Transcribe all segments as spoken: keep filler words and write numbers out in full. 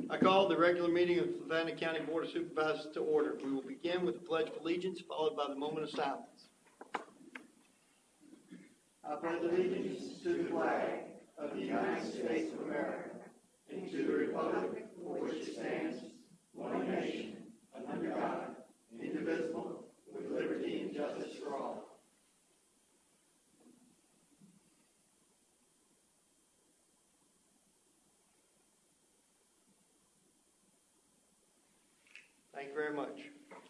I call the regular meeting of the Fluvanna County Board of Supervisors to order. We will begin with the Pledge of Allegiance, followed by the moment of silence. I pledge allegiance to the flag of the United States of America and to the republic for which it stands, one nation, under God, indivisible, with liberty and justice for all. Thank you very much.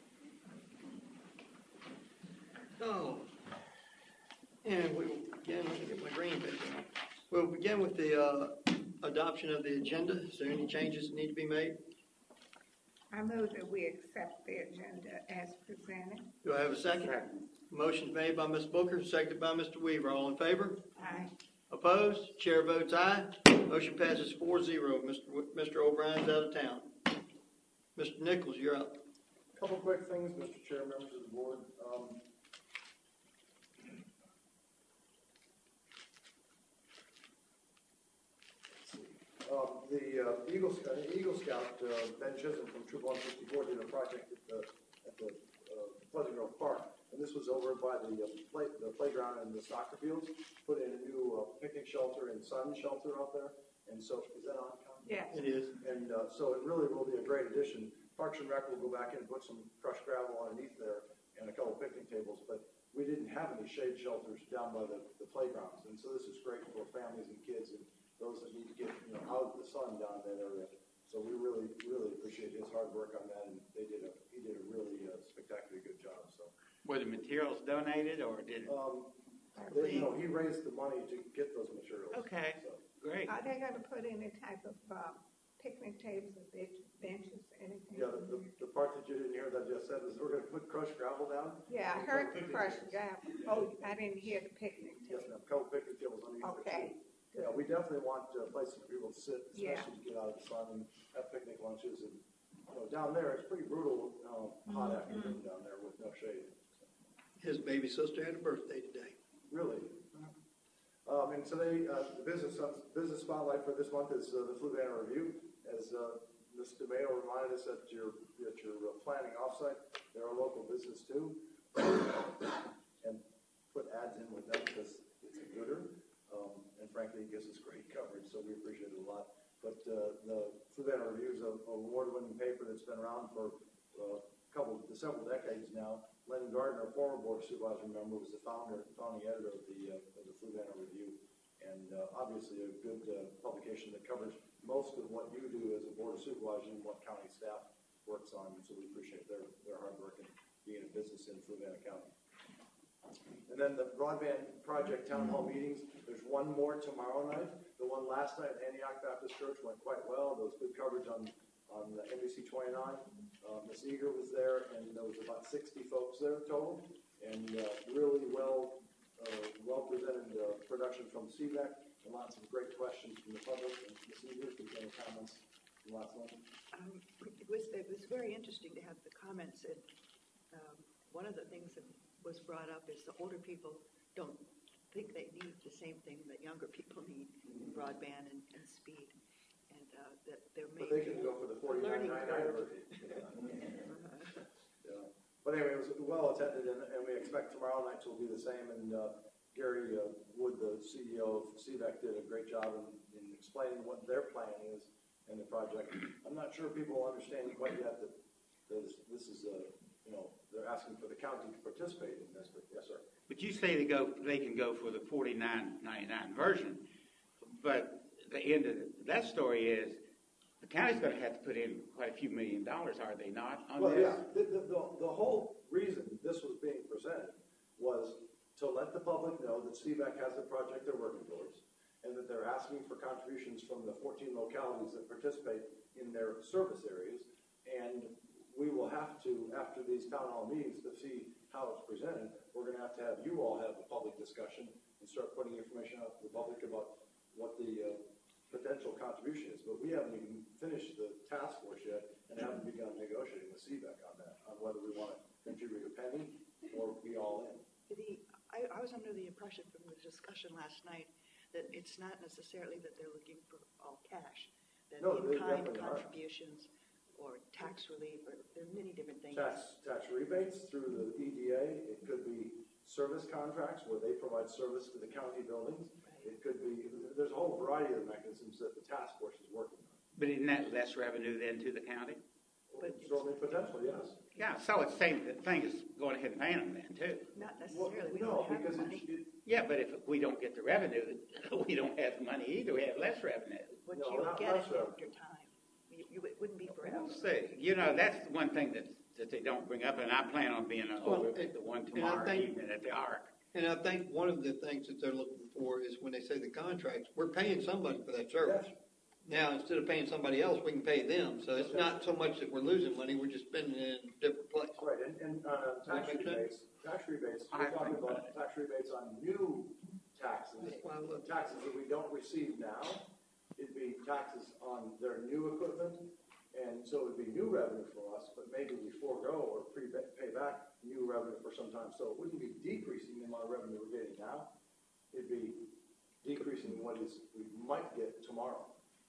Oh, and we will begin, let me get my green paper. We'll begin with the uh, adoption of the agenda. Is there any changes that need to be made? I move that we accept the agenda as presented. Do I have a second? Second. Motion made by Miz Booker, seconded by Mister Weaver. All in favor? Aye. Opposed? Chair votes aye. Motion passes four zero. Mister W- Mister O'Brien's out of town. Mister Nichols, you're up. A couple quick things, Mister Chair, members of the board. Um, um, the uh, Eagle Scout, Eagle Scout uh, Ben Chisholm from Troop one fifty-four did a project at the, at the uh, Pleasant Grove Park, and this was over by the, uh, play, the playground and the soccer fields. Put in a new uh, picnic shelter and sun shelter out there, and so is that on? Yes. It is. And uh, so it really will be a great addition. Parks and Rec will go back in and put some crushed gravel underneath there and a couple picnic tables, but we didn't have any shade shelters down by the, the playgrounds. And so this is great for families and kids and those that need to get, you know, out of the sun down that area. So we really, really appreciate his hard work on that, and they did a, he did a really uh, spectacularly good job. So were the materials donated or did it? um, they, you know, he raised the money to get those materials. Okay, so. Great. Are they going to put any type of um, picnic tables or bench- benches, anything? Yeah, the, the, the part that you didn't hear that I just said is we're going to put crushed gravel down. Yeah, I heard the crushed gravel. Oh, I didn't hear the picnic Yes, table. ma'am. Couple picnic tables underneath. Okay. Yeah, we definitely want uh, places for people to sit, Yeah. especially to get out of the sun and have picnic lunches. And you know, down there, it's pretty brutal, uh, hot afternoon down there with no shade. His baby sister had a birthday today. Really? Um, and today, uh, the business business spotlight for this month is uh, the Fluvanna Review. As uh, Miz DeMeo reminded us at your at your uh, planning offsite, they're a local business too, and put ads in with them because it's a gooder. Um, and frankly, it gives us great coverage, so we appreciate it a lot. But uh, the Fluvanna Review is an award-winning paper that's been around for uh, a couple, several decades now. Len Gardner, a former board supervisor member, was the founder, founding editor of the uh, of the Fluvanna Review, and uh, obviously a good uh, publication that covers most of what you do as a board of supervisors and what county staff works on. So we appreciate their their hard work and being a business in Fluvanna County. And then the broadband project town hall meetings. There's one more tomorrow night. The one last night at Antioch Baptist Church went quite well. There was good coverage on on the N B C twenty-nine. Uh, Miss Eager was there, and there was about sixty folks there total, and uh, really well uh, well presented uh, production from C V A C, and lots of great questions from the public. And Miss Eager, if you have any comments from last night? Um, it was it was very interesting to have the comments, and um, one of the things that was brought up is the older people don't think they need the same thing that younger people need, broadband and, and speed, and uh, that there may But they can go for the forty-nine ninety-nine. Yeah. But anyway, it was well attended, and, and we expect tomorrow night will be the same. And uh, Gary uh, Wood, the C E O of C V A C, did a great job in, in explaining what their plan is in the project. I'm not sure people understand quite yet that this, this is a, you know, they're asking for the county to participate in this. But yes, sir. But you say they go, they can go for the forty-nine ninety-nine version, but the end of that story is the county's going to have to put in quite a few million dollars, are they not? On Well, this? yeah. The, the, the, the whole reason this was being presented was to let the public know that C V A C has a project they're working towards, and that they're asking for contributions from the fourteen localities that participate in their service areas. And we will have to, after these town hall meetings, to see how it's presented, we're going to have to have you all have a public discussion and start putting information out to the public about what the uh, potential contribution is. But we haven't even finished the task force yet and haven't begun negotiating with C V A C on that, on whether we want to contribute a penny or be all in. The, I, I was under the impression from the discussion last night that it's not necessarily that they're looking for all cash, than No, they in-kind definitely are. contributions or tax relief, or there are many different things. Tax, tax rebates through the E D A, it could be service contracts where they provide service to the county buildings. Right. It could be, there's a whole variety of mechanisms that the task force is working on. But isn't that less revenue then to the county? But it's- Certainly, potentially, yes. Yeah, so it's same thing as going ahead and paying them then too. Not Well, necessarily, we no, don't have because the it, money. it, Yeah, but if we don't get the revenue, we don't have the money either, we have less revenue. But No, you'll not get it less revenue. after time. You, you, it wouldn't be forever. We'll see. You know, that's one thing that, that they don't bring up, and I plan on being Well, over and- at the one and I tomorrow think- evening at the Arc. And I think one of the things that they're looking for is when they say the contracts, we're paying somebody for that service. Yes. Now, instead of paying somebody else, we can pay them. So it's not so much that we're losing money, we're just spending it in a different place. Right, and, and on uh, tax Does that make rebates, tax rebates, I we're talking think about that- tax rebates on new taxes. That's why I look. Taxes that we don't receive now, it'd be taxes on their new equipment, and so it'd be new revenue for us, but maybe we forego or pre, pay back new revenue for some time. So it wouldn't be decreasing the amount of revenue we're getting now, it'd be decreasing what is, we might get tomorrow.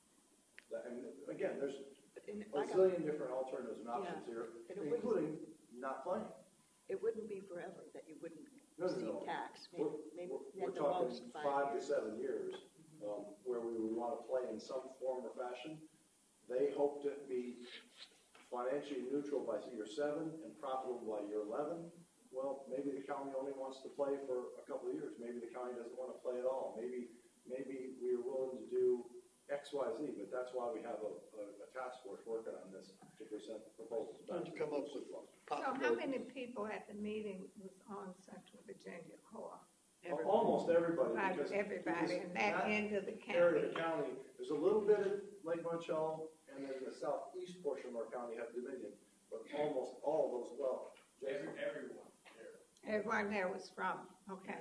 That- And again, there's But in- a like I- zillion different alternatives and options here, And it wouldn't- including not playing. It wouldn't be forever that you wouldn't No, no, receive no. tax. We're, Maybe, maybe we're, we're at the talking most five five to years. seven years, um, where we would want to play in some form or fashion. They hope to be financially neutral by year seven and profitable by year eleven. Well, maybe the county only wants to play for a couple of years. Maybe the county doesn't want to play at all. Maybe, maybe we're willing to do X, Y, Z, but that's why we have a, a, a task force working on this to present proposals. Why don't you come up with So possibilities? how many people at the meeting was on Central Virginia Core? Every- Almost everybody. About because- everybody because in that end of the area of county. the county, there's a little bit at Lake Monticello, and then the southeast portion of our county have Dominion, but almost all those, well, Jason, Everyone. Everyone there was from, okay.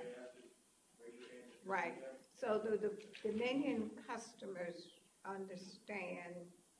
Right. So do the Dominion customers understand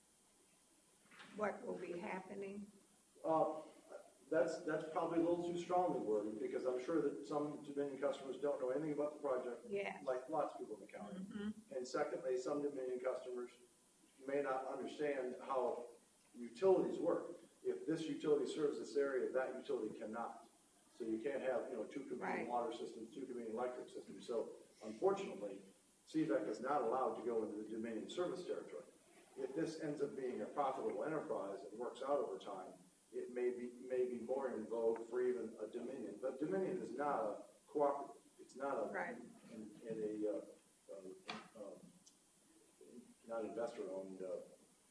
what will be happening? uh, that's, that's probably a little too strongly worded, because I'm sure that some Dominion customers don't know anything about the project, Yeah. like lots of people in the county. Mhm. And secondly, some Dominion customers may not understand how utilities work. If this utility serves this area, that utility cannot. So you can't have, you know, two competing Right. water systems, two competing electric systems. So unfortunately, C V E C is not allowed to go into the Dominion service territory. If this ends up being a profitable enterprise and works out over time, it may be, may be more in vogue for even a Dominion. But Dominion is not a cooperative, it's not a, Right. in, in a, uh, uh, um, not investor-owned, uh,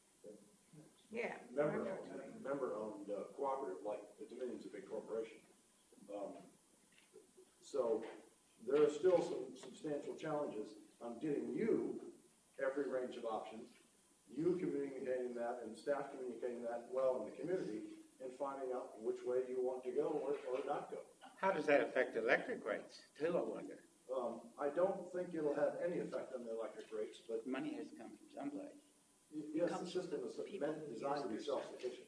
Yeah. member-owned, member-owned uh, cooperative, like the Dominion's a big corporation. Um, So there are still some substantial challenges on getting you every range of options, you communicating that and staff communicating that well in the community, and finding out which way you want to go or, or not go. How does that affect electric rates too, I wonder? Um, I don't think it'll have any effect on the electric rates, but Money has to come from someplace. y- yes, the Comes from system is people meant, who designed to be use their self-sufficient.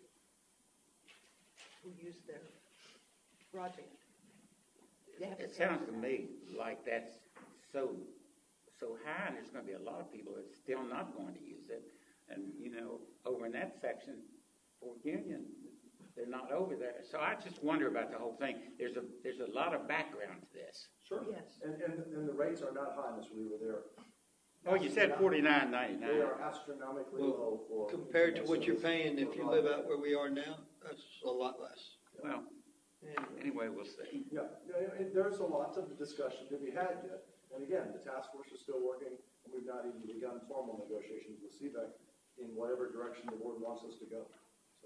Who use their broadband. They have It to pay sounds for to that. me like that's so, so high, and there's gonna be a lot of people that's still not going to use it. And, you know, over in that section, Fort Union, they're not over there. So I just wonder about the whole thing. There's a, there's a lot of background to this. Sure. Yes. And, and, and the rates are not high, Mister Weaver, they're. Oh, you said forty-nine They ninety-nine. are astronomically Well, low for. Compared to what you're paying if you live out where we are now, that's a lot less. Well, anyway, we'll see. Yeah, yeah, and there's a lot of discussion to be had yet. And again, the task force is still working, and we've not even begun formal negotiations with C V E C in whatever direction the board wants us to go, so.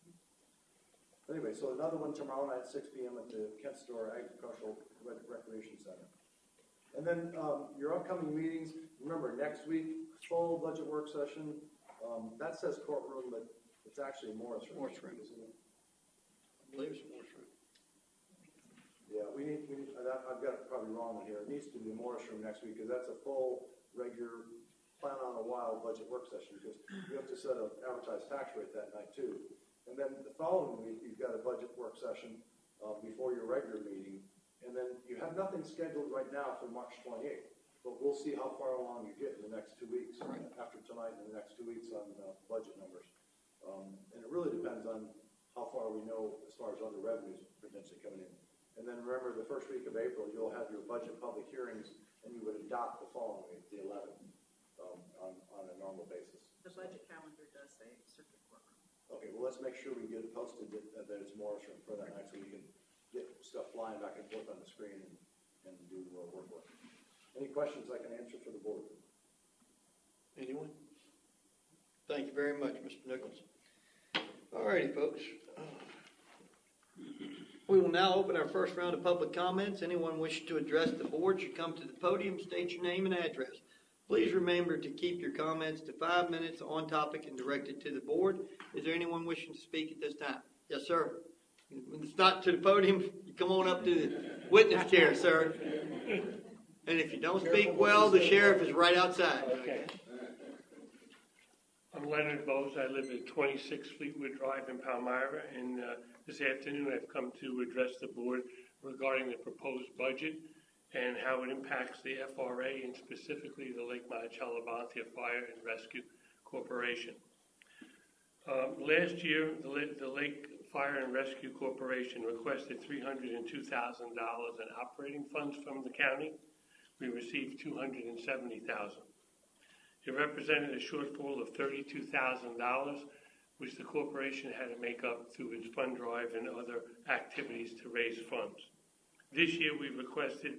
Anyway, so another one tomorrow night, six P M at the Kent Store Agricultural Rec- Recreation Center. And then, um, your upcoming meetings, remember, next week, full budget work session. Um, that says courtroom, but it's actually Morris Room. Morris Room. Isn't it? I believe it's more true. Yeah, we need, we need, I- I've got it probably wrong in here. It needs to be Morris Room next week, because that's a full, regular, plan on a while budget work session, because you have to set an advertised tax rate that night too. And then the following week, you've got a budget work session, uh, before your regular meeting. And then you have nothing scheduled right now for March twenty-eighth. but we'll see how far along you get in the next two weeks, after tonight and the next two weeks on uh, budget numbers. Um, and it really depends on how far we know as far as other revenues potentially coming in. And then remember, the first week of April, you'll have your budget public hearings, and you would adopt the following week, the eleventh, um, on, on a normal basis. The budget calendar does say circuit courtroom. Okay, well, let's make sure we get it posted that, that it's Morris Room for that night, so we can get stuff flying back and forth on the screen and, and do uh, work work. Any questions I can answer for the board? Anyone? Thank you very much, Mister Nichols. All righty, folks. We will now open our first round of public comments. Anyone wishing to address the board should come to the podium, state your name and address. Please remember to keep your comments to five minutes on topic and directed to the board. Is there anyone wishing to speak at this time? Yes, sir. When it's not to the podium, you come on up to the witness chair, sir. And if you don't speak well, the sheriff is right outside. Okay. I'm Leonard Bose. I live at twenty-six Fleetwood Drive in Palmyra, and uh, this afternoon I've come to address the board regarding the proposed budget and how it impacts the F R A and specifically the Lake Monticello Volunteer Fire and Rescue Corporation. Um, last year, the, the Lake Fire and Rescue Corporation requested three hundred two thousand dollars in operating funds from the county. We received two hundred seventy thousand dollars. It represented a shortfall of thirty-two thousand dollars, which the corporation had to make up through its fund drive and other activities to raise funds. This year we requested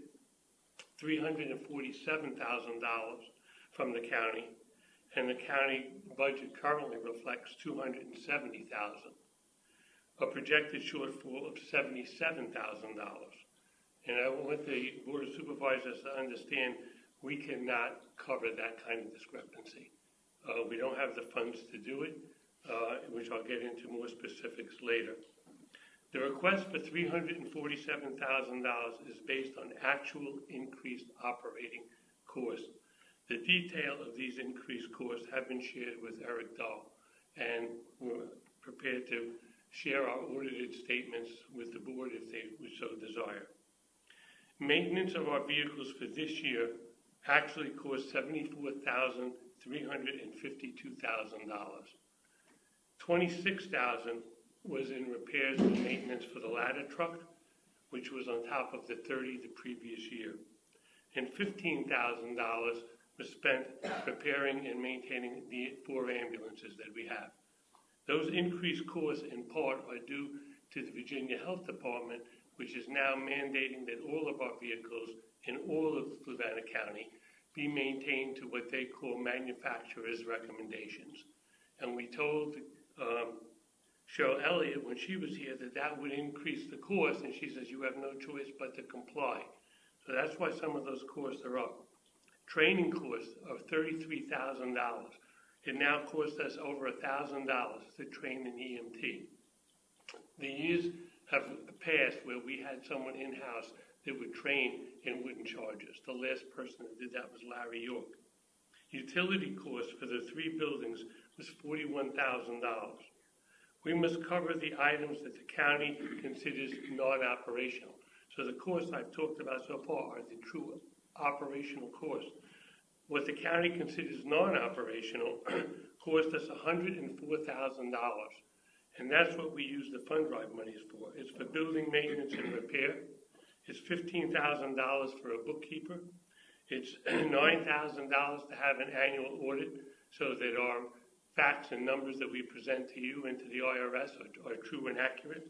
three hundred forty-seven thousand dollars from the county, and the county budget currently reflects two hundred seventy thousand dollars, a projected shortfall of seventy-seven thousand dollars. And I want the Board of Supervisors to understand we cannot cover that kind of discrepancy. Uh, we don't have the funds to do it, uh, which I'll get into more specifics later. The request for three hundred forty-seven thousand dollars is based on actual increased operating costs. The detail of these increased costs have been shared with Eric Dahl, and we're prepared to share our audited statements with the board if they would so desire. Maintenance of our vehicles for this year actually cost seventy-four thousand three hundred fifty-two dollars. twenty-six thousand dollars was in repairs and maintenance for the ladder truck, which was on top of the thirty the previous year. And fifteen thousand dollars was spent repairing and maintaining the four ambulances that we have. Those increased costs in part are due to the Virginia Health Department, which is now mandating that all of our vehicles in all of Fluvanna County be maintained to what they call manufacturer's recommendations. And we told um, Cheryl Elliott when she was here that that would increase the cost, and she says you have no choice but to comply. So that's why some of those costs are up. Training costs of thirty-three thousand dollars. It now costs us over one thousand dollars to train an E M T. The years have passed where we had someone in-house that would train and wouldn't charge us. The last person that did that was Larry York. Utility costs for the three buildings was forty-one thousand dollars. We must cover the items that the county considers non-operational. So the costs I've talked about so far are the true operational costs. What the county considers non-operational cost us one hundred four thousand dollars. And that's what we use the fund drive monies for. It's for building maintenance and repair. It's fifteen thousand dollars for a bookkeeper. It's nine thousand dollars to have an annual audit so that our facts and numbers that we present to you and to the I R S are, are true and accurate.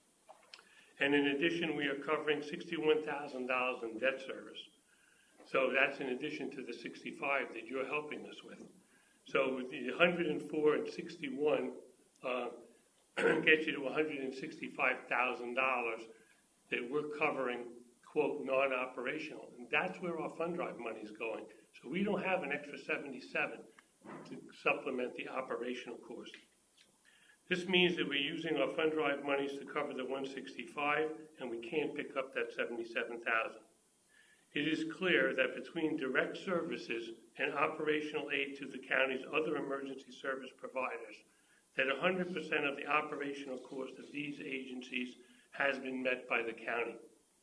And in addition, we are covering sixty-one thousand dollars in debt service. So that's in addition to the sixty-five that you're helping us with. So with the one hundred four and sixty-one uh, gets you to one hundred sixty-five thousand dollars that we're covering, quote, non-operational. And that's where our fund drive money is going. So we don't have an extra seventy-seven to supplement the operational cost. This means that we're using our fund drive monies to cover the one sixty-five, and we can't pick up that seventy-seven thousand. It is clear that between direct services and operational aid to the county's other emergency service providers, that one hundred percent of the operational cost of these agencies has been met by the county.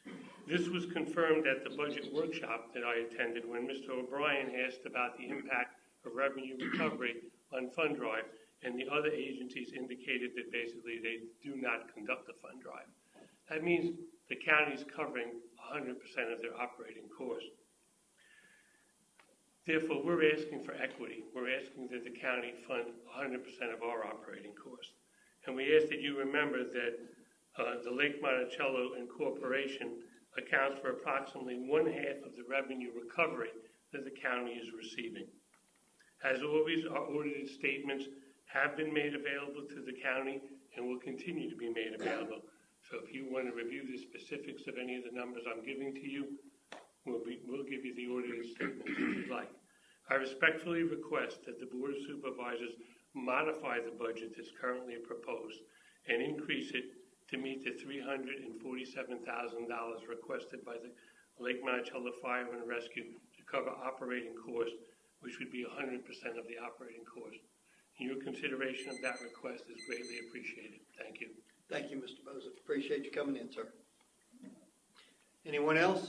This was confirmed at the budget workshop that I attended when Mister O'Brien asked about the impact of revenue recovery on fund drive, and the other agencies indicated that basically they do not conduct a fund drive. That means the county's covering one hundred percent of their operating costs. Therefore, we're asking for equity. We're asking that the county fund one hundred percent of our operating costs. And we ask that you remember that uh, the Lake Monticello Incorporation accounts for approximately one half of the revenue recovery that the county is receiving. As always, our audited statements have been made available to the county and will continue to be made available. So if you want to review the specifics of any of the numbers I'm giving to you, we'll, be, we'll give you the audited statements if you'd like. I respectfully request that the Board of Supervisors modify the budget that's currently proposed and increase it to meet the three hundred forty-seven thousand dollars requested by the Lake Monticello Fire and Rescue to cover operating costs, which would be one hundred percent of the operating cost. Your consideration of that request is greatly appreciated. Thank you. Thank you, Mister Moses. Appreciate you coming in, sir. Anyone else?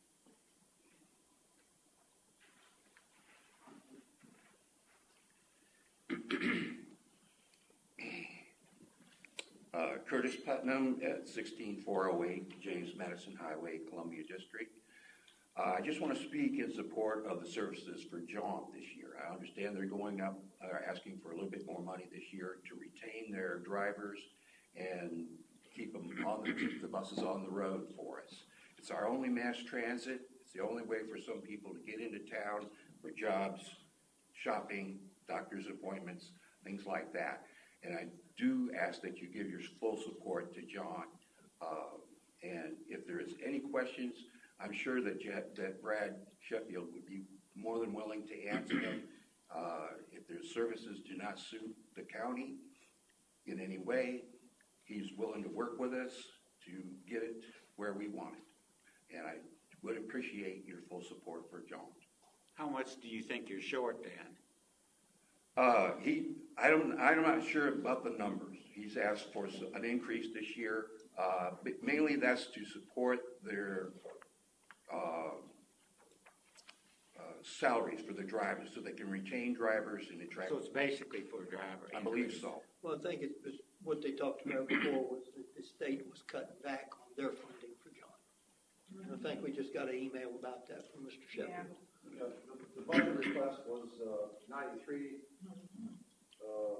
Uh, Curtis Putnam at sixteen four oh eight James Madison Highway, Columbia District. Uh, I just want to speak in support of the services for Jaunt this year. I understand they're going up, uh, asking for a little bit more money this year to retain their drivers and keep them on the, keep the buses on the road for us. It's our only mass transit. It's the only way for some people to get into town for jobs, shopping, doctor's appointments, things like that. And I do ask that you give your full support to Jaunt. Uh, and if there is any questions, I'm sure that, Jet, that Brad Sheffield would be more than willing to answer them. Uh, if their services do not suit the county in any way, he's willing to work with us to get it where we want it. And I would appreciate your full support for Jaunt. How much do you think you're short, Dan? Uh, he, I don't, I'm not sure about the numbers. He's asked for an increase this year, uh, but mainly that's to support their uh, uh, salaries for the drivers, so they can retain drivers and attract. So it's basically for a driver. I believe so. Well, I think it was, what they talked about before was that the state was cutting back on their funding for Jaunt. And I think we just got an email about that from Mister Sheffield. Uh, the, the budget request was uh, ninety-three. Uh,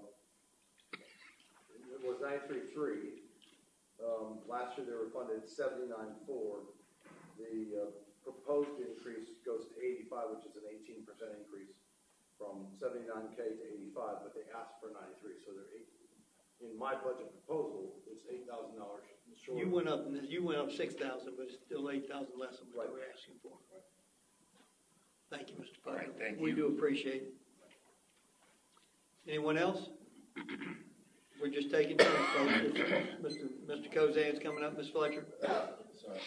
it was ninety-three three. Um, last year they were funded seventy-nine four. The uh, proposed increase goes to eighty-five, which is an eighteen percent increase from seventy-nine K to eighty-five, but they asked for ninety-three, so they're eight. In my budget proposal, it's eight thousand dollars short. You went up, you went up six thousand, but it's still eight thousand less than what they were asking for. Thank you, Mister Putnam. All right, thank We you. do appreciate it. Anyone else? We're just taking turns, folks. Mister Mister Kozan's coming up, Miz Fletcher. Sorry.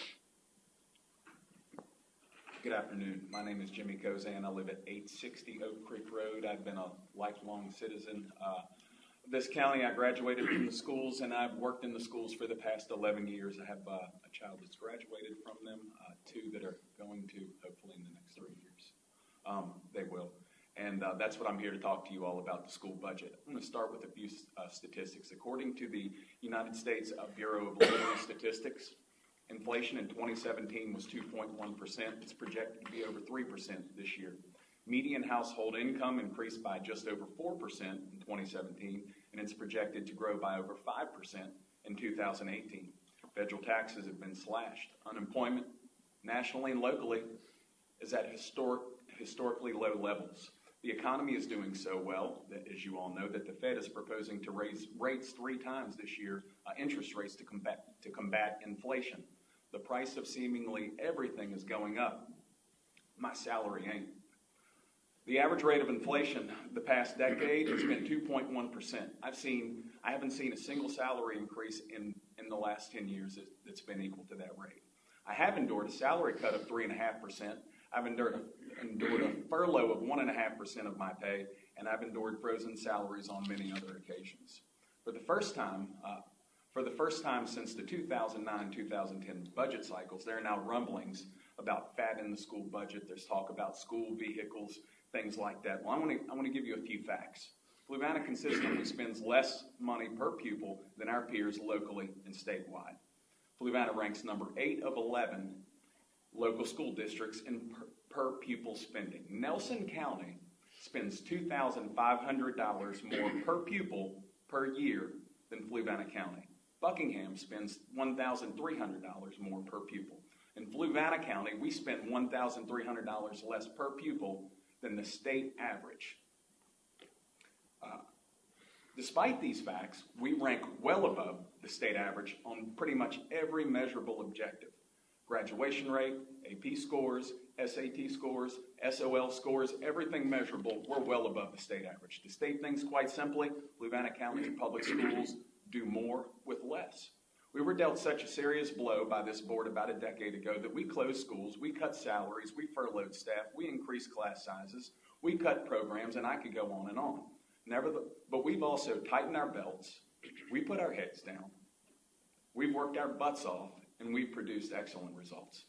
Good afternoon. My name is Jimmy Kozan. I live at eight sixty Oak Creek Road. I've been a lifelong citizen uh, of this county. I graduated from the schools, and I've worked in the schools for the past eleven years. I have uh, a child that's graduated from them, uh, two that are going to, hopefully, in the next three years. Um, they will. And uh, that's what I'm here to talk to you all about, the school budget. I'm going to start with a few uh, statistics. According to the United States uh, Bureau of Labor Statistics, inflation in twenty seventeen was two point one percent. It's projected to be over three percent this year. Median household income increased by just over four percent in twenty seventeen, and it's projected to grow by over five percent in two thousand eighteen. Federal taxes have been slashed. Unemployment, nationally and locally, is at historic, historically low levels. The economy is doing so well that, as you all know, that the Fed is proposing to raise rates three times this year, uh, interest rates to combat, to combat inflation. The price of seemingly everything is going up. My salary ain't. The average rate of inflation the past decade has been two point one percent. I've seen, I haven't seen a single salary increase in, in the last ten years that, that's been equal to that rate. I have endured a salary cut of three point five percent. I've endured a, endured a furlough of one point five percent of my pay, and I've endured frozen salaries on many other occasions. For the first time, uh, For the first time since the two thousand nine two thousand ten budget cycles, there are now rumblings about fat in the school budget. There's talk about school vehicles, things like that. Well, I want to I want to give you a few facts. Fluvanna consistently spends less money per pupil than our peers locally and statewide. Fluvanna ranks number eight of eleven local school districts in per, per pupil spending. Nelson County spends two thousand five hundred dollars more per pupil per year than Fluvanna County. Buckingham spends one thousand three hundred dollars more per pupil. In Fluvanna County, we spend one thousand three hundred dollars less per pupil than the state average. Uh, despite these facts, we rank well above the state average on pretty much every measurable objective. Graduation rate, A P scores, S A T scores, S O L scores, everything measurable, we're well above the state average. To state things quite simply, Fluvanna County's public schools do more with less. We were dealt such a serious blow by this board about a decade ago that we closed schools, we cut salaries, we furloughed staff, we increased class sizes, we cut programs, and I could go on and on. Never the, but we've also tightened our belts, we put our heads down, we've worked our butts off, and we've produced excellent results.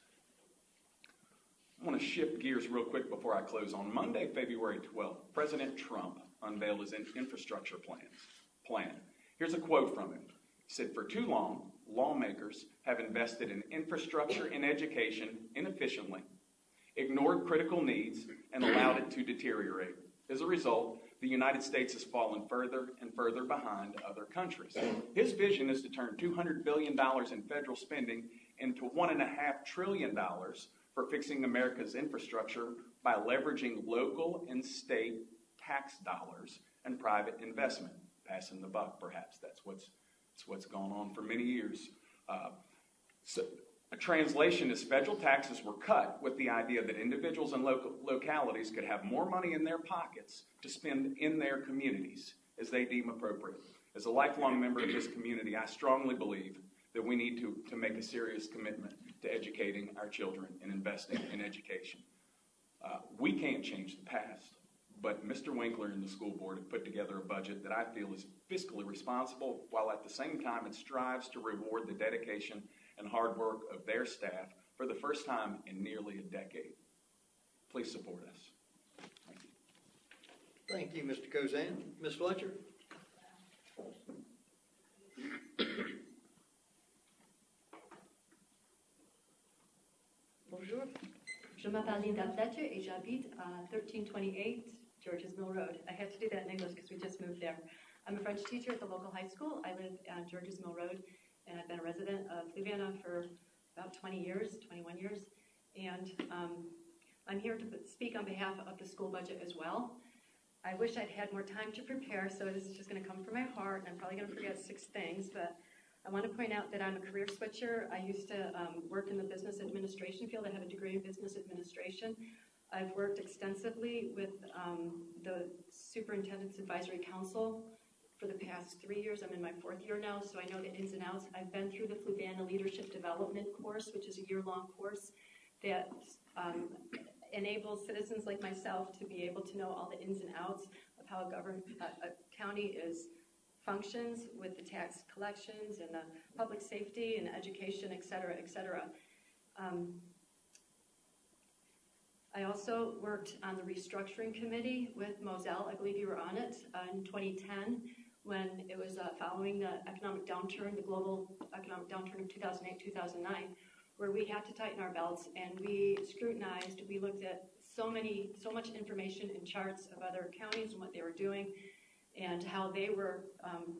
I want to shift gears real quick before I close. On Monday, February twelfth, President Trump unveiled his infrastructure plans, plan. Here's a quote from him. He said, "For too long, lawmakers have invested in infrastructure and education inefficiently, ignored critical needs, and allowed it to deteriorate. As a result, the United States has fallen further and further behind other countries." His vision is to turn two hundred billion dollars in federal spending into one point five trillion dollars for fixing America's infrastructure by leveraging local and state tax dollars and private investment. Passing the buck, perhaps. That's what's, that's what's gone on for many years. Uh, so a translation is federal taxes were cut with the idea that individuals and local localities could have more money in their pockets to spend in their communities as they deem appropriate. As a lifelong member of this community, I strongly believe that we need to, to make a serious commitment to educating our children and investing in education. Uh, we can't change the past, but Mister Winkler and the school board have put together a budget that I feel is fiscally responsible, while at the same time it strives to reward the dedication and hard work of their staff for the first time in nearly a decade. Please support us. Thank you. Thank you, Mister Kozan. Miz Fletcher? Bonjour, je m'appelle Linda Fletcher et j'habite à thirteen twenty-eight Georges Mill Road. I had to do that in English because we just moved there. I'm a French teacher at the local high school. I live on Georges Mill Road, and I've been a resident of Fluvanna for about twenty years, twenty-one years. And um, I'm here to speak on behalf of the school budget as well. I wish I'd had more time to prepare, so this is just going to come from my heart, and I'm probably going to forget six things, but I want to point out that I'm a career switcher. I used to um, work in the business administration field. I have a degree in business administration. I've worked extensively with um, the Superintendent's Advisory Council for the past three years. I'm in my fourth year now, so I know the ins and outs. I've been through the Fluvanna Leadership Development course, which is a year-long course that um, enables citizens like myself to be able to know all the ins and outs of how a, govern, a, a county is functions with the tax collections and the public safety and education, et cetera, et cetera. Um, I also worked on the restructuring committee with Moselle. I believe you were on it uh, in twenty ten when it was uh, following the economic downturn, the global economic downturn of two thousand eight, two thousand nine, where we had to tighten our belts and we scrutinized, we looked at so many, so much information and charts of other counties and what they were doing and how they were um,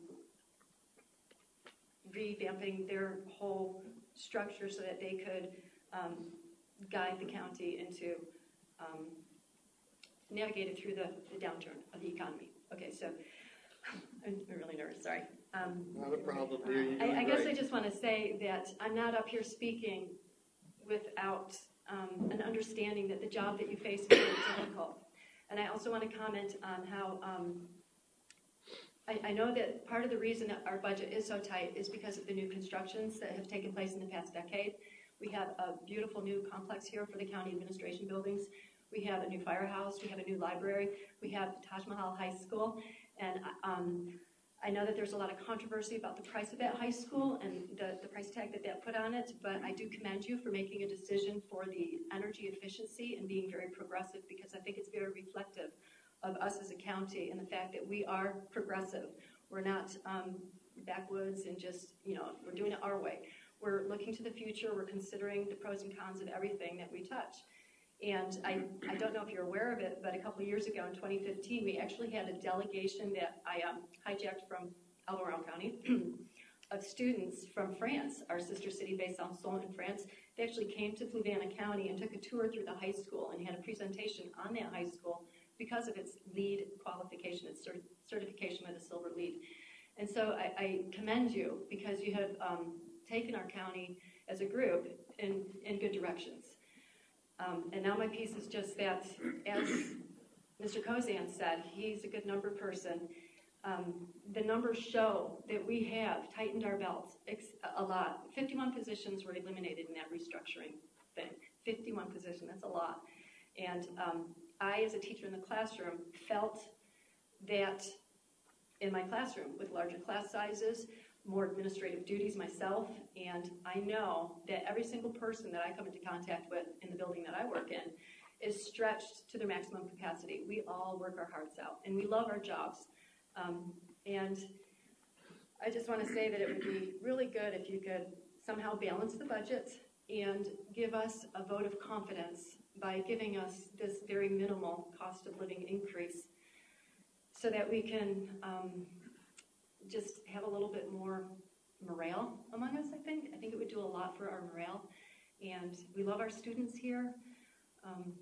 revamping their whole structure so that they could um, guide the county into um, navigate it through the, the downturn of the economy. Okay, so I'm really nervous, sorry. Um, Not a problem, dear. You're I, doing I guess great. I just want to say that I'm not up here speaking without um, an understanding that the job that you face is very difficult. And I also want to comment on how um, I, I know that part of the reason that our budget is so tight is because of the new constructions that have taken place in the past decade. We have a beautiful new complex here for the county administration buildings. We have a new firehouse. We have a new library. We have Taj Mahal High School. And um, I I know that there's a lot of controversy about the price of that high school and the, the price tag that that put on it, but I do commend you for making a decision for the energy efficiency and being very progressive, because I think it's very reflective of us as a county and the fact that we are progressive. We're not um, backwoods and just, you know, we're doing it our way. We're looking to the future. We're considering the pros and cons of everything that we touch. And I, I don't know if you're aware of it, but a couple of years ago in twenty fifteen, we actually had a delegation that I um, hijacked from Louvain County of students from France, our sister city based on Besançon in France. They actually came to Fluvanna County and took a tour through the high school and had a presentation on that high school because of its LEED qualification, its cert certification with a silver LEED. And so I, I commend you, because you have um, taken our county as a group in, in good directions. Um, and now my piece is just that, as Mister Kozan said, he's a good number person. Um, the numbers show that we have tightened our belts a lot. fifty-one positions were eliminated in that restructuring thing. fifty-one positions, that's a lot. And um, I, as a teacher in the classroom, felt that in my classroom, with larger class sizes, more administrative duties myself, and I know that every single person that I come into contact with in the building that I work in is stretched to their maximum capacity. We all work our hearts out, and we love our jobs. Um, and I just want to say that it would be really good if you could somehow balance the budget and give us a vote of confidence by giving us this very minimal cost of living increase, so that we can um, just have a little bit more morale among us, I think. I think it would do a lot for our morale. And we love our students here. Um,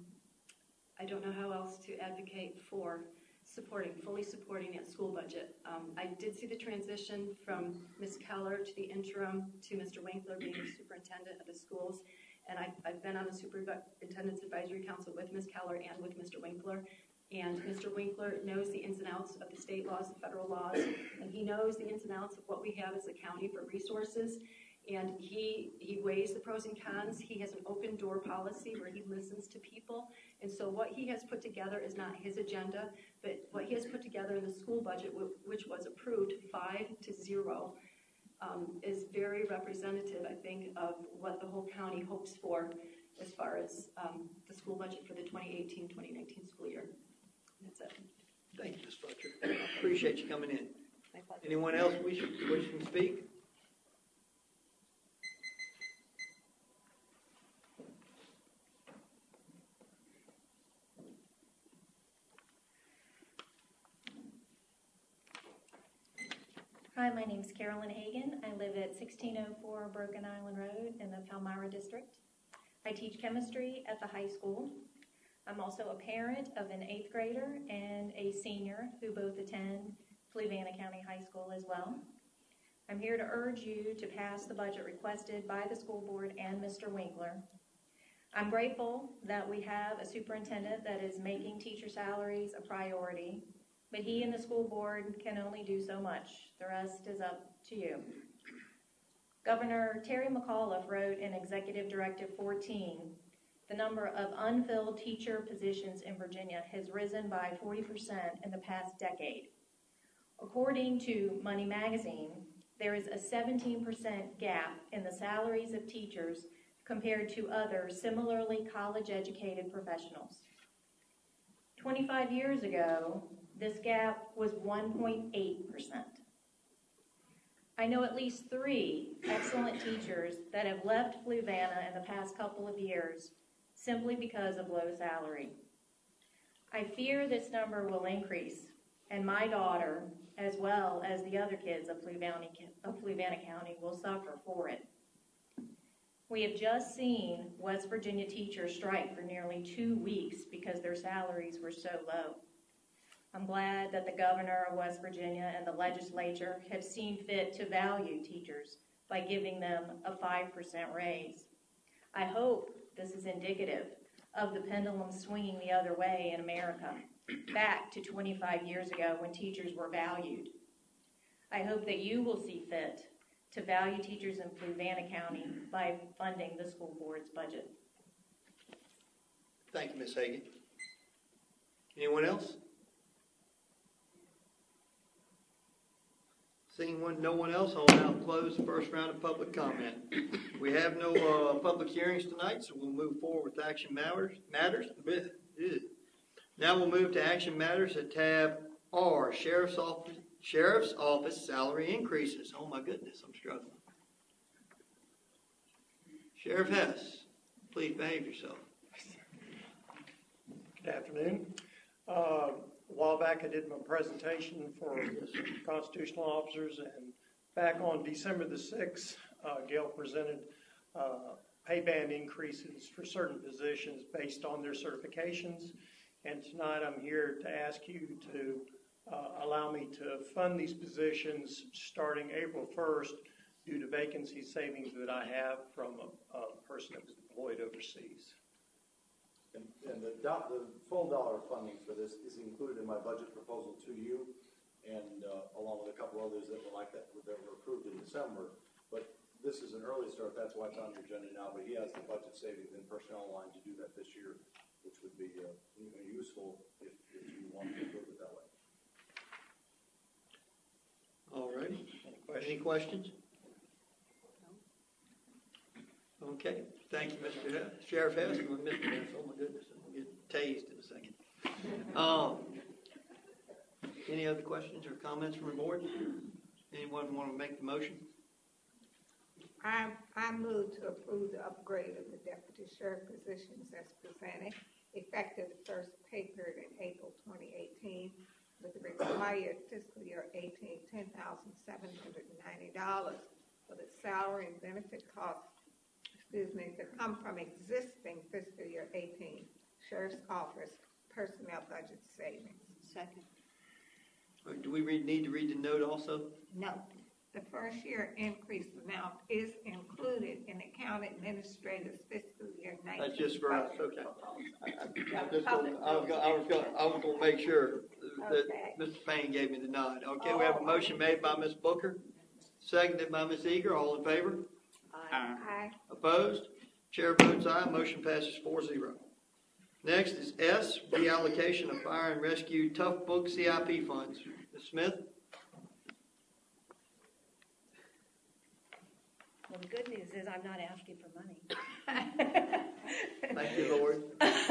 I don't know how else to advocate for supporting, fully supporting that school budget. Um, I did see the transition from Miz Keller to the interim to Mister Winkler being the superintendent of the schools. And I've, I've been on the Superintendent's Advisory Council with Miz Keller and with Mister Winkler. And Mister Winkler knows the ins and outs of the state laws, the federal laws, and he knows the ins and outs of what we have as a county for resources. And he, he weighs the pros and cons. He has an open door policy where he listens to people. And so what he has put together is not his agenda, but what he has put together in the school budget, which was approved five to zero, um, is very representative, I think, of what the whole county hopes for as far as um, the school budget for the twenty eighteen twenty nineteen school year. That's it. Thank you, Miz Fletcher. Appreciate you coming in. My pleasure. Anyone else wish, wishing to speak? Hi, my name's Carolyn Hagan. I live at sixteen oh four Broken Island Road in the Palmyra District. I teach chemistry at the high school. I'm also a parent of an eighth grader and a senior who both attend Fluvanna County High School as well. I'm here to urge you to pass the budget requested by the school board and Mister Winkler. I'm grateful that we have a superintendent that is making teacher salaries a priority, but he and the school board can only do so much. The rest is up to you. Governor Terry McAuliffe wrote in Executive Directive fourteen, the number of unfilled teacher positions in Virginia has risen by forty percent in the past decade. According to Money Magazine, there is a seventeen percent gap in the salaries of teachers compared to other similarly college-educated professionals. twenty-five years ago, this gap was one point eight percent. I know at least three excellent teachers that have left Fluvanna in the past couple of years simply because of low salary. I fear this number will increase, and my daughter, as well as the other kids of Fluvanna, of Fluvanna County, will suffer for it. We have just seen West Virginia teachers strike for nearly two weeks because their salaries were so low. I'm glad that the governor of West Virginia and the legislature have seen fit to value teachers by giving them a five percent raise. I hope this is indicative of the pendulum swinging the other way in America, back to twenty-five years ago when teachers were valued. I hope that you will see fit to value teachers in Fluvanna County by funding the school board's budget. Thank you, Miz Hagan. Anyone else? Seeing one, no one else, I'll now close the first round of public comment. We have no uh, public hearings tonight, so we'll move forward with action matters. Matters. Now we'll move to action matters at tab R, Sheriff's Office, Sheriff's Office salary increases. Oh my goodness, I'm struggling. Sheriff Hess, please behave yourself. Good afternoon. Uh, a while back, I did my presentation for constitutional officers, and back on December the sixth, uh, Gail presented uh, pay band increases for certain positions based on their certifications. And tonight, I'm here to ask you to uh, allow me to fund these positions starting April first due to vacancy savings that I have from a, a person that was deployed overseas. And, and the, do, the full dollar funding for this is included in my budget proposal to you, and uh, along with a couple others that were like that, that were approved in December. But this is an early start, that's why it's on your agenda now, but he has the budget savings in personnel line to do that this year, which would be uh, useful if, if you want to do it that way. All righty. Any questions? Okay, thank you, Mister Hess. Sheriff Hess, and Mister Hess, oh my goodness, I'll get tased in a second. Um, any other questions or comments from the board? Anyone want to make the motion? I, I move to approve the upgrade of the deputy sheriff positions as presented, effective the first pay period in April twenty eighteen, with the required fiscal year eighteen, ten thousand seven hundred ninety dollars for the salary and benefit costs, excuse me, to come from existing fiscal year eighteen Sheriff's Office personnel budget savings. Second. Or do we read, need to read the note also? No. The first year increase amount is included in the county administrator's fiscal year nineteen. That's just for us, okay. I, I, I, just Public gonna, I was gonna, I was gonna, I was gonna make sure that Okay. Mister Payne gave me the nod. Okay, we have a motion made by Miz Booker, seconded by Miz Eager. All in favor? Aye. Aye. Opposed? Chair votes aye. Motion passes four zero. Next is S, reallocation of fire and rescue Tough Book C I P funds. Miz Smith? Well, the good news is I'm not asking for money. Thank you, Lord.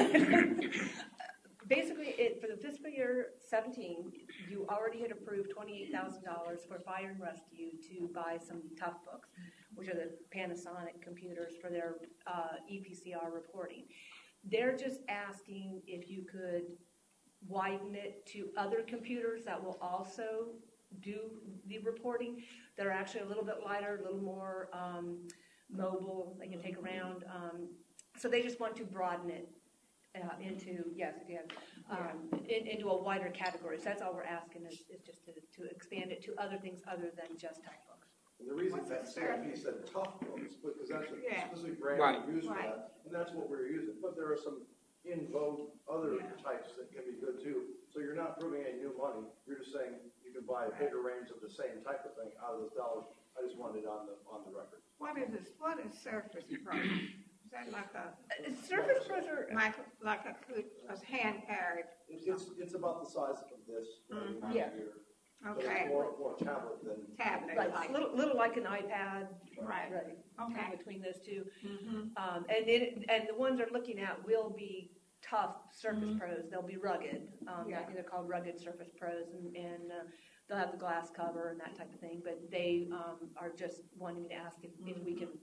Basically, it, for the fiscal year seventeen, you already had approved twenty-eight thousand dollars for fire and rescue to buy some Tough Books, which are the Panasonic computers for their uh, E P C R reporting. They're just asking if you could widen it to other computers that will also do the reporting, that are actually a little bit lighter, a little more um, mobile, they can take around. Um, so they just want to broaden it uh, into, yes, if you have, um, in, into a wider category. So that's all we're asking is, is just to, to expand it to other things other than just Tough Books. And the reason that C I P said Tough Books, because that's a Yeah. specific brand Right. we use for Right. that, and that's what we're using. But there are some in vogue other Yeah. types that can be good too. So you're not proving any new money. You're just saying you can buy a bigger range of the same type of thing out of those dollars. I just wanted it on the on the record. What is this? What is Surface Pro? Is that like a Uh, Surface Pros are, like like a, a hand carried? It's, it's it's about the size of this right Mhm. Yeah. here. But Okay. it's more more tablet than Tablet like, like little, little like an iPad, right. right, Okay. between those two. Mm-hmm. Um, and it, and the ones they're looking at will be tough Surface Mhm. Pros. They'll be rugged. Um, Yeah. I think they're called rugged Surface Pros, and, and uh, they'll have the glass cover and that type of thing. But they um, are just wanting me to ask if, if we can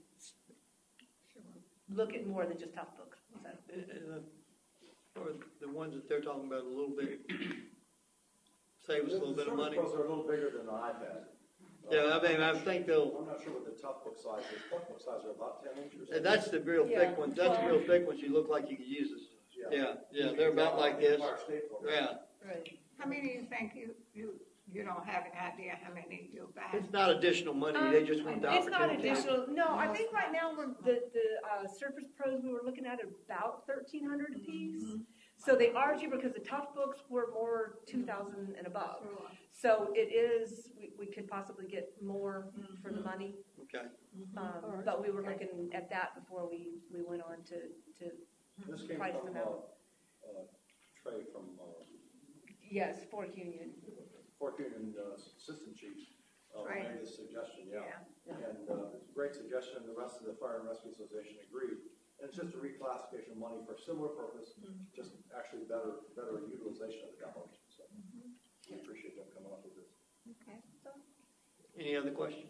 Sure. look at more than just Tough Books. So. Uh, or the ones that they're talking about a little bit, save us a little bit of money. The Surface Pros are a little bigger than the iPad. Yeah, I mean, I think they'll, I'm not sure what the Tough Book size is. Tough Book size are about ten inches. and that's the real Yeah. thick ones. That's the real thick ones you look like you could use this. Yeah, yeah, they're about like this. Yeah. Right. How many do you think you you you don't have an idea how many you'll buy? It's not additional money, they just want the It's not opportunity. additional, no, I think right now we're, the, the, uh, Surface Pros we were looking at are about thirteen hundred apiece. So they are cheaper because the Tough Books were more two thousand and above. Sure. So it is, we, we could possibly get more for the money. Okay. Um, but we were looking at that before we, we went on to, to, This came price from, them uh, out. uh, Trey from, uh, yes, Fork Union. Fork Union, uh, Assistant Chief. uh, Right. made this suggestion, yeah. And uh, it's a great suggestion, and the rest of the Fire and Rescue Association agreed. And it's just a reclassification of money for a similar purpose, just actually better better utilization of the demolition. So we appreciate them coming up with this. Okay, so. Any other questions?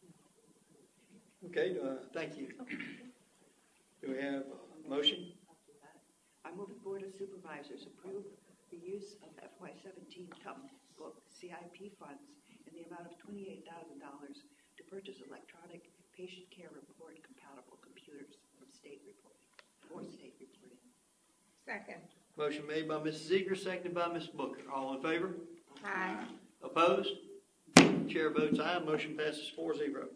Okay, uh, thank you. Do we have a motion? I move the Board of Supervisors approve the use of F Y seventeen TUM book C I P funds in the amount of twenty-eight thousand dollars to purchase electronic patient care report compatible computers from state reporting, for state reporting. Second. Motion made by Missus Eager, seconded by Miz Booker. All in favor? Aye. Opposed? Chair votes aye. Motion passes four zero.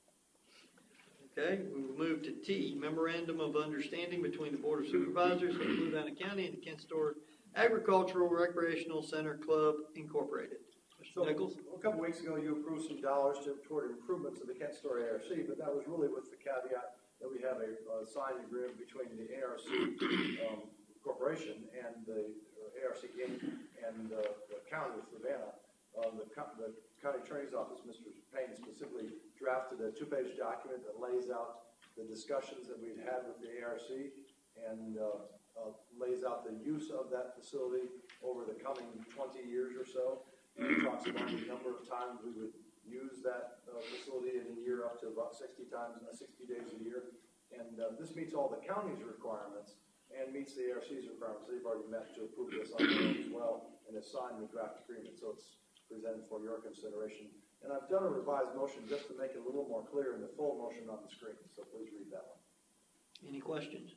Okay, we will move to T, Memorandum of Understanding between the Board of Supervisors of Fluvanna County and the Kent Store Agricultural Recreational Center Club Incorporated. So, Mister Nichols? a couple weeks ago, you approved some dollars to, toward improvements of the Kent Store A R C, but that was really with the caveat that we have a uh, signed agreement between the A R C um, Corporation and the uh, A R C Incorporated and uh, the County of Fluvanna. Uh, the, co the County Attorney's Office, Mister Payne, specifically drafted a two-page document that lays out the discussions that we've had with the A R C and uh, uh, lays out the use of that facility over the coming twenty years or so. And it talks about the number of times we would use that uh, facility in a year, up to about sixty times, uh, sixty days a year. And uh, this meets all the county's requirements and meets the A R C's requirements. They've already met to approve this on their own as well and have signed the draft agreement. So it's presented for your consideration. And I've done a revised motion just to make it a little more clear in the full motion on the screen. So please read that one. Any questions?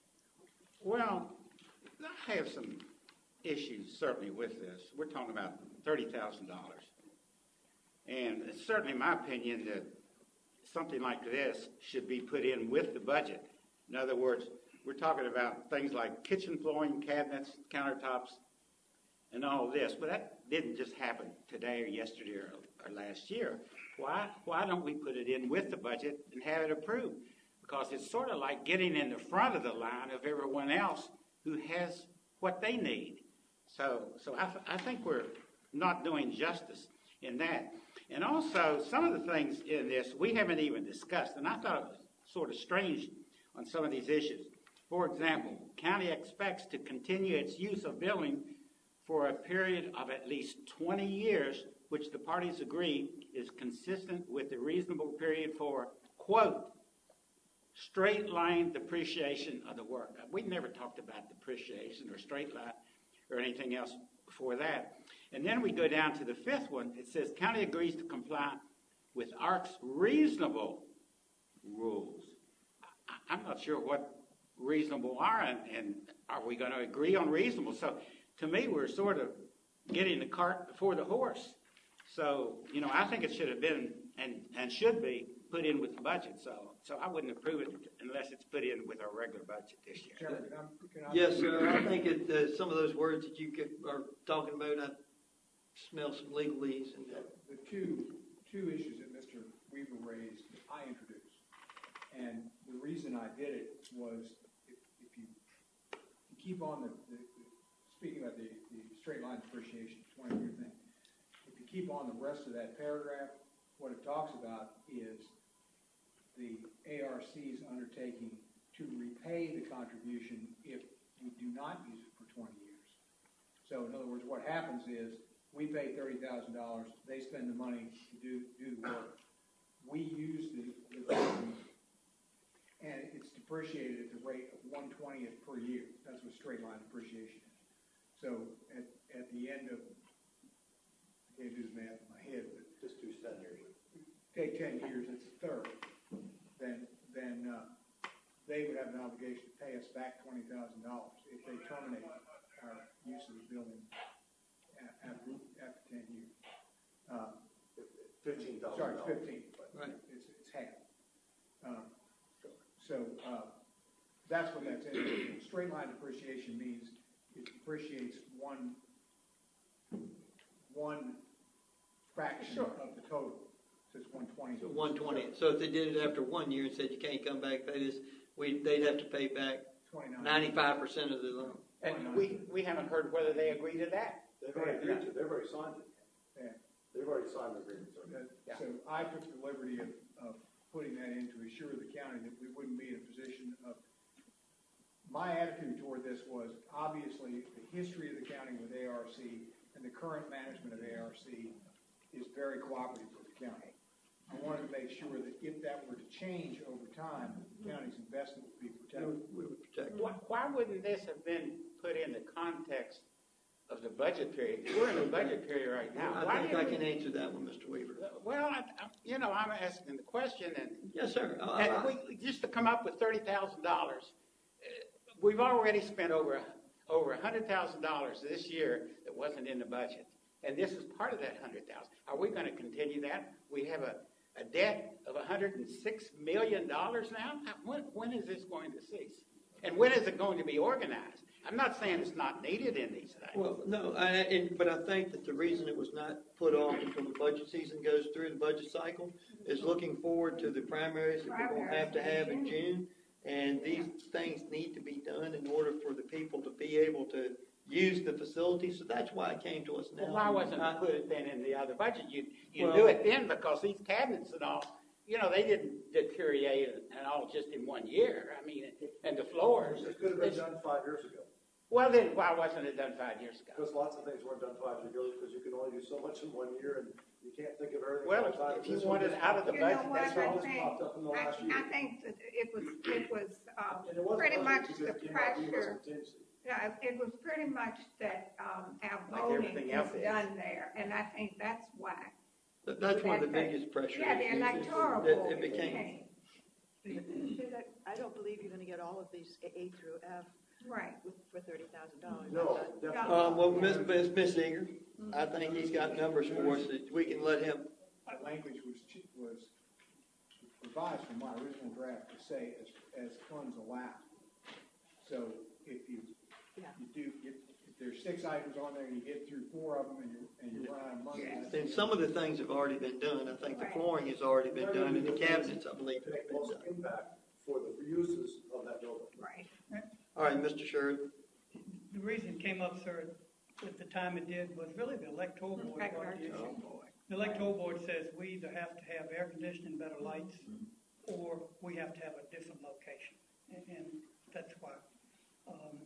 Well, I have some issues certainly with this. We're talking about thirty thousand dollars. And it's certainly my opinion that something like this should be put in with the budget. In other words, we're talking about things like kitchen flooring, cabinets, countertops, and all of this. But that didn't just happen today or yesterday or, or last year. Why, why don't we put it in with the budget and have it approved? Because it's sort of like getting in the front of the line of everyone else who has what they need. So, so I, th I think we're not doing justice in that. And also, some of the things in this we haven't even discussed, and I thought it was sort of strange on some of these issues. For example, county expects to continue its use of building for a period of at least twenty years, which the parties agree is consistent with the reasonable period for, quote, straight line depreciation of the work. We never talked about depreciation or straight line or anything else before that. And then we go down to the fifth one. It says county agrees to comply with A R C's reasonable rules. I, I'm not sure what reasonable are, and, and are we going to agree on reasonable? So to me, we're sort of getting the cart before the horse. So, you know, I think it should have been and, and should be put in with the budget. So, so I wouldn't approve it unless it's put in with our regular budget this year. Chairman, can I- can I- Yes, sir. I think it, uh, some of those words that you could, are talking about, I smell some legalese in that. The two, two issues that Mister Weaver raised, I introduced. And the reason I did it was if, if you, you keep on the, the, the speaking about the, the straight line depreciation, twenty-year thing, if you keep on the rest of that paragraph, what it talks about is the A R C's undertaking to repay the contribution if we do not use it for twenty years. So in other words, what happens is we pay thirty thousand dollars, they spend the money to do, do the work. We use the, the building, and it's depreciated at the rate of one twentieth per year. That's what straight line depreciation is. So at, at the end of, I can't do the math in my head, but Just do ten years. take ten years, it's a third, then, then uh, they would have an obligation to pay us back twenty thousand dollars if they terminate our use of the building a- after, after ten years. Uh, Fifteen thousand Sorry, dollars. fifteen, but Right. it's, it's half. Um, So uh, that's what that's in. Straight line depreciation means it depreciates one, one fraction Sure. of the total. So it's one twenty. So one twenty. So if they did it after one year and said you can't come back, they just, we, they'd have to pay back twenty-nine. ninety-five percent of the loan. And we, we haven't heard whether they agree to that. They've already agreed to, they've already signed it. Yeah. They've already signed the agreement, sir. Okay. Yeah. So I took the liberty of, of putting that in to assure the county that we wouldn't be in a position of, my attitude toward this was, obviously, the history of the county with A R C and the current management of A R C is very cooperative with the county. I wanted to make sure that if that were to change over time, the county's investment would be protected. We would protect. Why, why wouldn't this have been put in the context of the budget period? We're in the budget period right now. I Why think I didn't can we- answer that one, Mister Weaver. Well, I, I, you know, I'm asking the question, and Yes, sir. Uh, and I- we, just to come up with thirty thousand dollars, we've already spent over over a hundred thousand dollars this year that wasn't in the budget, and this is part of that hundred thousand. Are we going to continue that? We have a, a debt of a hundred and six million dollars now. When when is this going to cease? And when is it going to be organized? I'm not saying it's not needed in these things. Well, no, I, and, but I think that the reason it was not put off until the budget season goes through, the budget cycle, is looking forward to the primaries that we're going to have to have in June. And these things need to be done in order for the people to be able to use the facility. So that's why it came to us now. Well, why wasn't I- it put then in the other budget? You, you Well- knew it then because these cabinets and all, you know, they didn't deteriorate and all just in one year. I mean, and the floors. It could have been It's- done five years ago. Well, then why wasn't it done five years ago? Because lots of things weren't done five years ago, because you can only do so much in one year, and you can't think of everything. Well, at a time. if you This one want it just out of the popped You up. know budget, what, That's all I that's think, popped up in the I, last year. I think that it was, it was, um, And it wasn't pretty budget, much it the just came out of U S pressure. contingency. Yeah, it was pretty much that, um, our Like voting everything was else is. done there, and I think that's why. That- That's one of the That- biggest pressure Yeah, the issues is electoral that board it became. I don't believe you're gonna get all of these A A through F Right. with, for thirty thousand dollars. No, definitely. Um, well, Miz Miz Miz Eager, I think he's got numbers for us that we can let him. That language was, ch- was revised from my original draft to say as, as funds allow. So if you, Yeah. you do, get if there's six items on there and you get through four of them and you, and you run out of money. that's- And some of the things have already been done. I think the flooring has already been done, and the cabinets, I believe, To have make been most done. impact for the uses of that building. Right. All right, Mister Sheridan. The reason it came up, sir, at the time it did was really the electoral board brought the issue. The electoral board says we either have to have air conditioning, better lights, or we have to have a different location. And, and that's why, um,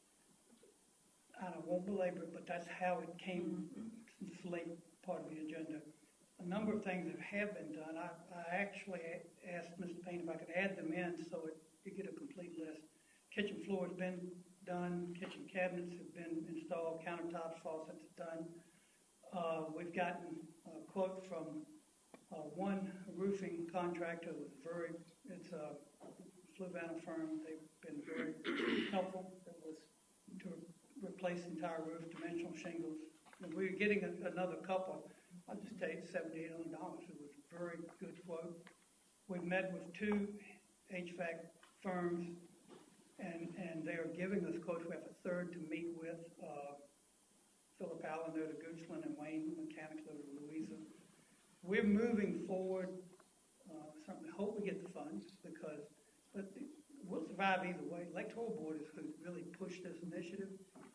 I don't, won't belabor it, but that's how it came, this late part of the agenda. A number of things that have been done, I, I actually asked Mister Payne if I could add them in so it, you get a complete list. Kitchen floor has been done, kitchen cabinets have been installed, countertops, faucets done. Uh, we've gotten a quote from, uh, one roofing contractor who was very, it's a Fluvanna firm, they've been very helpful. It was to replace the entire roof, dimensional shingles. And we were getting a, another couple, I'll just tell you, seventy-eight hundred dollars. It was a very good quote. We've met with two H V A C firms, and, and they are giving us quotes. We have a third to meet with, uh, Philip Allen, they're the Goochland, and Wayne Mechanics, they're the Louisa. We're moving forward. Uh, certainly hope we get the funds, because, but the, we'll survive either way. Electoral board is who really pushed this initiative,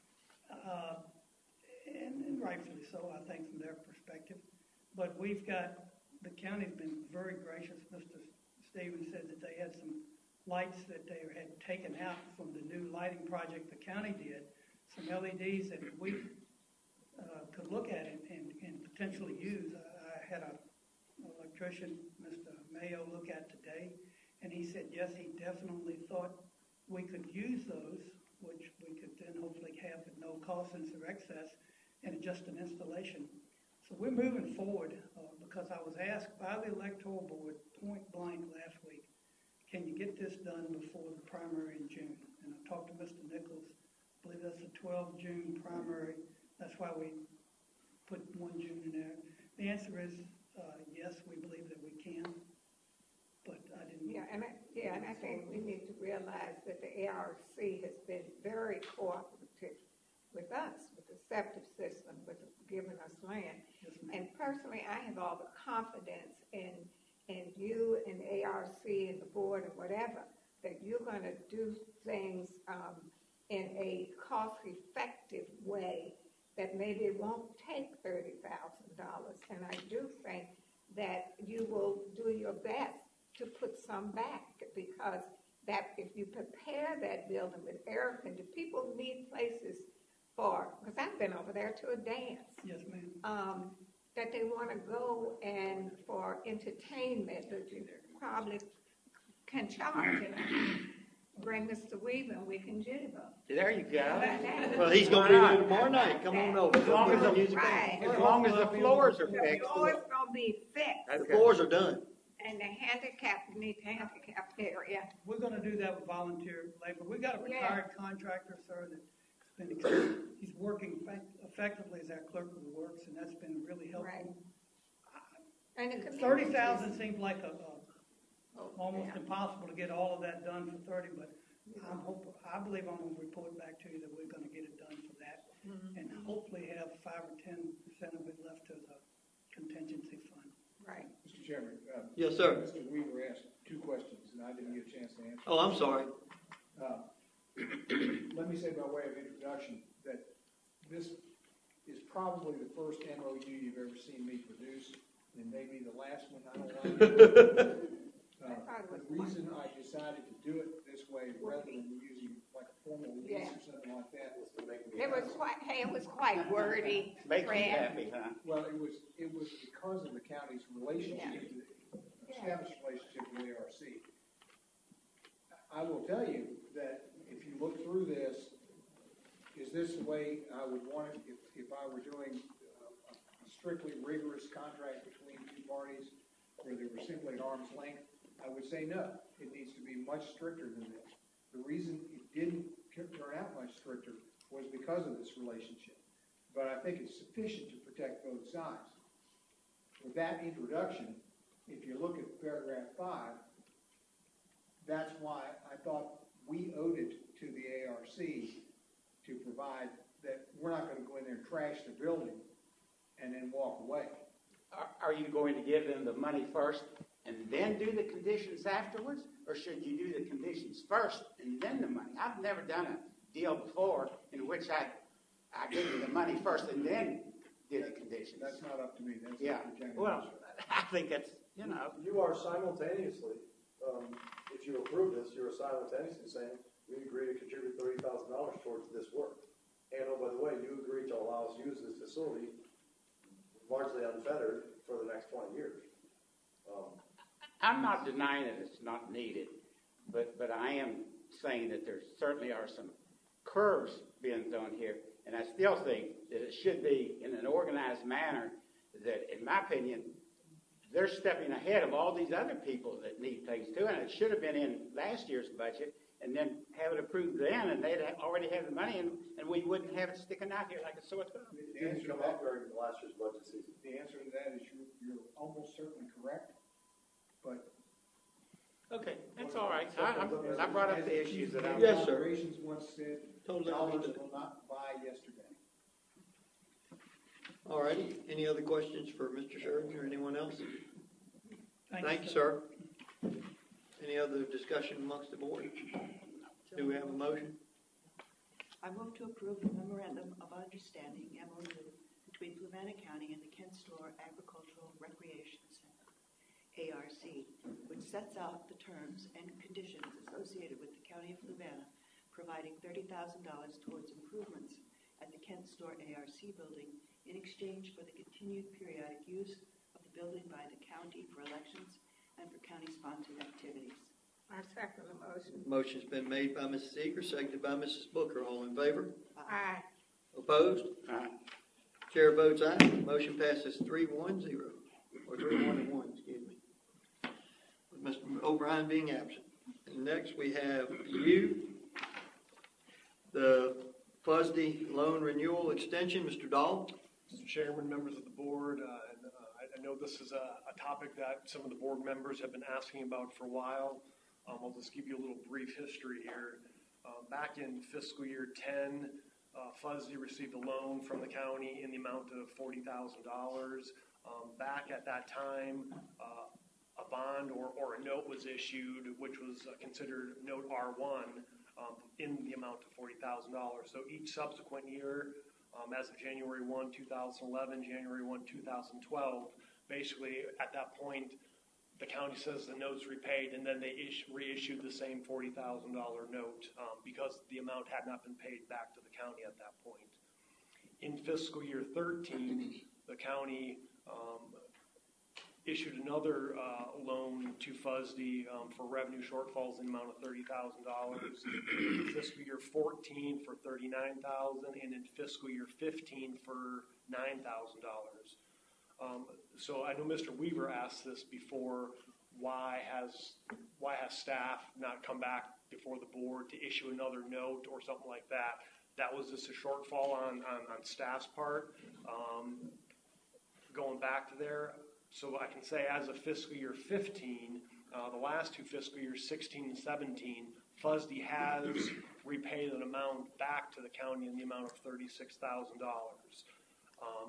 uh, and, and rightfully so, I think, from their perspective. But we've got, the county's been very gracious. Mister Stevens said that they had some lights that they had taken out from the new lighting project the county did, some L E Ds that we uh, could look at and, and, and potentially use. I, I had a an electrician, Mister Mayo, look at today, and he said, yes, he definitely thought we could use those, which we could then hopefully have at no cost since they're excess, and just an installation. So we're moving forward, uh, because I was asked by the electoral board point blank last week, can you get this done before the primary in June? And I talked to Mister Nichols, I believe that's the twelfth June primary. That's why we put one June in there. The answer is, uh, yes, we believe that we can, but I didn't. Yeah, and I, yeah, and I think we need to realize that the A R C has been very cooperative with us, with the septic system, with giving us land. Yes, ma'am. And personally, I have all the confidence in, in you and the A R C and the board and whatever, that you're gonna do things, um, in a cost-effective way that maybe it won't take thirty thousand dollars. And I do think that you will do your best to put some back, because that if you prepare that building with air conditioning, people need places for, because I've been over there to a dance. Yes, ma'am. Um, that they want to go and for entertainment, that you probably can charge, and bring Mister Weaver and we can jitterbug. There you go. Well, he's gonna be there tomorrow night. Come on over. As long as the, Music. Right. as long as the floors are The fixed. floor's gonna be fixed, The floors are done. and the handicap, need handicap area. We're gonna do that with volunteer labor. We got a Yeah. retired contractor, sir, that's been, he's working effect- effectively as our clerk of the works, and that's been really Right. helpful. And the community. Thirty thousand seems like a, a, Oh, almost yeah. impossible to get all of that done for thirty, but I'm hope, I believe I'm gonna report back to you that we're gonna get it done for that. Mhm. And hopefully have five or ten percent of it left to the contingency fund. Right. Mister Chairman. uh, Yes, sir. Mister Weaver asked two questions, and I didn't get a chance to answer. Oh, I'm sorry. Uh, Let me say by way of introduction that this is probably the first M O U you've ever seen me produce, and maybe the last one. I don't know. Uh, the reason I decided to do it this way rather than using like a formal lease Yeah. or something like that was to make me It was quite, hey, it was quite wordy, Makes you Fred. happy, huh? Well, it was, it was because of the county's relationship, to the established relationship with A R C. I will tell you that if you look through this, is this the way I would want it if, if I were doing a a strictly rigorous contract between two parties where they were simply at arm's length? I would say no. It needs to be much stricter than this. The reason it didn't turn out much stricter was because of this relationship. But I think it's sufficient to protect both sides. With that introduction, if you look at paragraph five, that's why I thought we owed it to the A R C to provide that we're not going to go in there and trash the building and then walk away. Are, are you going to give them the money first and then do the conditions afterwards? Or should you do the conditions first and then the money? I've never done a deal before in which I, I gave you the money first and then did the conditions. That's not up to me. That's Yeah, up to Jen. well, I think that's, you know. You are simultaneously, um, if you approve this, you're simultaneously saying, we agree to contribute thirty thousand dollars towards this work. And oh, by the way, you agree to allow us to use this facility largely unfettered for the next twenty years. Um, I'm not denying that it's not needed, but, but I am saying that there certainly are some curves being thrown here. And I still think that it should be in an organized manner that, in my opinion, they're stepping ahead of all these other people that need things too. And it should have been in last year's budget and then have it approved then, and they'd ha- already have the money, and, and we wouldn't have it sticking out here like a sore thumb. It didn't come up during the last year's budget season. The answer to that is you're, you're almost certainly correct, but. Okay, that's all right. I, I'm- I brought up the issues that I. Yes, sir. Operations once said, Totally dollars understood. will not buy yesterday. All righty. Any other questions for Mister Sheridan or anyone else? Thank Thank you, sir. Any other discussion amongst the board? Do we have a motion? I move to approve the memorandum of understanding, M O U, between Fluvanna County and the Kent Store Agricultural Recreation Center, A R C, which sets out the terms and conditions associated with the County of Fluvanna providing thirty thousand dollars towards improvements at the Kent Store A R C building in exchange for the continued periodic use of the building by the county for elections and for county-sponsored activities. I second the motion. Motion's been made by Missus Eager, seconded by Missus Booker. All in favor? Aye. Opposed? Aye. Chair votes aye. Motion passes three one zero, or three one and one, excuse me. With Mister O'Brien being absent. And next we have you, the F U S D loan renewal extension, Mister Dahl. Mister Chairman, members of the board, uh, and, uh, I, I know this is a, a topic that some of the board members have been asking about for a while. Um, I'll just give you a little brief history here. Uh, back in fiscal year ten, uh, F U S D received a loan from the county in the amount of forty thousand dollars. Um, back at that time, uh, a bond or, or a note was issued, which was uh, considered note R one, um, in the amount of forty thousand dollars. So each subsequent year, um, as of January first, two thousand eleven, January first, two thousand twelve. Basically, at that point, the county says the note's repaid, and then they issue, reissued the same forty thousand dollar note um, because the amount had not been paid back to the county at that point. In fiscal year thirteen, the county um, issued another uh, loan to F U S D um, for revenue shortfalls in the amount of thirty thousand dollars. In fiscal year fourteen for thirty-nine thousand dollars, and in fiscal year fifteen for nine thousand dollars. Um, so I know Mister Weaver asked this before, why has, why has staff not come back before the board to issue another note or something like that? That was just a shortfall on, on, on staff's part. Um, going back to there, so I can say as of fiscal year fifteen, uh, the last two fiscal years, sixteen and seventeen, F U S D has repaid an amount back to the county in the amount of thirty-six thousand dollars. Um,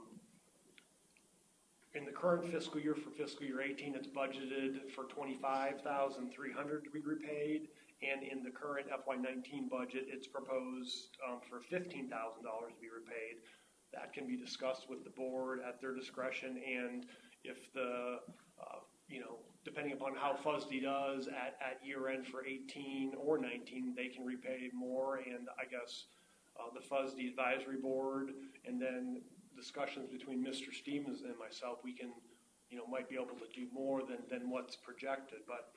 In the current fiscal year, for fiscal year eighteen, it's budgeted for twenty-five thousand three hundred dollars to be repaid, and in the current F Y nineteen budget, it's proposed um, for fifteen thousand dollars to be repaid. That can be discussed with the board at their discretion, and if the, uh, you know, depending upon how F U S D does at, at year end for eighteen or nineteen, they can repay more, and I guess uh, the F U S D advisory board, and then discussions between Mister Stevens and myself, we can, you know, might be able to do more than, than what's projected. But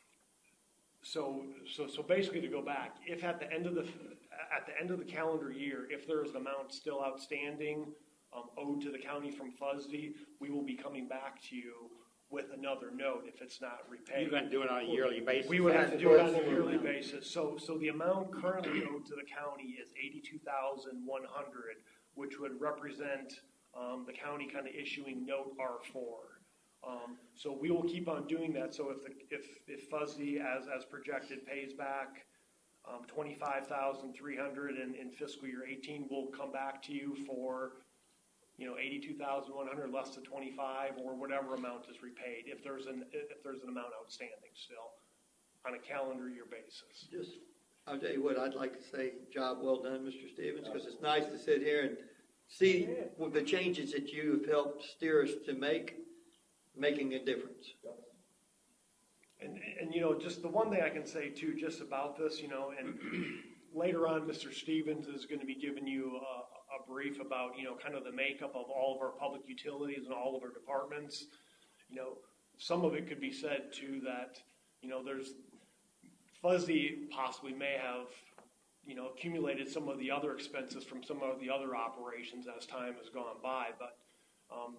so, so, so basically, to go back, if at the end of the at the end of the calendar year, if there is an amount still outstanding um, owed to the county from F U S D, we will be coming back to you with another note if it's not repaid. You're going to do it on a yearly basis? We would have to do it on a yearly basis. So, so the amount currently owed to the county is eighty-two thousand one hundred dollars, which would represent um, the county kind of issuing note R four. Um, so we will keep on doing that. So if the, if, if F U S D, as, as projected, pays back um, twenty-five thousand three hundred dollars in, in fiscal year eighteen, we'll come back to you for, you know, eighty-two thousand one hundred dollars less than twenty-five, or whatever amount is repaid, if there's an, if there's an amount outstanding still on a calendar year basis. Just, I'll tell you what, I'd like to say, job well done, Mister Stevens, because it's nice to sit here and see with the changes that you have helped steer us to make, making a difference. And, and, you know, just the one thing I can say too, just about this, you know, and later on, Mister Stevens is going to be giving you a, a brief about, you know, kind of the makeup of all of our public utilities and all of our departments. You know, some of it could be said too that, you know, there's, F U S D possibly may have, you know, accumulated some of the other expenses from some of the other operations as time has gone by. But um,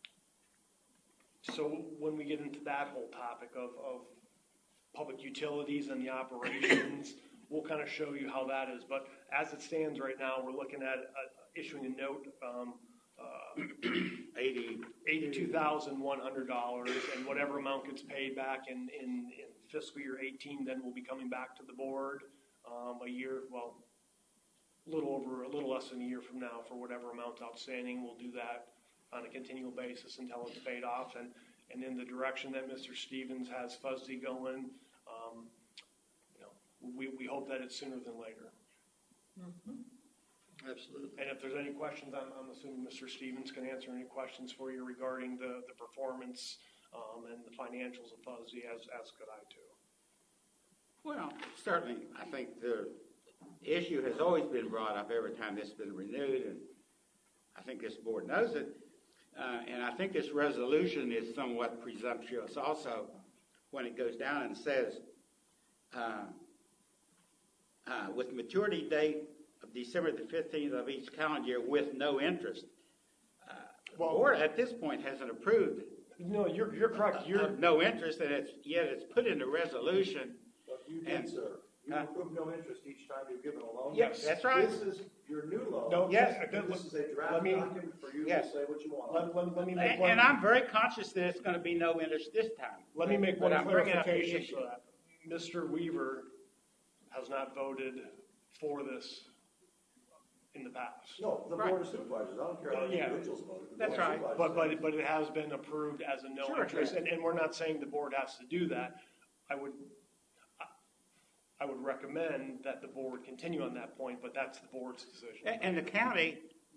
so when we get into that whole topic of, of public utilities and the operations, we'll kind of show you how that is. But as it stands right now, we're looking at uh, issuing a note, um, uh, eighty-two thousand one hundred dollars, and whatever amount gets paid back in, in, in fiscal year eighteen, then we'll be coming back to the board um, a year, well, a little over, a little less than a year from now for whatever amount's outstanding. We'll do that on a continual basis until it's paid off. And, and in the direction that Mister Stevens has F U S D going, um, you know, we, we hope that it's sooner than later. Mm-hmm. Absolutely. And if there's any questions, I'm, I'm assuming Mister Stevens can answer any questions for you regarding the, the performance um, and the financials of F U S D, as, as could I too. Well, certainly, I think the issue has always been brought up every time this has been renewed, and I think this board knows it. Uh, and I think this resolution is somewhat presumptuous also when it goes down and says, uh, uh, with maturity date of December the fifteenth of each calendar year with no interest. Uh, well, the board at this point hasn't approved. No, you're, you're correct. You're uh, no interest, and it's, yet it's put in the resolution. But you did, and, sir. You uh, approved no interest each time you've given a loan. Yes, that's right. This is your new loan. No, yes. This is a draft let me, document for you yes. to say what you want. Let, let, let me make and, one. and I'm very conscious that it's going to be no interest this time. Let me make but one I'm bringing up the clarification issue. for that. Mister Weaver has not voted for this in the past. No, the Right. board of supervisors. I don't care how Yeah. individuals voted. The That's board of right. supervisors But, said- but, but it has been approved as a no Sure, interest, sure. and, and we're not saying the board has to do that. I would, I- I would recommend that the board continue on that point, but that's the board's decision. And, and the county,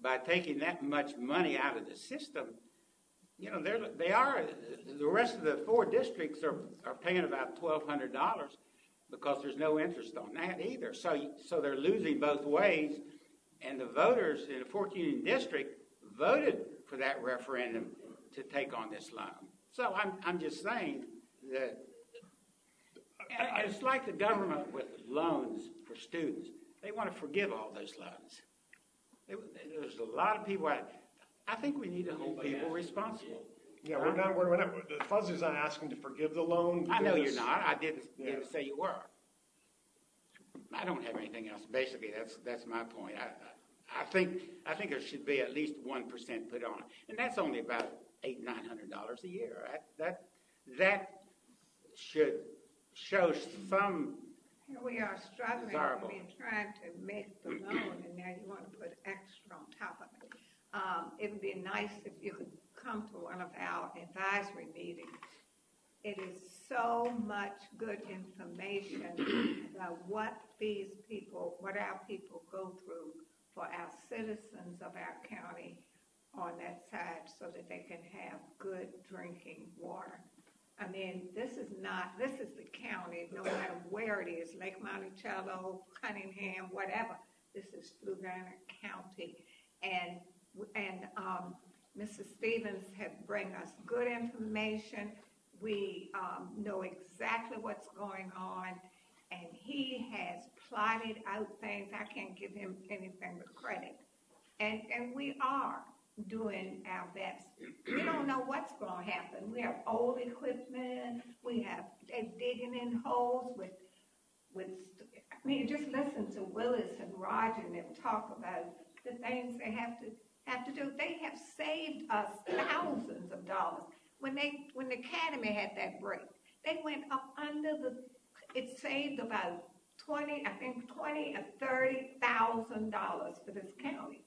by taking that much money out of the system, you know, they're, they are, the rest of the four districts are, are paying about twelve hundred dollars because there's no interest on that either. So, so they're losing both ways, and the voters in the Fort Union District voted for that referendum to take on this loan. So I'm, I'm just saying that and it's like the government with loans for students. They want to forgive all those loans. There's a lot of people, I, I think we need to hold people responsible. Yeah, we're not, we're not, the Fuzzy's not asking to forgive the loan. I know because- you're not. I didn't, Yeah. didn't say you were. I don't have anything else. Basically, that's that's my point. I, I think I think there should be at least one percent put on, and that's only about eight nine hundred dollars a year. That that that should show some. Here we are struggling, Desirable. we've been trying to make the loan, and now you want to put extra on top of it. Um, it would be nice if you could come to one of our advisory meetings. It is so much good information about what these people, what our people go through for our citizens of our county on that side so that they can have good drinking water. I mean, this is not, this is the county, no matter where it is, Lake Monticello, Cunningham, whatever. This is Fluvanna County. And, and um, Missus Stevens had bring us good information. We um, know exactly what's going on, and he has plotted out things. I can't give him anything but credit. And, and we are doing our best. We don't know what's going to happen. We have old equipment. We have, they're digging in holes with, with, I mean, just listen to Willis and Roger and them talk about the things they have to, have to do. They have saved us thousands of dollars. When they, when the academy had that break, they went up under the, it saved about twenty, I think twenty or thirty thousand dollars for this county.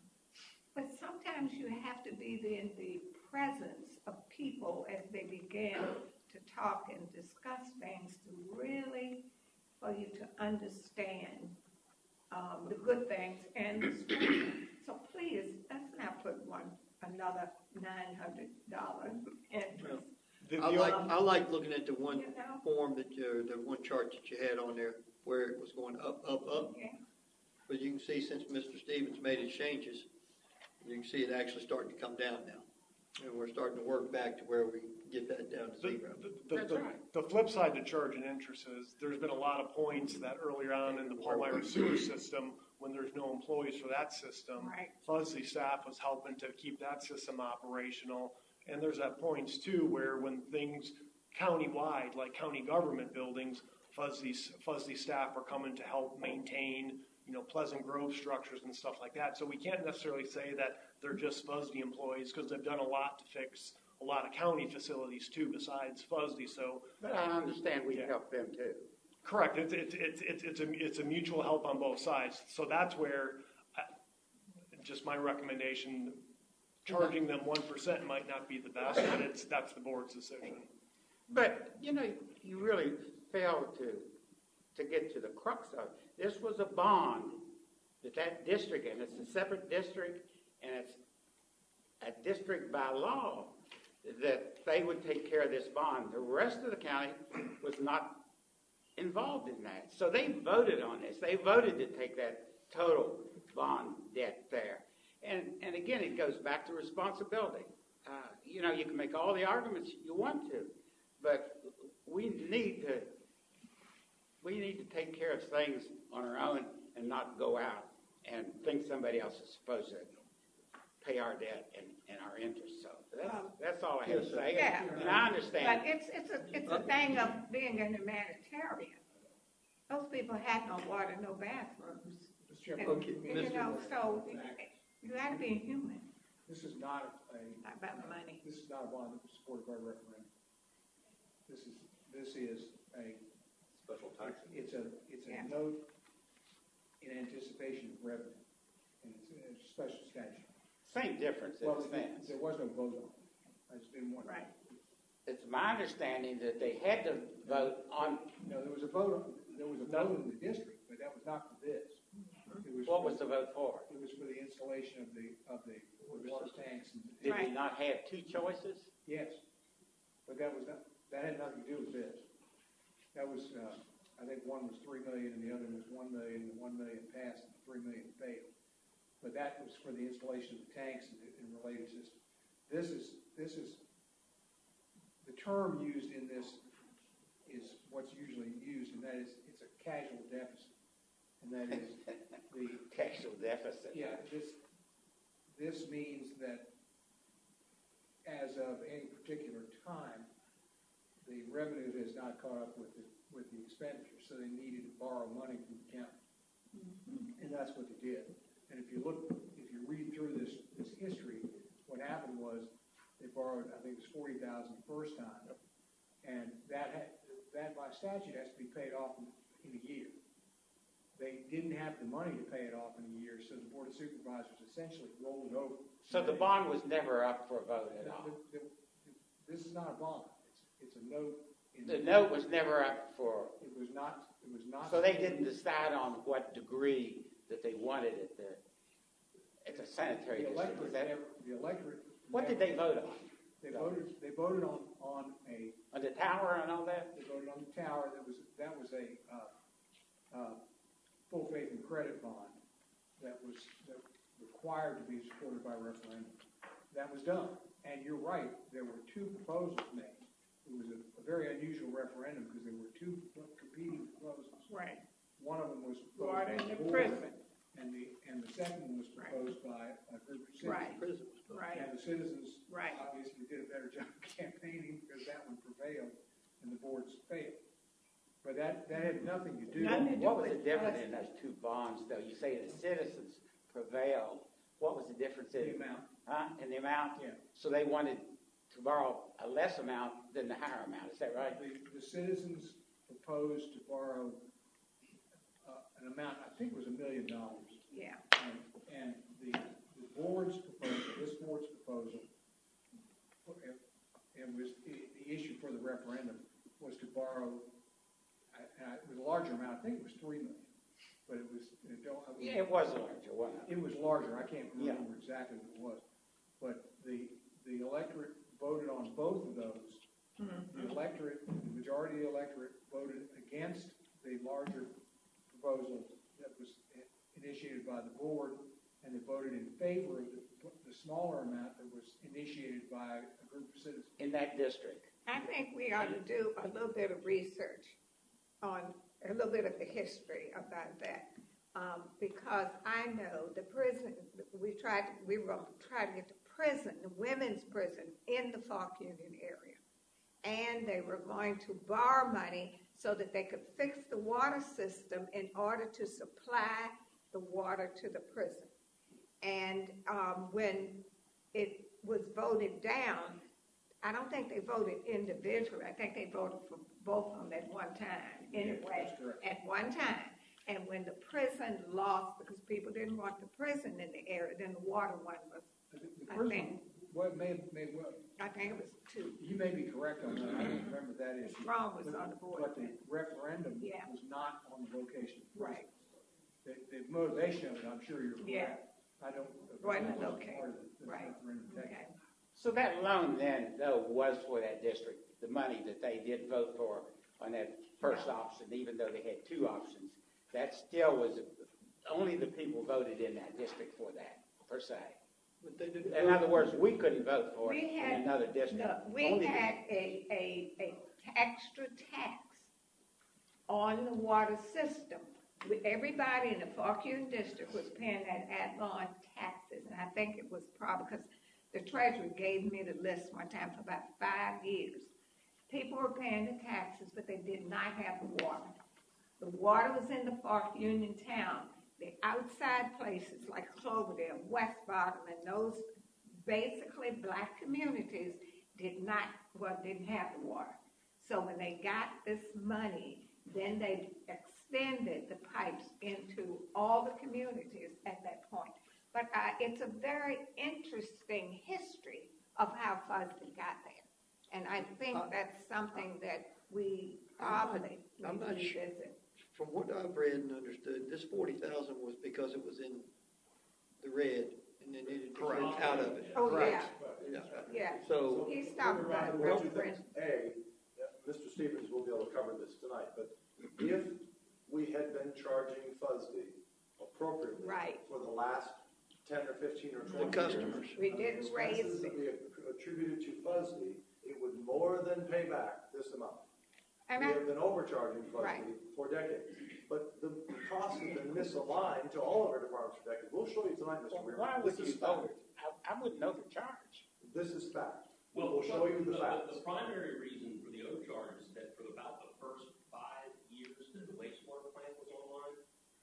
But sometimes you have to be in the presence of people as they begin to talk and discuss things to really, for you to understand um, the good things and the strengths. So please, let's not put one, another nine hundred dollars interest. I like, Um, I like looking at the one you know? form that you, the one chart that you had on there where it was going up, up, up. Yeah. But you can see since Mister Stevens made his changes, you can see it actually starting to come down now. And we're starting to work back to where we get that down to The, zero. the, the, the, the flip side to charge and interest is there's been a lot of points that earlier on in the Palmyra sewer system, when there's no employees for that system, Right. Fuzzy staff was helping to keep that system operational. And there's at points too where when things countywide, like county government buildings, Fuzzy, Fuzzy staff are coming to help maintain, you know, Pleasant Grove structures and stuff like that. So we can't necessarily say that they're just Fuzzy employees because they've done a lot to fix a lot of county facilities too besides Fuzzy. So, But I understand we Yeah. help them too. correct. It's, it's, it's, it's, it's, a, it's a mutual help on both sides. So that's where, I, just my recommendation, charging them one percent might not be the best, but it's, that's the board's decision. But, you know, you really fail to, to get to the crux of it. This was a bond that that district, and it's a separate district, and it's a district by law, that they would take care of this bond. The rest of the county was not involved in that. So they voted on this. They voted to take that total bond debt there. And, and again, it goes back to responsibility. Uh, you know, you can make all the arguments you want to, but we need to, we need to take care of things on our own and not go out and think somebody else is supposed to pay our debt and, and our interest. So that's, that's all I have to say. Yeah. And I understand. But it's, it's a, it's a thing of being a humanitarian. Those people had no water, no bathrooms. Mister Chairman, And, Okay, you Mister know, so you gotta be human, this is not a, not about money. this is not a bond that was supported by referendum. This is, this is a, Special tax. it's a, it's Yeah. a note in anticipation of revenue, and it's a special statute. Same difference in Well, a sense. there was no vote on it. I just didn't want. Right. It's my understanding that they had to vote on, No, there was a vote, on there was a vote in the district, but that was not for this. It was What for- was the vote for? It was for the installation of the, of the water tanks. and- Did we not have two choices? Yes, but that was not, that had nothing to do with this. That was, uh, I think one was three million and the other was one million, and the one million passed and the three million failed. But that was for the installation of the tanks and, and related systems. This is, this is, the term used in this is what's usually used, and that is, it's a casual deficit. And that is the. Casual deficit. Yeah, this, this means that as of any particular time, the revenue has not caught up with the, with the expenditure, so they needed to borrow money from the county. And that's what they did. And if you look, if you read through this, this history, what happened was they borrowed, I think it was forty thousand the first time, and that had, that by statute has to be paid off in, in a year. They didn't have the money to pay it off in a year, so the Board of Supervisors essentially rolled it over. So the bond was never up for a vote at all? The- the- the- This is not a bond, it's, it's a note. in- The note was never up for, It was not, it was not. so they didn't decide on what degree that they wanted at the, at the sanitary The district? electorate, Is that- never- the electorate. What did they vote on? They voted, they voted on, on a, On the tower and all that? they voted on the tower, that was, that was a, uh, uh, full faith and credit bond that was, that required to be supported by referendum. That was done, and you're right, there were two proposals made. It was a, a very unusual referendum because there were two competing proposals. Right. One of them was Water proposed in by the the board, prison. and the, and the second one was proposed by a group of Right. citizens. Right. And the citizens Right. obviously did a better job campaigning because that one prevailed and the boards failed. But that, that had nothing to do. Nothing to do What was the with difference us. in those two bonds, though? You say the citizens prevailed. What was the difference in? The amount. Huh? In the amount? Yeah. So they wanted to borrow a less amount than the higher amount, is that right? The, the citizens proposed to borrow uh, an amount, I think it was a million dollars. Yeah. And, and the, the board's proposal, this board's proposal, and was, the the issue for the referendum was to borrow, I- and I- it was a larger amount, I think it was three million, but it was, it don't. I- Yeah, it was larger, wasn't it? It was larger, I can't Yeah. remember exactly what it was. But the, the electorate voted on both of those. The electorate, the majority of the electorate voted against the larger proposal that was initiated by the board, and they voted in favor of the, the smaller amount that was initiated by a group of citizens. In that district. I think we ought to do a little bit of research on a little bit of the history about that. Um, because I know the prison, we tried, we were trying to get the prison, the women's prison in the Falk Union area. And they were going to borrow money so that they could fix the water system in order to supply the water to the prison. And um, when it was voted down, I don't think they voted individually. I think they voted for both of them at one time, anyway, that's correct. at one time. And when the prison lost, because people didn't want the prison in the area, then the water one was, The, the I person, think, what may, may, well, I think it was two. you may be correct on that, I don't remember that issue. Ron was But- on the board But the then. referendum Yeah. was not on the location. of the prison. Right. The, the motivation of it, I'm sure you're Yeah. correct. I don't. Wasn't that wasn't okay. part of the- the Right. referendum text. Okay. So that loan then, though, was for that district, the money that they did vote for on that first option, even though they had two options, that still was, only the people voted in that district for that, per se. But they didn't. In other words, we couldn't vote for it We in had, another district. no, we Only the- had a, a, a extra tax on the water system. We- Everybody in the Falk Union District was paying that ad valorem taxes, and I think it was probably because the treasurer gave me the list one time for about five years. People were paying the taxes, but they did not have the water. The water was in the Falk Union town. The outside places like Cloverdale, West Bottom, and those basically black communities did not, well, didn't have the water. So when they got this money, then they extended the pipes into all the communities at that point. But uh, it's a very interesting history of how Fuzzley got there. And I think Uh, that's something that we I'm not- probably I'm need to not su- revisit. from what I've read and understood, this forty thousand was because it was in the red and they needed to get out of it. Oh, yeah, Yeah. yeah. So, He's talking about Well, the two things. A, Mister Stevens will be able to cover this tonight, but if we had been charging FUSD appropriately Right. for the last ten or fifteen or twenty The customers. years, We didn't the raise expenses that we attributed to FUSD, it would more than pay back this amount. And We I, have been overcharging Right. FUSD for decades, but the the costs have been misaligned to all of our departments for decades. We'll show you tonight, Mister Well, Weaver. why would This you is know fact. it? I, I wouldn't know the charge. This is fact. Well, We'll show you the the, facts. the primary reason for the overcharge is that for about the first five years that the wastewater plant was online,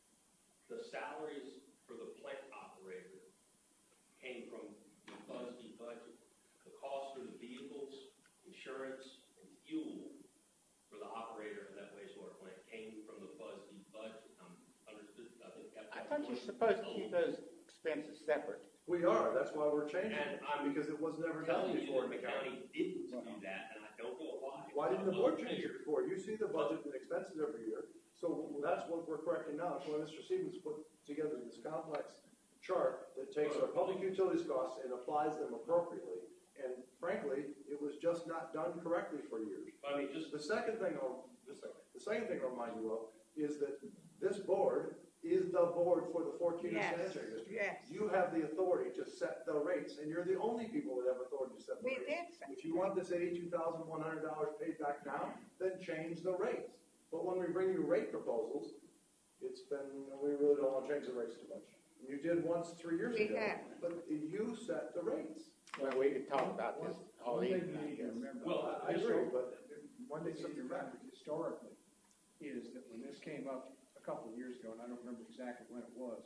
the salaries for the plant operator came from the FUSD budget. The cost of the vehicles, insurance, and fuel for the operator of that wastewater plant came from the FUSD budget. Um, understood, I think that. I thought you were supposed to keep those expenses separate. We are, that's why we're changing And it, I'm because it was never done telling you before that in the the county. county didn't do that, and I don't know why. Why didn't the I'm board change unclear. it before? You see the budget and expenses every year, so that's what we're correcting now. That's why Mister Stevens put together this complex chart that takes our public utilities costs and applies them appropriately. And frankly, it was just not done correctly for years. I mean, just The second thing I'll, just a second. The second thing I'll remind you of is that this board is the board for the Fort Union Yes, Sanitary District. yes. You have the authority to set the rates, and you're the only people that have authority to set the we rates. did say, If you want this eighty-two thousand one hundred dollars paid back now, then change the rates. But when we bring you rate proposals, it's been, we really don't want to change the rates too much. You did once three years We ago, have. but you set the rates. Well, we could talk about this all One thing evening, you I need to guess. remember. Well, I agree, but One thing you need to remember historically is that when this came up a couple of years ago, and I don't remember exactly when it was,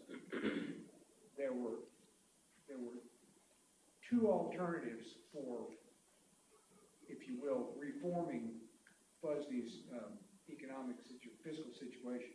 there were, there were two alternatives for, if you will, reforming FUSD's um, economic situ- fiscal situation.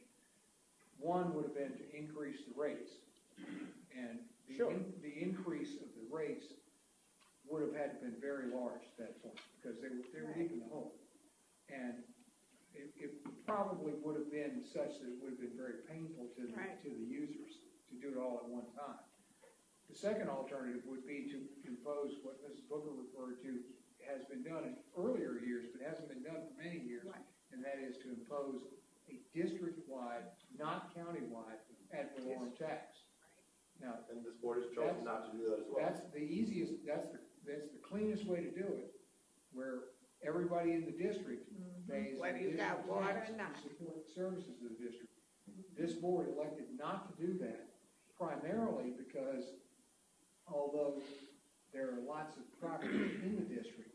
One would have been to increase the rates, and the, Sure. in, the increase of the rates would have had to been very large at that point, because they were, they were deep in the hole. And it, it probably would have been such that it would have been very painful to the, Right. to the users to do it all at one time. The second alternative would be to impose what Missus Booker referred to, has been done in earlier years, but hasn't been done for many years, Right. and that is to impose a district-wide, not county-wide, ad valorem tax. Now, and this board has chosen That's- not to do that as well. that's the easiest, that's the, that's the cleanest way to do it, where everybody in the district pays whether an you got additional water tax or not. to support the services of the district. This board elected not to do that, primarily because although there are lots of properties in the district,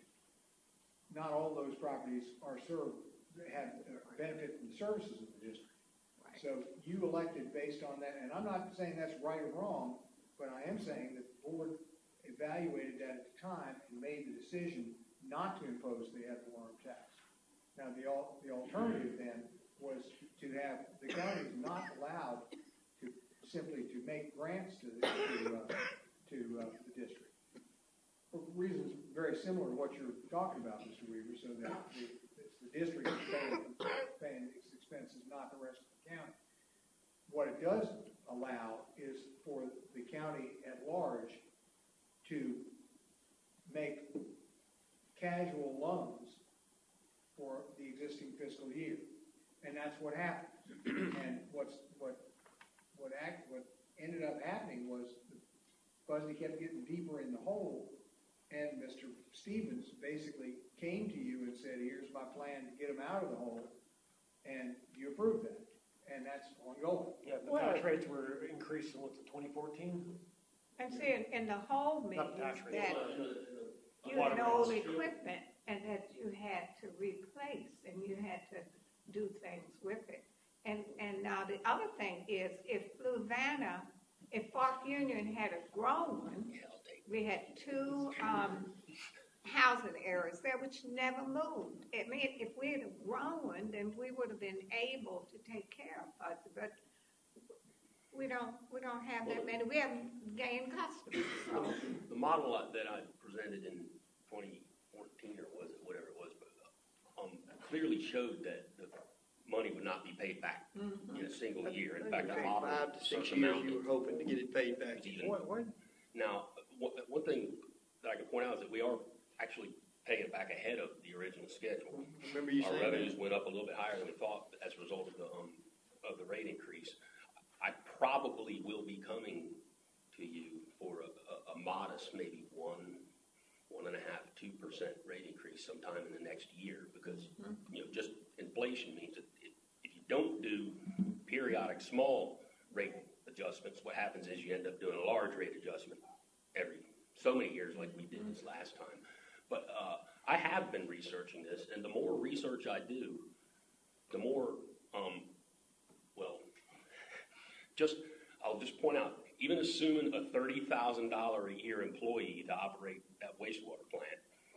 not all those properties are served, have uh, benefit from the services of the district. So you elected based on that, and I'm not saying that's right or wrong, but I am saying that the board evaluated that at the time and made the decision not to impose the ad valorem tax. Now, the al- the alternative then was to have the counties not allowed to simply to make grants to the, to, uh, to uh, the district. For reasons very similar to what you're talking about, Mister Weaver, so that the, it's the district that's paying, paying its expenses, not the rest of the county. What it does allow is for the county at large to make casual loans for the existing fiscal year. And that's what happened. And what's, what, what act, what ended up happening was FUSD kept getting deeper in the hole, and Mister Stevens basically came to you and said, here's my plan to get them out of the hole, and you approved that. And that's ongoing. Yeah, the tax rates were increasing, what's it, twenty fourteen? And see, in, in the whole means Not tax rates. that you Water had old rates. equipment and that you had to replace and you had to do things with it. And, and now the other thing is, if Fluvanna, if Fort Union had a grown, we had two, um, housing areas there which never moved. I mean, if we had grown, then we would have been able to take care of us, but we don't, we don't have that many, we haven't gained customers, so. The model that I presented in twenty fourteen, or was it, whatever it was, but, um, clearly showed that the money would not be paid back Mhm. in a single year. In I fact, think I'm offering five to a six certain years, amount. you were hoping to get it paid back. Even- What- what- Now, one, one thing that I can point out is that we are actually paying it back ahead of the original schedule. Remember you Our saying that? revenues went up a little bit higher than we thought as a result of the, um, of the rate increase. I probably will be coming to you for a, a, a modest, maybe one, one and a half, two percent rate increase sometime in the next year, because, you know, just inflation means that if, if you don't do periodic small rate adjustments, what happens is you end up doing a large rate adjustment every so many years like we did this last time. But uh, I have been researching this, and the more research I do, the more, um, well, just, I'll just point out, even assuming a thirty thousand dollars a year employee to operate that wastewater plant,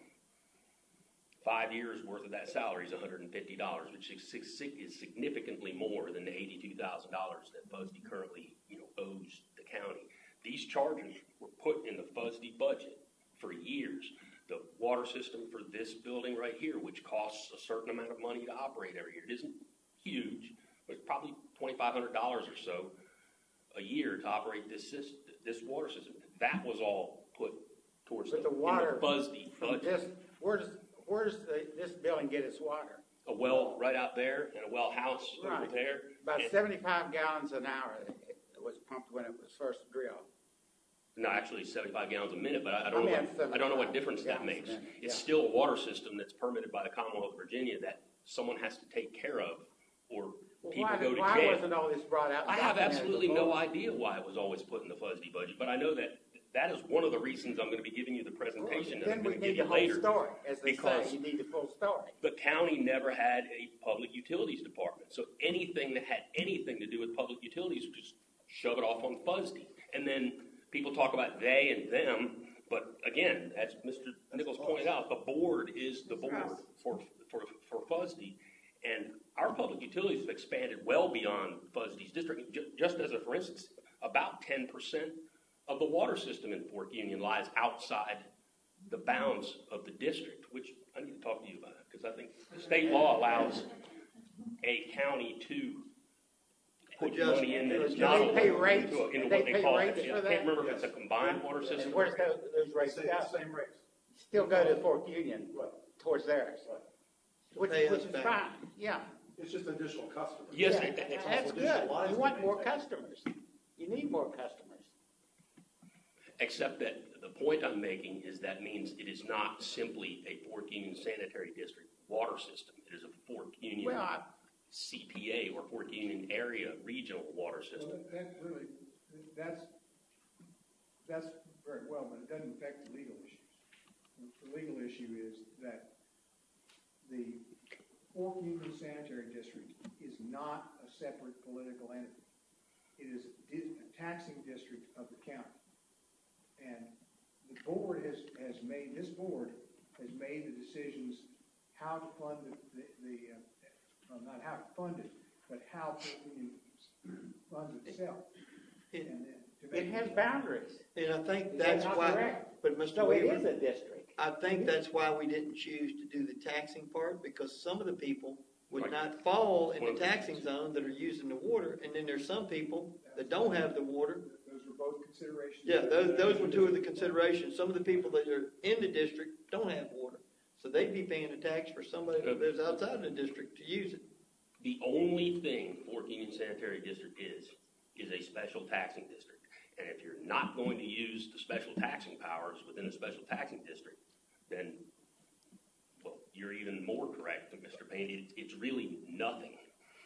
five years worth of that salary is one hundred fifty dollars, which is is significantly more than the eighty-two thousand dollars that F U S D currently, you know, owes the county. These charges were put in the F U S D budget for years. The water system for this building right here, which costs a certain amount of money to operate every year, it isn't huge, but it's probably twenty-five hundred dollars or so a year to operate this system, this water system. That was all put towards the, But the water in the F U S D from budget. this, where does, where does the, this building get its water? A well right out there and a well house over Right. there. About And- seventy-five gallons an hour it was pumped when it was first drilled. No, actually seventy-five gallons a minute, but I, I I don't know mean, what, I don't know what seventy-five difference that gallons a makes. minute, It's yeah. still a water system that's permitted by the Commonwealth of Virginia that someone has to take care of, or Well, people why, go did- to why jail. wasn't all this brought out? and I have documented absolutely before? no idea why it was always put in the F U S D budget, but I know that that is one of the reasons I'm going to be giving you the presentation that I'm Then we going to give need the you whole later. story, as they because say, you need the full story. the county never had a public utilities department. So anything that had anything to do with public utilities, just shove it off on F U S D. And then people talk about they and them, but again, as Mister Nichols pointed out, the board is the board for, for, for F U S D. And our public utilities have expanded well beyond F U S D's district. Ju- Just as a, for instance, about ten percent of the water system in Fort Union lies outside the bounds of the district, which I need to talk to you about, because I think the state law allows a county to put Adjust- money in that is Do not they pay allowed rates? into, a- into Do what they they pay call rates it. for I that? can't remember if it's a combined water And system. where's those, those rates Same, go? same rates. Still go to Fort Union, towards theirs, which, Pay which us is back. fine, yeah. It's just additional customers. Yes, Yeah, it- it- That's good, you want more customers, you need more customers. Except that the point I'm making is that means it is not simply a Fort Union Sanitary District water system. It is a Fort Union Well, I- C P A or Fort Union Area Regional Water Well, System. that- that really, that's, that's very well, but it doesn't affect the legal issues. The legal issue is that the Fort Union Sanitary District is not a separate political entity. It is di- a taxing district of the county. And the board has, has made, this board has made the decisions how to fund the, the, the, uh, well, not how to fund it, but how Fort Union funds itself. It- And then to make It has boundaries. And I think Is that's that not why, correct? but Mister So it Weaver, is a district. I think that's why we didn't choose to do the taxing part, because some of the people would Right. not fall in the Well- taxing zone that are using the water, and then there's some people that don't have the water. Those were both considerations. Yeah, those, those were two of the considerations. Some of the people that are in the district don't have water, so they'd be paying a tax for somebody that lives outside the district to use it. The only thing Fort Union Sanitary District is, is a special taxing district. And if you're not going to use the special taxing powers within a special taxing district, then, well, you're even more correct than Mister Payne. It's, it's really nothing.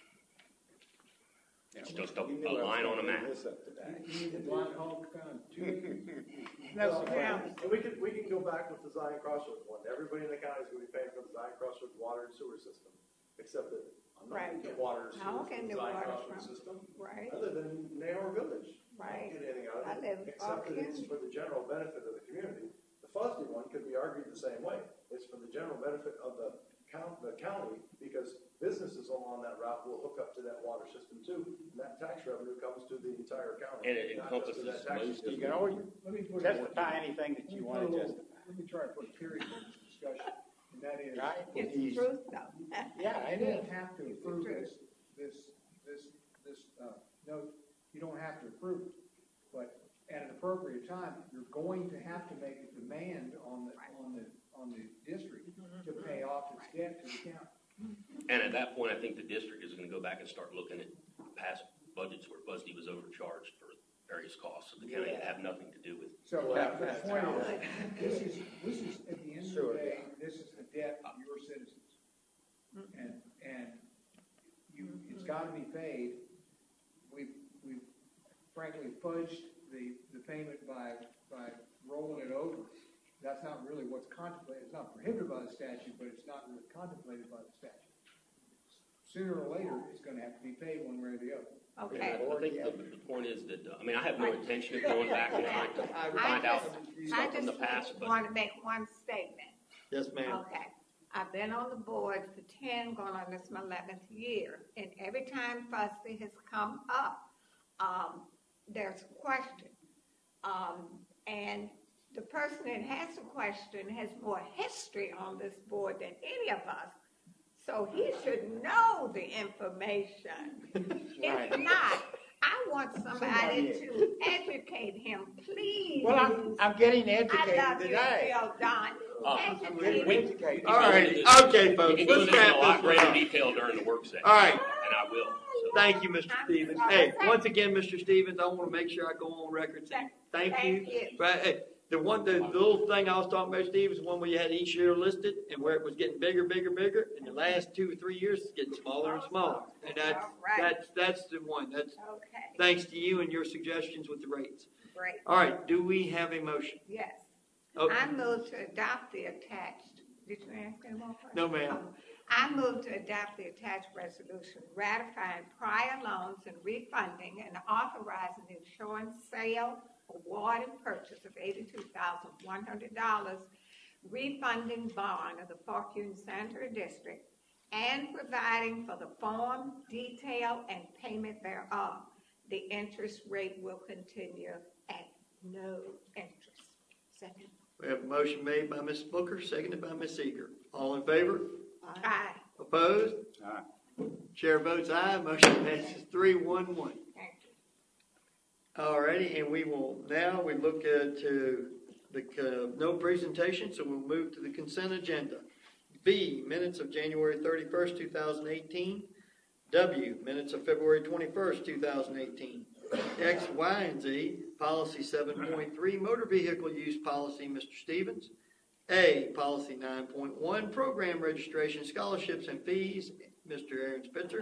It's just a, You knew a I was line on a gonna map. bring this up today. You need the blind hog found too. No Well, surprise. And we can, we can go back with the Zion Crossroads one. Everybody in the county is gonna be paying for the Zion Crossroads water and sewer system, except that I'm not Right. gonna get water and sewer How from can the the Zion water Crossroads from- system. Right. I live in Naylor Village. I Right. don't get anything out I of live it, in except that it's Fauquier. for the general benefit of the community. The F U S D one could be argued the same way. It's for the general benefit of the count, the county, because businesses along that route will hook up to that water system too. And that tax revenue comes to the entire county. And it not just to encompasses that tax most of You district. can always Let me put a- justify anything that let me you put want a to little- justify. Let me try to put a period in this discussion. and that is. Right. It's the truth, though. Yeah, it You is. don't have to approve this, this, this, this, uh, note, you don't have to approve it. But at an appropriate time, you're going to have to make a demand on the, on the, on the district to pay off its debt to the county. And at that point, I think the district is gonna go back and start looking at past budgets where B U S D was overcharged for various costs, so the county would have nothing to do with. So, Yeah, uh, the that's point how- is, this is, this is, at the end of Sure. the day, this is the debt of your citizens. And, and you, it's gotta be paid. We've, we've frankly fudged the, the payment by, by rolling it over. That's not really what's contemplated, it's not prohibited by the statute, but it's not really contemplated by the statute. Sooner or later, it's gonna have to be paid one way or the other. Okay. I think the, the point is that, uh, I mean, I have no intention of going back and trying to find I out just, I stuff from the just past, but. want to make one statement. Yes, ma'am. Okay. I've been on the board for ten, going on this my eleventh year, and every time F U S D has come up, um, there's a question. Um, and the person that has the question has more history on this board than any of us. So he should know the information. Right. If not, I want somebody to educate him, please. Well, I'm, I'm getting I educated love you, today. Bill Don. Uh, I'm getting Educate. educated. All right, okay, folks, You can go let's into this in wrap a lot this one greater up. detail during the work session. All right. And I will. So. Thank you, Mister Stevens. Hey, once again, Mister Stevens, I want to make sure I go on record saying thank you. Thank you. Right, hey, the one, the, the little thing I was talking about, Steve, is one where you had each year listed and where it was getting bigger, bigger, bigger. And the last two or three years, it's getting smaller and smaller. And that's, All right. that's, that's the one. That's Okay, thanks to you and your suggestions with the rates. great. All right, do we have a motion? Yes. Oh. I move to adopt the attached, did you ask any more questions? No, ma'am. Oh. I move to adopt the attached resolution ratifying prior loans and refunding and authorizing the insurance sale, award, and purchase of eighty-two thousand one hundred dollars refunding bond of the Park Union Sanitary District and providing for the form, detail, and payment thereof. The interest rate will continue at no interest. Second. We have a motion made by Miz Booker, seconded by Miz Eager. All in favor? Aye. Opposed? Aye. Chair votes aye. Motion passes three one one. Thank you. All righty, and we will now we look at to the uh, no presentation, so we'll move to the consent agenda. B, minutes of January thirty-first, two thousand eighteen. W, minutes of February twenty-first, two thousand eighteen. X, Y, and Z, policy seven point three, motor vehicle use policy, Mister Stevens. A, policy nine point one, program registration, scholarships, and fees, Mister Aaron Spitzer.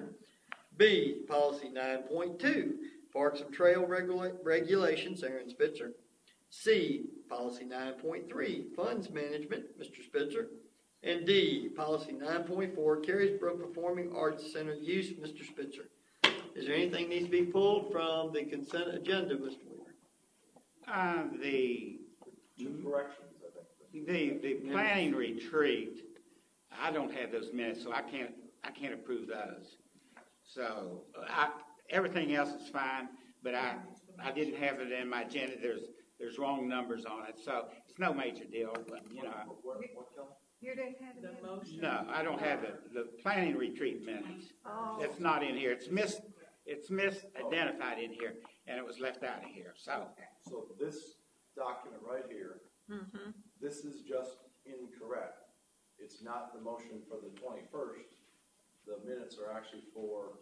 B, policy nine point two, parks and trail regula- regulations, Aaron Spitzer. C, policy nine point three, funds management, Mister Spitzer. And D, policy nine point four, Carriesbrook Performing Arts Center use, Mister Spitzer. Is there anything needs to be pulled from the consent agenda, Mister Weaver? Uh, the, Two corrections, I think. the, the planning retreat, I don't have those minutes, so I can't, I can't approve those. So, I, everything else is fine, but I, I didn't have it in my agenda. There's, there's wrong numbers on it, so it's no major deal, but, you know. What, what, Kelly? You didn't have The it? motion. No, I don't have it. The planning retreat minutes. Oh. It's not in here. It's mis, it's misidentified in here, and it was left out of here, so. So this document right here, Mm-hmm. this is just incorrect. It's not the motion for the twenty-first. The minutes are actually for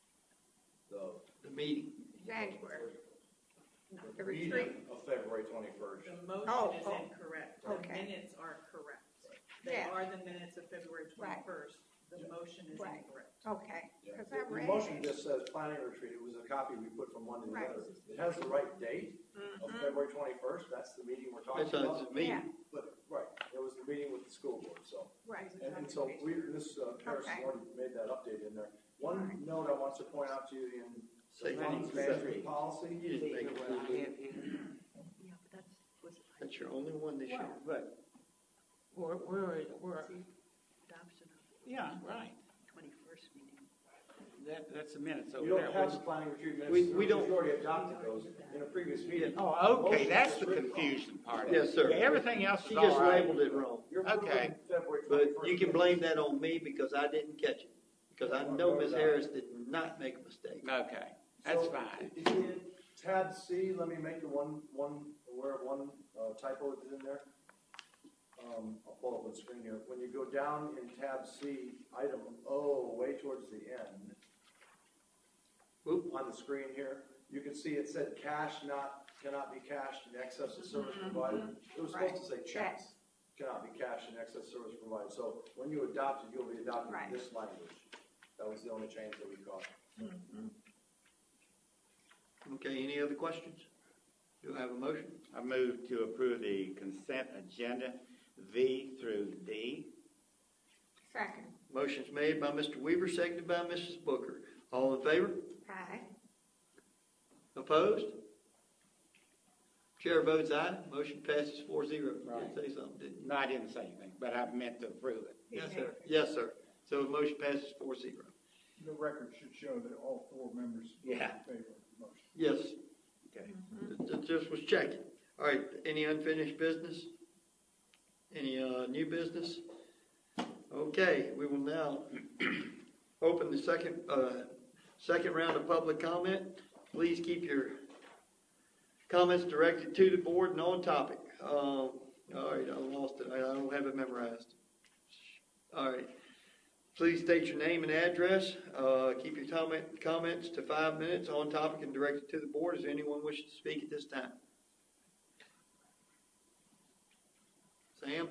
the. The meeting. January. The The meeting retreat. of February twenty-first. The motion Oh, is oh. incorrect. The Okay. minutes are correct. They Yeah. are the minutes of February Right. twenty-first. The motion is Right. incorrect. Okay, Yeah. because I The read motion it. just says planning retreat. It was a copy we put from one to the Right. other. It has the right date of Mhm. February twenty-first. That's the meeting we're talking That's a, about. it's a meeting. Yeah. But, right, it was the meeting with the school board, so. Right. And, and so we, Miz uh, Harrison Okay. already made that update in there. One Alright. note I want to point out to you in the Say funds that. management policy. You didn't make it. Yeah, but that's, was That's your only one this year. But, where, where, where, adoption of yeah, right. the twenty-first meeting. that, that's the minutes over You there. don't have the planning retreat minutes. We- we don't- We've already adopted those in a previous meeting. Oh, okay, Motion that's is the written on. confusion part. Yes, sir. Yeah, everything else is She all just right. labeled it wrong. You're Okay. approving February But twenty-first. you can blame that on me because I didn't catch it. Because I know Miz Harris did not make a mistake. Okay, that's So, fine. if you did tab C, let me make the one, one, aware of one uh, typo that's in there. Um, I'll pull up the screen here. When you go down in tab C, item O, way towards the end, Oop. on the screen here, you can see it said cash not, cannot be cashed in excess of service provided. It was supposed to say checks cannot be cashed in excess of service provided. So when you adopt it, you'll be adopting Right. this language. That was the only change that we caught. Okay, any other questions? Do I have a motion? I move to approve the consent agenda V through D. Second. Motion's made by Mister Weaver, seconded by Missus Booker. All in favor? Aye. Opposed? Chair votes aye. Motion passes four zero. You Right. didn't say something, didn't you? No, I didn't say anything, but I meant to approve it. Yes, sir. Yes, sir. So the motion passes four zero. The record should show that all four members voted Yeah. in favor of the motion. Yes, Okay. J- j- just was checking. All right, any unfinished business? Any, uh, new business? Okay, we will now open the second, uh, second round of public comment. Please keep your comments directed to the board and on topic. Um, all right, I lost it. I I don't have it memorized. All right. Please state your name and address. Uh, keep your comment, comments to five minutes on topic and directed to the board. Is there anyone wishing to speak at this time? Sam?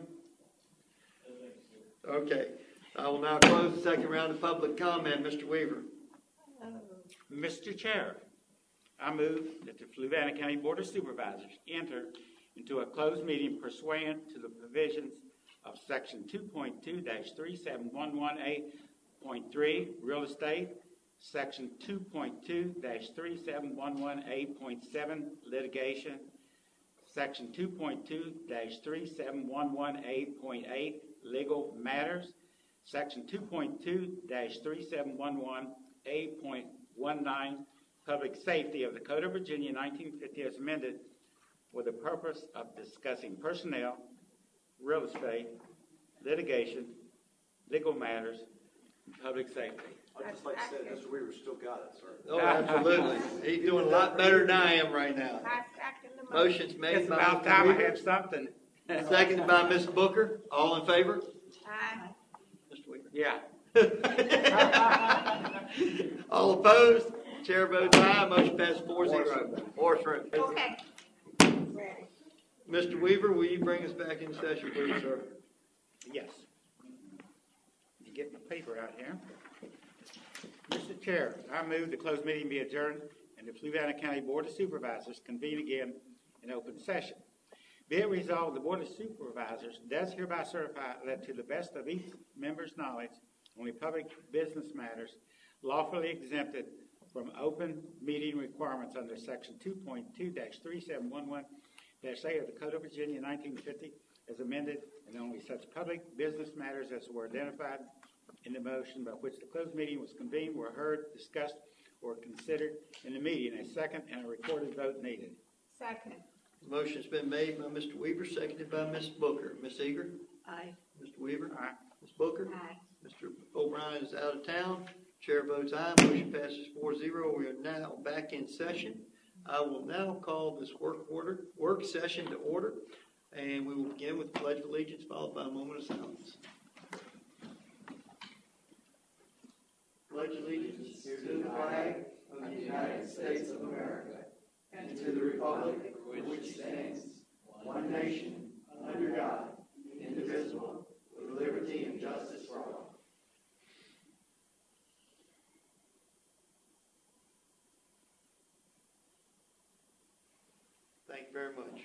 Okay. I will now close the second round of public comment. Mister Weaver. Mister Chair, I move that the Fluvanna County Board of Supervisors enter into a closed meeting pursuant to the provisions of section two point two three seven one one A point three, real estate, section two point two three seven one one A point seven, litigation, section two point two three seven one one A point eight, legal matters, section two point two three seven one one A point nineteen, public safety of the Code of Virginia nineteen fifty as amended, for the purpose of discussing personnel, real estate, litigation, legal matters, and public safety. I'd just like to say, Mister Weaver still got it, sir. Oh, absolutely. He's doing a lot better than I am right now. I second the motion. Motion's made It's by about Mister time I Weaver, had something. seconded by Miz Booker. All in favor? Aye. Mister Weaver. Yeah. All opposed? Chair votes aye. Motion passes four zero. Horse room. Okay. Ready. Mister Weaver, will you bring us back in session, please, sir? Yes. Let me get my paper out here. Mister Chair, I move the closed meeting be adjourned and the Fluvanna County Board of Supervisors convene again in open session. Be it resolved, the Board of Supervisors does hereby certify that to the best of each member's knowledge, only public business matters lawfully exempted from open meeting requirements under section two point two three seven one one A of the Code of Virginia nineteen fifty as amended, and only such public business matters as were identified in the motion by which the closed meeting was convened were heard, discussed, or considered in the meeting. A second and a recorded vote needed. Second. Motion's been made by Mister Weaver, seconded by Miz Booker. Miz Eager? Aye. Mister Weaver? Aye. Miz Booker? Aye. Mister O'Brien is out of town. Chair votes aye. Motion passes four zero. We are now back in session. I will now call this work order, work session to order, and we will begin with the Pledge of Allegiance, followed by a moment of silence. Pledge allegiance to the flag of the United States of America and to the republic for which it stands, one nation, under God, indivisible, with liberty and justice for all. Thank you very much.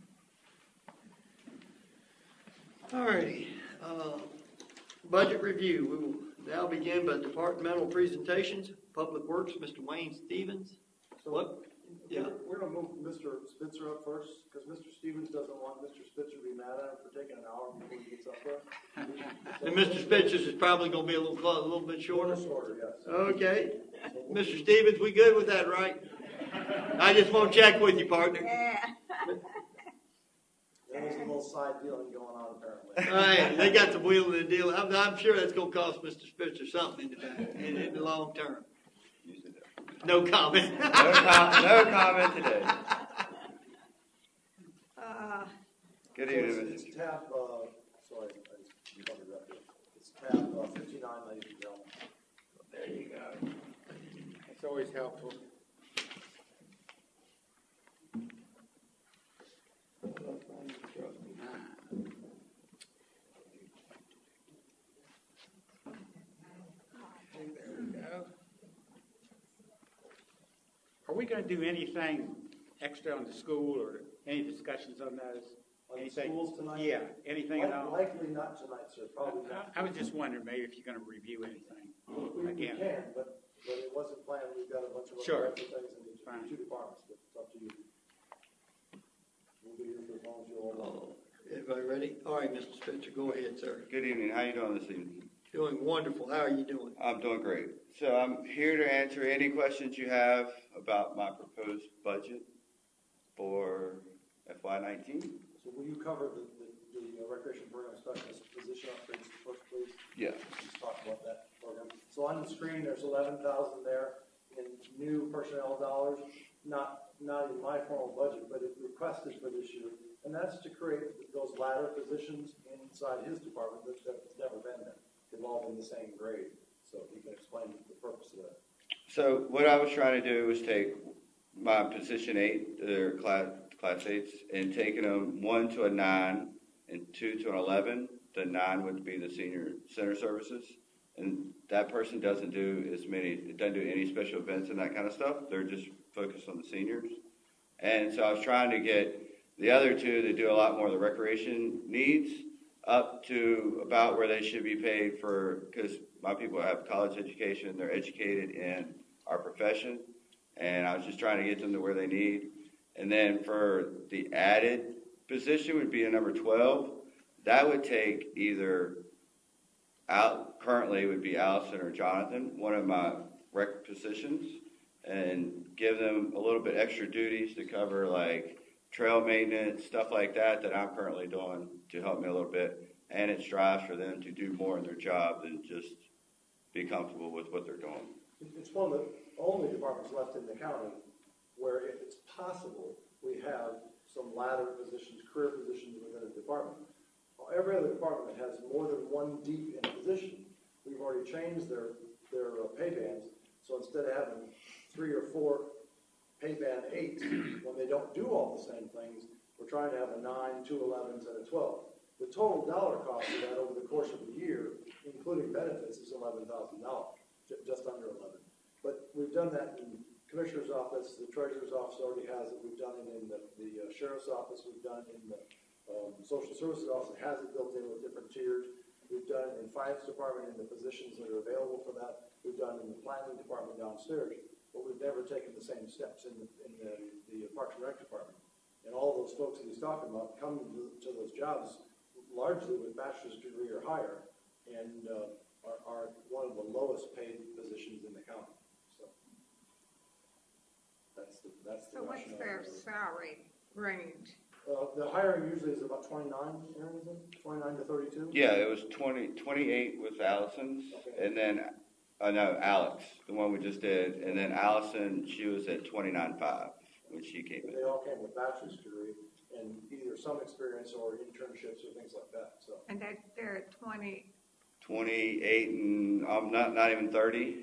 All righty. Uh, budget review. We will now begin by departmental presentations. Public Works, Mister Wayne Stevens. What? Yeah. We're gonna move Mister Spitzer up first, because Mister Stevens doesn't want Mister Spitzer to be mad at him for taking an hour before he gets up there. And Mister Spitzer's is probably gonna be a little, clo- a little bit shorter. Shorter, yes. Okay. Mister Stevens, we good with that, right? I just want to check with you, partner. Yeah. There's a little side dealing going on apparently. Hey, they got the wheel and the deal. I'm, I'm sure that's gonna cost Mister Spitzer something in the back, in, in the long term. No comment. No, com- no comment today. Uh, Good So evening, it's- Mister It's tab, uh, sorry, I just covered that here. It's tab uh, fifty-nine, ladies and gentlemen. There you go. It's always helpful. There we go. Are we gonna do anything extra on the school or any discussions on those? On the Anything? schools tonight? Yeah, anything at Like- all? Likely not tonight, sir, probably I, not. I was just wondering maybe if you're gonna review anything We, we again. can, but, but it wasn't planned, we've got a bunch of Sure. other things in the Fine. two departments, but it's up to you. We'll be here for as long as you all want. Oh, everybody ready? All right, Mister Spitzer, go ahead, sir. Good evening. How you doing this evening? Doing wonderful. How are you doing? I'm doing great. So I'm here to answer any questions you have about my proposed budget for F Y nineteen. So will you cover the, the, the uh, recreation program specialist position upgrades first, please? Yeah. Let's talk about that program. So on the screen, there's eleven thousand there in new personnel dollars, not, not in my formal budget, but it requested for this year. And that's to create those ladder positions inside his department that, that's never been there. They've all been the same grade. So he can explain the purpose of that. So what I was trying to do was take my position eight, or class, class eights, and taking them one to a nine and two to an eleven. The nine would be the senior center services. And that person doesn't do as many, doesn't do any special events and that kind of stuff. They're just focused on the seniors. And so I was trying to get the other two that do a lot more of the recreation needs up to about where they should be paid for, because my people have college education, they're educated in our profession, and I was just trying to get them to where they need. And then for the added position would be a number twelve. That would take either out, currently would be Allison or Jonathan, one of my rec positions, and give them a little bit extra duties to cover like trail maintenance, stuff like that, that I'm currently doing to help me a little bit. And it strives for them to do more in their job than just be comfortable with what they're doing. It's one of the only departments left in the county where if it's possible, we have some ladder positions, career positions within a department. Every other department has more than one deep in a position. We've already changed their, their uh, pay bands, so instead of having three or four pay band eights, when they don't do all the same things, we're trying to have a nine, two elevens, and a twelve. The total dollar cost of that over the course of the year, including benefits, is eleven thousand dollars, just under eleven. But we've done that in Commissioner's office, the Treasurer's office already has it, we've done it in the, the uh, Sheriff's office, we've done it in the um, Social Services office, it has it built in with different tiers. We've done it in the Finance Department in the positions that are available for that. We've done it in the Planning Department downstairs, but we've never taken the same steps in the, in the, the Parks and Rec Department. And all those folks that he's talking about come to, to those jobs largely with bachelor's degree or higher, and uh, are, are one of the lowest paid positions in the county. So that's the that's the so what's rationale their there. salary range? Uh, the hiring usually is about twenty-nine, Aaron, is it? twenty-nine to thirty-two? Yeah, it was twenty, twenty-eight with Allison's, Okay. and then, uh, no, Alex, the one we just did, and then Allison, she was at twenty-nine five when she came in. They all came with bachelor's degree and either some experience or internships or things like that, so. And they're, they're at twenty, twenty-eight and, um, not, not even thirty.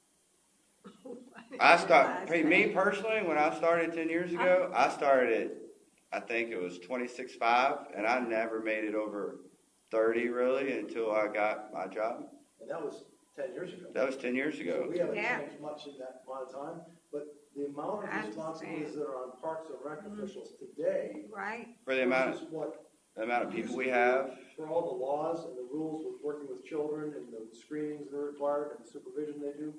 I start, hey, me personally, when I started ten years ago, I started at, I think it was twenty-six five, and I never made it over thirty really until I got my job. And that was ten years ago. That was ten years ago. So we haven't Yeah. changed much in that amount of time, but the amount I of responsibilities understand. that are on Parks and Rec officials today right? For the amount, versus what the amount of people we have, for all the laws and the rules with working with children and the screenings that are required and the supervision they do, it's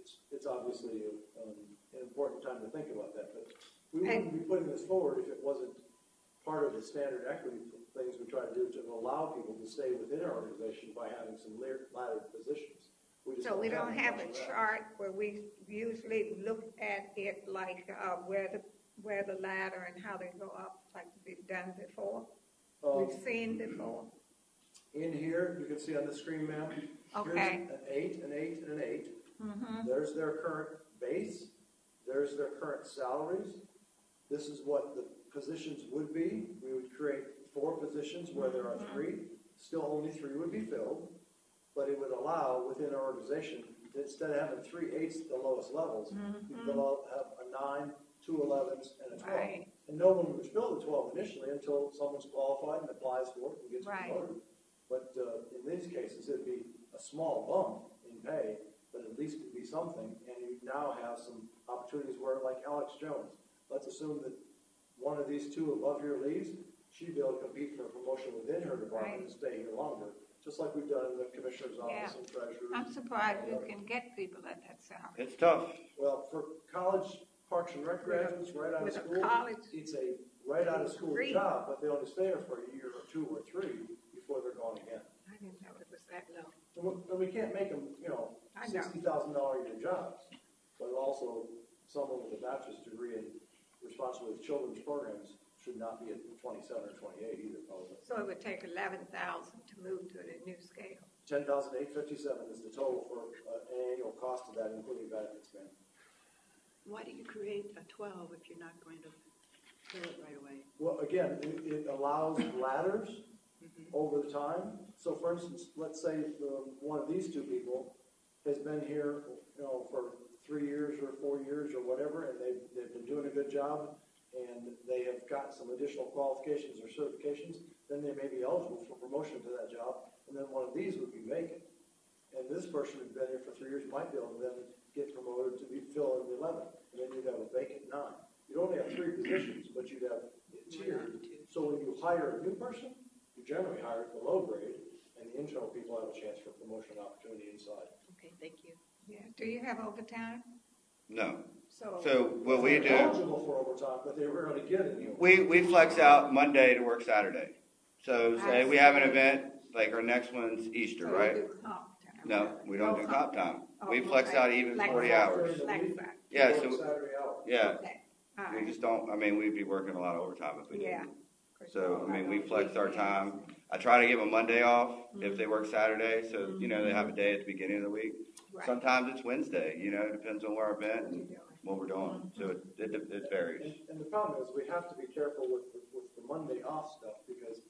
it's, it's obviously a, um, an important time to think about that. But we wouldn't be putting this forward if it wasn't part of the standard equity things we try to do to allow people to stay within our organization by having some laddered positions. We just So we don't have much a of that. chart where we usually look at it like uh, where the where the ladder and how they go up, like we've done before. Um, We've seen before. In here, you can see on the screen, ma'am, Okay. here's an eight, an eight, and an eight. Mm-hmm. There's their current base. There's their current salaries. This is what the positions would be. We would create four positions where there are three. Still only three would be filled. But it would allow within our organization, instead of having three eights at the lowest levels, Mm-hmm. you could all have a nine, two elevens, and a twelve. Right. And no one would fill the twelve initially until someone's qualified and applies for it and gets Right. promoted. But uh, in these cases, it'd be a small bump in pay, but at least it'd be something. And you now have some opportunities where, like Alex Jones, let's assume that one of these two above here leaves, she'd be able to compete for a promotion within her department Right. to stay here longer, just like we've done in the commissioner's office Yeah. and treasurer. I'm surprised you can get people at that salary. It's tough. Well, for college Parks and Rec graduates, right out of With a school, college it's a right out of school degree. job, but they only stay there for a year or two or three before they're gone again. I didn't know it was that low. And we, and we can't make them, you know, I know. sixty thousand dollar a year jobs, but also someone with a bachelor's degree in responsibility with children's programs should not be at twenty-seven or twenty-eight either, probably. So it would take eleven thousand to move to the new scale. Ten thousand eight fifty-seven is the total for uh, an annual cost of that, including benefits, ma'am. Why do you create a twelve if you're not going to fill it right away? Well, again, it, it allows ladders over the time. So for instance, let's say the, one of these two people has been here, you know, for three years or four years or whatever, and they've, they've been doing a good job, and they have got some additional qualifications or certifications, then they may be eligible for promotion to that job, and then one of these would be vacant. And this person who's been here for three years might be able to then get promoted to be fill in the eleven, and then you'd have a vacant nine. You'd only have three positions, but you'd have it tiered. So when you hire a new person, you generally hire at the low grade, and the internal people have a chance for promotion opportunity inside. Okay, thank you. Yeah. Do you have overtime? No. So. So what we They're do, eligible for overtime, but they rarely get any. we, we flex out Monday to work Saturday. So say we have an event, like our next one's Easter, So you right? do comp time. No, we don't do comp time. We Oh, flex okay. out even Like forty that. hours. Like that. Yeah, Work so, Saturday hours. yeah, Okay. All we right. just don't, I mean, we'd be working a lot of overtime if we Yeah. didn't. So, I mean, we flex our time. I try to give them Monday off if they work Saturday, so, you know, they have a day at the beginning of the week. Right. Sometimes it's Wednesday, you know, it depends on where our event and what we're doing. So it, it, it varies. And, and the problem is, we have to be careful with, the- with the Monday off stuff, because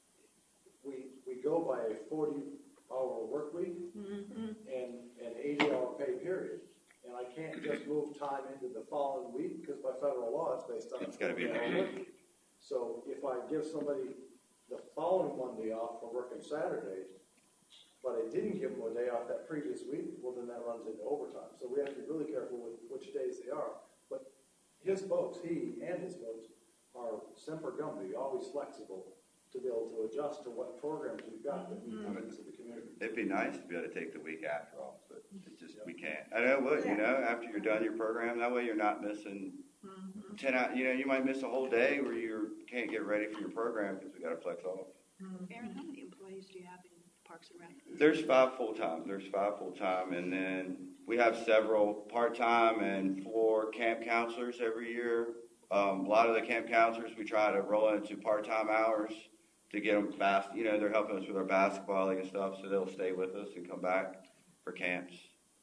we, we go by a forty-hour work week Mm-hmm. and an eighty-hour pay period. And I can't just move time into the following week, because by federal law, it's based on a It's gotta be an forty-hour hour. work week. So if I give somebody the following Monday off for working Saturdays, but I didn't give them a day off that previous week, well, then that runs into overtime. So we have to be really careful with which days they are. But his folks, he and his folks, are semper gumby, always flexible to be able to adjust to what programs we've got that we bring into the community. It'd be nice to be able to take the week after off, but it's just, we can't. I know what, you know, after you're done your program, that way you're not missing ten out, you know, you might miss a whole day where you can't get ready for your program because we gotta flex off. Aaron, how many employees do you have in Parks and Rec? There's five full-time, there's five full-time, and then we have several part-time and four camp counselors every year. Um, a lot of the camp counselors, we try to roll into part-time hours to get them fast, you know, they're helping us with our basketball league and stuff, so they'll stay with us and come back for camps.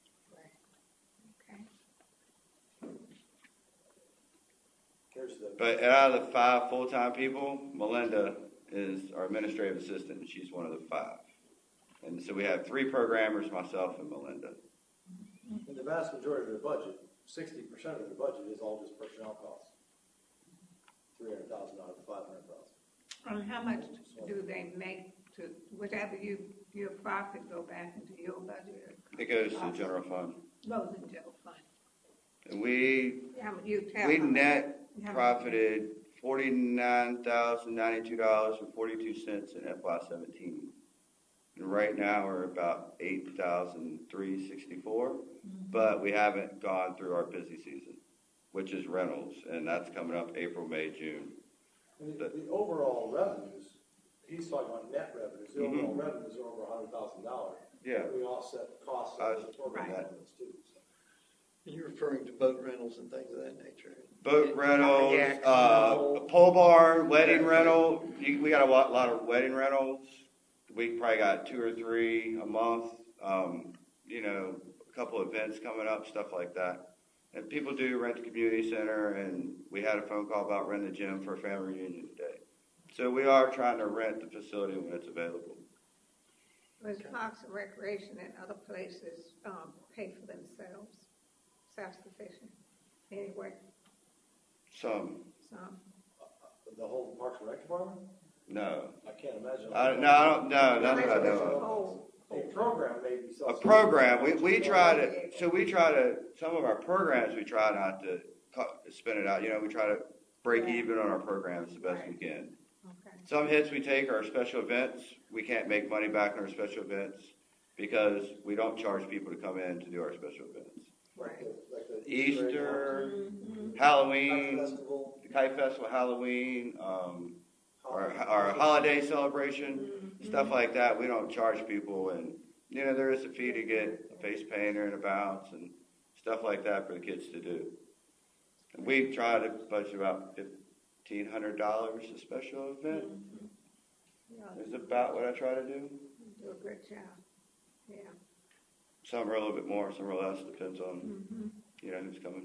Here's the, But out of the five full-time people, Melinda is our administrative assistant, and she's one of the five. And so we have three programmers, myself and Melinda. and the vast majority of their budget, sixty percent of their budget is all just personnel costs. Three hundred thousand dollars to five hundred thousand. And how much do they make to, whatever you, your profit go back into your budget? It goes to the general fund. Goes in general fund. And we, How much you tell we them? net How much? profited forty-nine thousand ninety-two dollars and forty-two cents in F Y seventeen. And right now, we're about eight thousand three hundred sixty-four, but we haven't gone through our busy season, which is rentals, and that's coming up April, May, June. And the, the overall revenues, he's talking about net revenues, the overall Mhm. revenues are over a hundred thousand dollars. Yeah. We offset costs I of was- the program Right. elements too. so. You're referring to boat rentals and things of that nature. Boat rentals, Kayak, uh, canoe. pole barn, wedding rental, you- we got a lot, lot of wedding rentals. We probably got two or three a month, um, you know, a couple events coming up, stuff like that. And people do rent the community center, and we had a phone call about renting the gym for a family reunion today. So we are trying to rent the facility when it's available. Was Parks and Recreation and other places, um, pay for themselves, self-sufficient anyway, Some, some? The whole Parks and Rec department? no. I can't imagine. I, no, I don't, no, none that I know of. Oh, A program may be A self. program, we, we try to, so we try to, some of our programs, we try not to cut, spin it out, you know, we try to break Yeah. even on our programs the best we can. okay. Some hits we take are special events, we can't make money back on our special events because we don't charge people to come in to do our special events. Like the, like the Easter, Mm-hmm. Halloween, Kite Festival. the Kite Festival, Halloween, um, our, our holiday celebration, stuff like that, we don't charge people, and, you know, there is a fee to get a face painter and a bounce and stuff like that for the kids to do. And we try to budget about fifteen hundred dollars a special event, Yeah, is about what I try to do. do a good job, yeah. Some are a little bit more, some are less, depends on, Mm-hmm. you know, who's coming.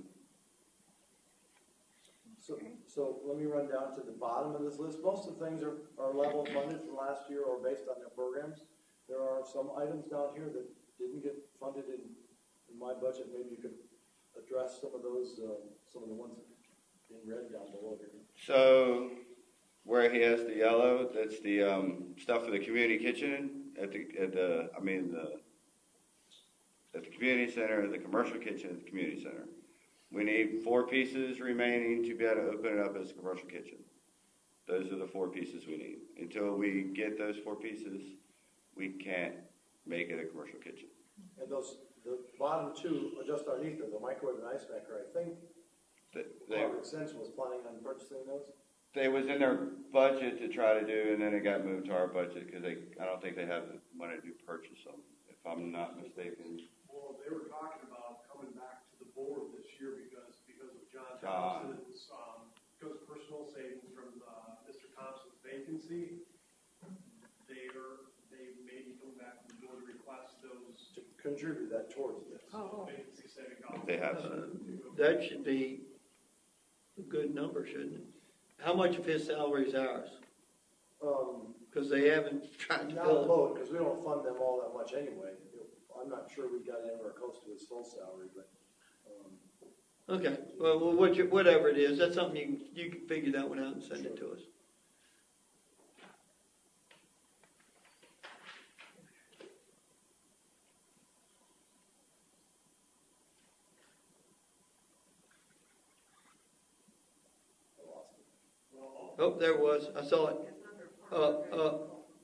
So, so let me run down to the bottom of this list. Most of the things are, are level funded from last year or based on their programs. There are some items down here that didn't get funded in, in my budget. Maybe you could address some of those, uh, some of the ones in red down below here. So, where he has the yellow, that's the, um, stuff for the community kitchen at the, at the, I mean, the, at the community center, the commercial kitchen at the community center. We need four pieces remaining to be able to open it up as a commercial kitchen. Those are the four pieces we need. Until we get those four pieces, we can't make it a commercial kitchen. And those, the bottom two are just underneath it, the microwave and ice maker. I think They, they, Department of Extension was planning on purchasing those. they was in their budget to try to do, and then it got moved to our budget because they, I don't think they have the money to purchase them, if I'm not mistaken. Well, they were talking about coming back to the board this year because, because of John John. Thompson's, um, because of personal savings from, uh, Mister Thompson's vacancy. They are, they may be coming back to the board to request those To contribute that towards this. Oh, vacancy saving dollars. They have Uh, some. That should be a good number, shouldn't it? How much of his salary is ours? Um, Because they haven't tried to not a fill it. load, because we don't fund them all that much anyway. I'm not sure we got anywhere close to his full salary, but, um, Okay, well, well, what you- whatever it is, that's something you, can- you can figure that one out and send it to us. Oh, there it was, I saw it. Uh, uh,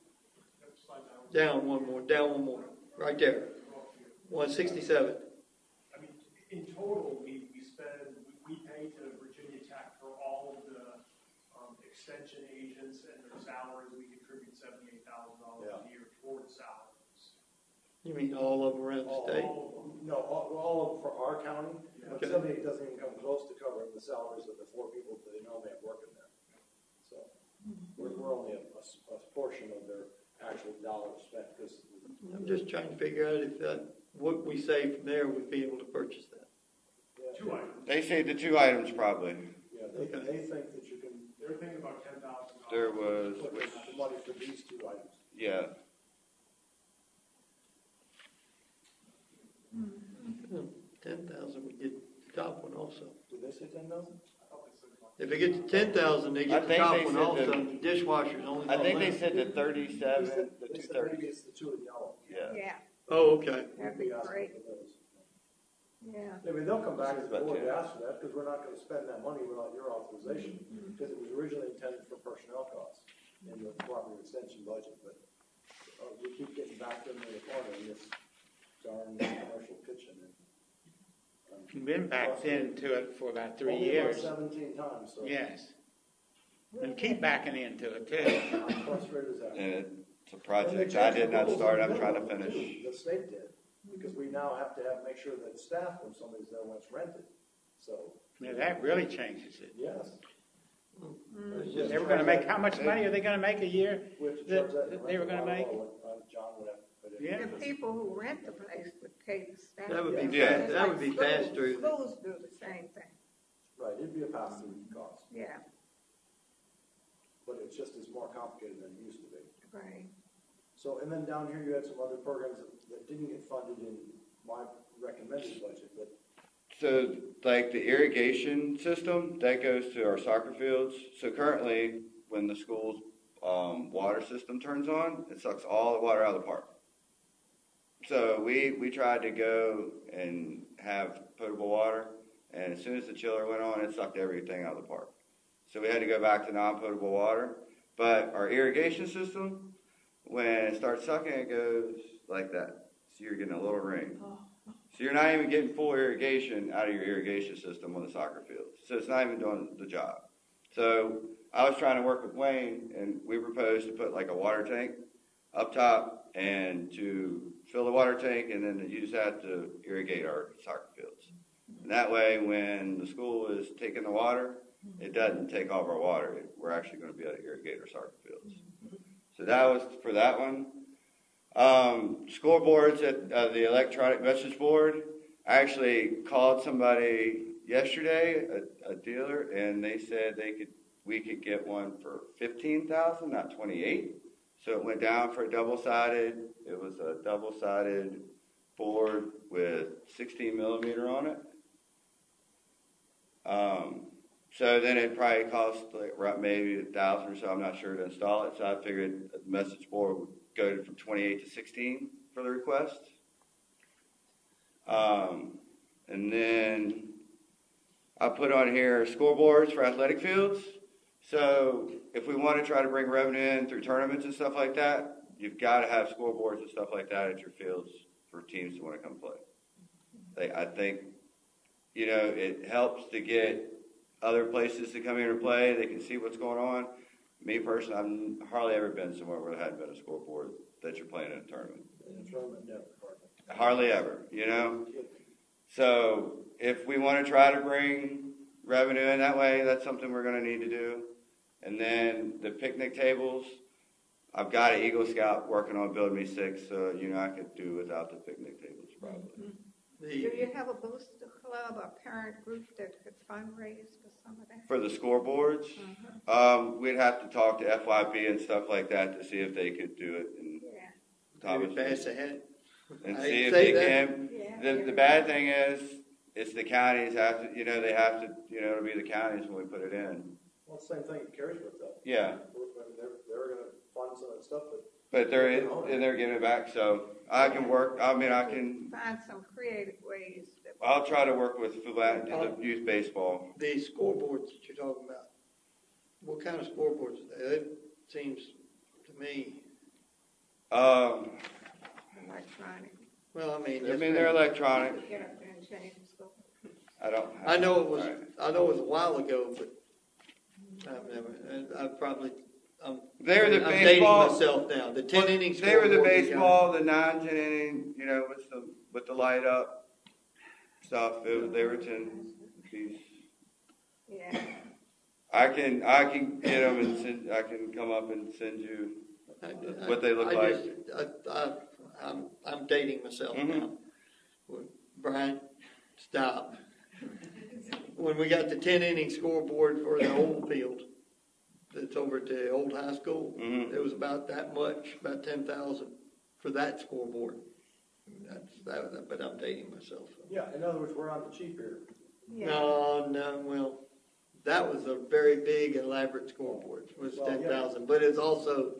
down one more, down one more, right there. one sixty-seven. I mean, in total, we, we spend, we, we pay to Virginia Tech for all of the, um, extension agents and their salaries. We contribute seventy-eight thousand dollars a year towards salaries. You mean all of them around the all, state? all, no, all, all of them for our county, but Okay. seventy doesn't even come close to covering the salaries of the four people that they normally have working there. So, we're, we're only a, a, a portion of their actual dollars spent, because. I'm just trying to figure out if that, what we save from there would be able to purchase that. Two items. They say the two items probably. Yeah, they, they think that you can. They're thinking about ten thousand dollars. There was, Put which, the money for these two items. yeah, Ten thousand, we get the top one also. Did they say ten thousand? If it gets to ten thousand, they I get the think top they one said also, that- the dishwasher's only. I think they one. said the thirty-seven, the They two said thirty. maybe it's the two in yellow. Yeah. yeah, Oh, okay. that'd be We asked great, for those. yeah. I mean, they'll come back to the About board to ten. ask for that, because we're not gonna spend that money without your authorization, because it was originally intended for personnel costs in the Department of Extension budget, but, uh, we keep getting back in the corner in this darn commercial kitchen. And, um, You've been backed into it for about three only years. about seventeen times, so. Yes. And keep backing into it too. I'm frustrated as hell. And it's a project I did not start, I'm trying to finish. The state did, because we now have to have, make sure that staff when somebody's there when it's rented, so. Now, that really changes it. Yes. They were gonna make, how much money are they gonna make a year? We have to That- charge that. that they were gonna make? Uh, John would have to put in. Yeah. The people who rent the place would pay the staff. That would be, Yeah. fa- that would be Schools- passed through. Schools do the same thing, Right, it'd be a pass-through cost, yeah, but it's just, it's more complicated than it used to be. right. So, and then down here you had some other programs that, that didn't get funded in my recommended budget, but So, like the irrigation system, that goes to our soccer fields. So currently, when the school's um, water system turns on, it sucks all the water out of the park. So we, we tried to go and have potable water, and as soon as the chiller went on, it sucked everything out of the park. So we had to go back to non-potable water. But our irrigation system, when it starts sucking, it goes like that. So you're getting a little ring. So you're not even getting full irrigation out of your irrigation system on the soccer field. So it's not even doing the job. So I was trying to work with Wayne, and we proposed to put like a water tank up top and to fill the water tank and then to use that to irrigate our soccer fields. And that way, when the school is taking the water, it doesn't take all of our water. We're actually going to be able to irrigate our soccer fields. So that was for that one. Um, scoreboards at uh, the electronic message board. I actually called somebody yesterday, a, a dealer, and they said they could we could get one for fifteen thousand, not twenty-eight. So it went down for a double-sided. It was a double-sided board with sixteen millimeter on it. Um, so then it probably cost like right, maybe a thousand or so. I'm not sure to install it. So I figured the message board would go from twenty-eight to sixteen for the request. Um, and then I put on here scoreboards for athletic fields. So if we want to try to bring revenue in through tournaments and stuff like that, you've got to have scoreboards and stuff like that at your fields for teams to want to come play. They, I think, you know, it helps to get other places to come here and play. They can see what's going on. Me personally, I've hardly ever been somewhere where there hadn't been a scoreboard that you're playing in a tournament. in a tournament, never. Hardly ever, you know? So if we want to try to bring revenue in that way, that's something we're going to need to do. And then the picnic tables, I've got an Eagle Scout working on building me six, so, you know, I could do without the picnic tables probably. Do you have a booster club, a parent group that could fundraise for some of that? For the scoreboards, Uh-huh. um, we'd have to talk to F Y P and stuff like that to see if they could do it. And Yeah. Maybe pass ahead. And I see if say they that. can. Yeah. The, the bad thing is, it's the counties have to, you know, they have to, you know, it'll be the counties when we put it in. Well, it's the same thing at Carriesburg though. Yeah. We're- I mean, they're, they're gonna fund some of that stuff, but. But they're, in- and they're giving it back, so I can work, I mean, I can, Find some creative ways that. I'll try to work with Foulat, the youth baseball. The scoreboards that you're talking about, what kind of scoreboards are they? It seems to me, Um, Electronic. well, I mean. I mean, they're electronic. You could Get up there and change the scope. I don't. I know it was, All right. I know it was a while ago, but I've never, and I probably, I'm. They were the I'm baseball. dating myself now, the ten inning They were the scoreboard we got. baseball, the nine, ten inning, you know, with the, with the light up stuff, it was, they were ten piece. Yeah. I can, I can get them and send, I can come up and send you I- I- what they look I like. just- I, I, I'm, I'm dating myself Mhm. now. When- Brian, stop. When we got the ten inning scoreboard for the old field, that's over at the old high school, Mhm. it was about that much, about ten thousand for that scoreboard. That's, that, but I'm dating myself. Yeah, in other words, we're on the cheap here. Yeah. No, no, well, that was a very big elaborate scoreboard, it was Well, ten yeah. thousand, but it's also,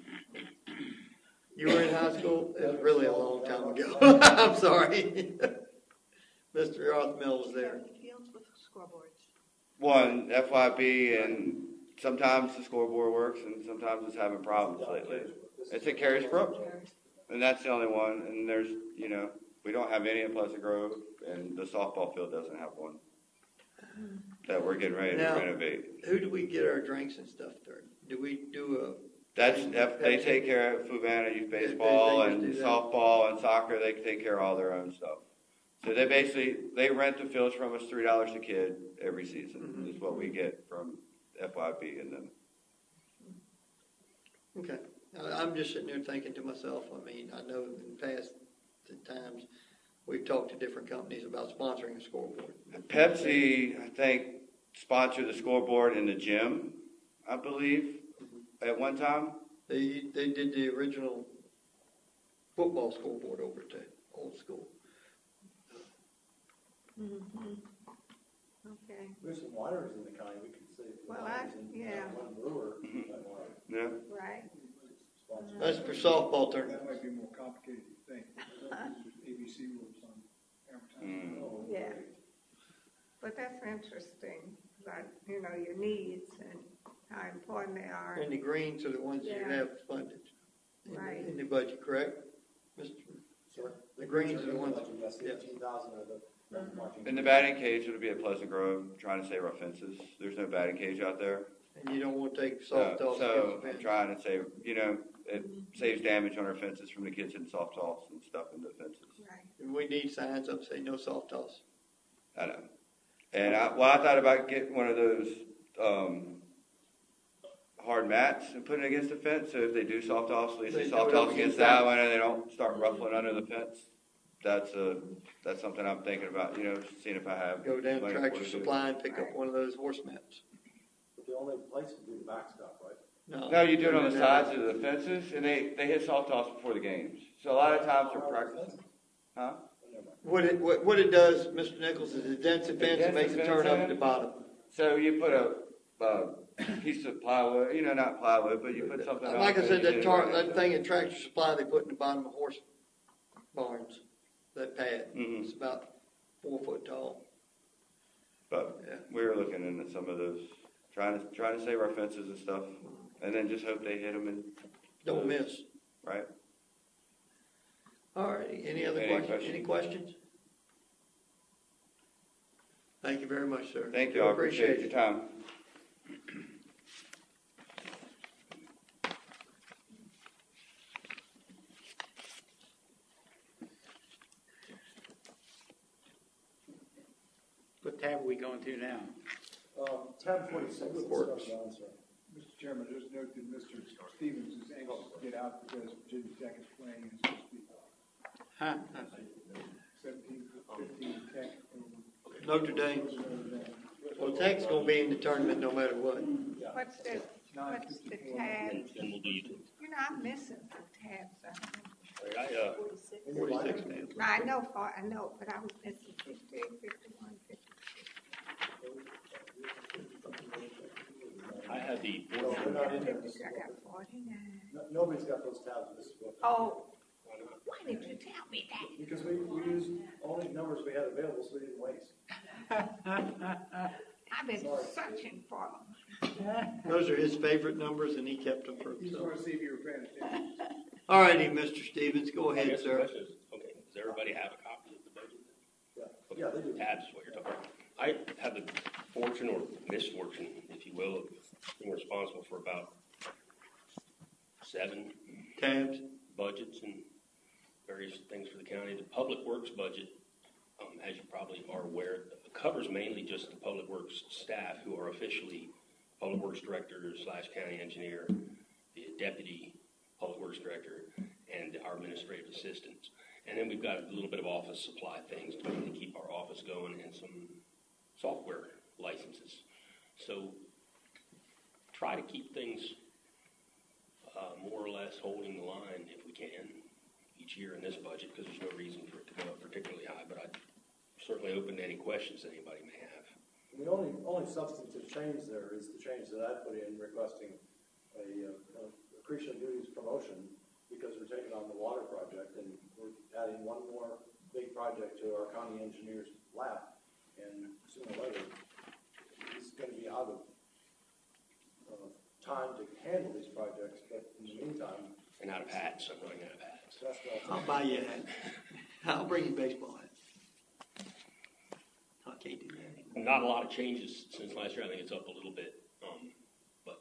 you were in high school, it was really a long time ago, I'm sorry. Mister Rothmel was there. Fields with scoreboards. One, F Y P, and sometimes the scoreboard works and sometimes it's having problems lately. The It's at Carey's Brook, and that's the only one, and there's, you know, we don't have any in Pleasant Grove, and the softball field doesn't have one that we're getting ready to Now, renovate. Who do we get our drinks and stuff through? Do we do a? That's, that- they take care of Fluvanna youth baseball they just and do that. softball and soccer, they take care of all their own stuff. So they basically, they rent the fields from us three dollars a kid every season, Mm-hmm. is what we get from F Y B and them. Okay, I- I'm just sitting there thinking to myself, I mean, I know in past times, we've talked to different companies about sponsoring a scoreboard. Pepsi, I think, sponsored the scoreboard in the gym, I believe, at one time. They, they did the original football scoreboard over to old school. Mhm. Okay. There's some wineries in the county, we could say. Well, I, yeah, One brewer. Yeah. right. That's for softball tournament. That might be more complicated than you think. There's A B C rules on advertising. Mm. Yeah. But that's interesting, like, you know, your needs and how important they are. And the greens are the ones that you Yeah. have funded in the- Right. in the budget, correct? Mister Sorry? The greens are the ones, Yes, yeah. fifteen thousand are the. In the batting cage, it'll be at Pleasant Grove, trying to save our fences. There's no batting cage out there. And you don't want to take Uh, soft toss So against the I'm fence. trying to save, you know, it saves damage on our fences from the kids hitting soft toss and stuff in the fences. Right. And we need signs up saying no soft toss. I know. And I, well, I thought about getting one of those, um, hard mats and putting it against the fence, so if they do soft toss, at least They they know soft it toss don't against get that down. one and they don't start ruffling under the fence. That's a, that's something I'm thinking about, you know, seeing if I have. Go down to money for Tractor it to do. Supply and pick up one of those horse mats. But the only place to do the backstop, right? No. No, you do it on the No, no, sides no. of the fences, and they, they hit soft toss before the games. So a lot of times they're practicing. Huh? What it, what, what it does, Mister Nichols, is it dents the fence and makes it turn up at the bottom. So you put a, a piece of plywood, you know, not plywood, but you put something on. Like I it said, and that you tar, get it that right. thing at Tractor Supply they put in the bottom of horse barns, that pad, Mhm. it's about four foot tall. But Yeah. we were looking into some of those, trying to, trying to save our fences and stuff, and then just hope they hit them and. Don't miss. Right? All righty, any other Any questions, questions? any questions? Thank you very much, sir. Thank you, I appreciate your time. What tab are we going to now? Um, tab forty-six. Public Works. Mister Chairman, just note that Mister Stevens is anxious to get out because Virginia Tech is playing and it's supposed to be Huh? seventeen, fifteen Tech. Notre Dame. Well, Tech's gonna be in the tournament no matter what. What's the, what's the tab? And we'll do you too. You know, I'm missing some tabs. I I, uh, Forty-six now. No, I know, for- I know, but I was missing fifty, fifty-one, fifty. I had the No, board they're not in there. fifty, I got forty-nine. No- Nobody's got those tabs in this book. Oh, why didn't you tell me that? Because we, we used only numbers we had available, so we didn't waste. I've been searching for them. Those are his favorite numbers and he kept them for You just himself. want to see if you were paying attention. All righty, Mister Stevens, go I ahead, guess the sir. question is, okay, does everybody have a copy of the budget? Yeah, yeah, they do. Tabs is what you're talking about. I have the fortune or misfortune, if you will, of being responsible for about seven Tabs. budgets and various things for the county. The Public Works budget, um, as you probably are aware, covers mainly just the Public Works staff who are officially Public Works Director slash County Engineer, the Deputy Public Works Director, and our administrative assistants. And then we've got a little bit of office supply things to mainly keep our office going and some software licenses. So try to keep things uh, more or less holding the line if we can each year in this budget, because there's no reason for it to go up particularly high, but I'd certainly open to any questions that anybody may have. The only, only substantive change there is the change that I put in requesting a, uh, accretion of duties promotion, because we're taking on the water project and we're adding one more big project to our county engineer's lap, and sooner or later, he's gonna be out of, uh, time to handle these projects, but in the meantime, and out of hats. I'm running out of hats. I'll buy you a hat. I'll bring you a baseball hat. I can't do that anymore. Not a lot of changes since last year. I think it's up a little bit. Um, but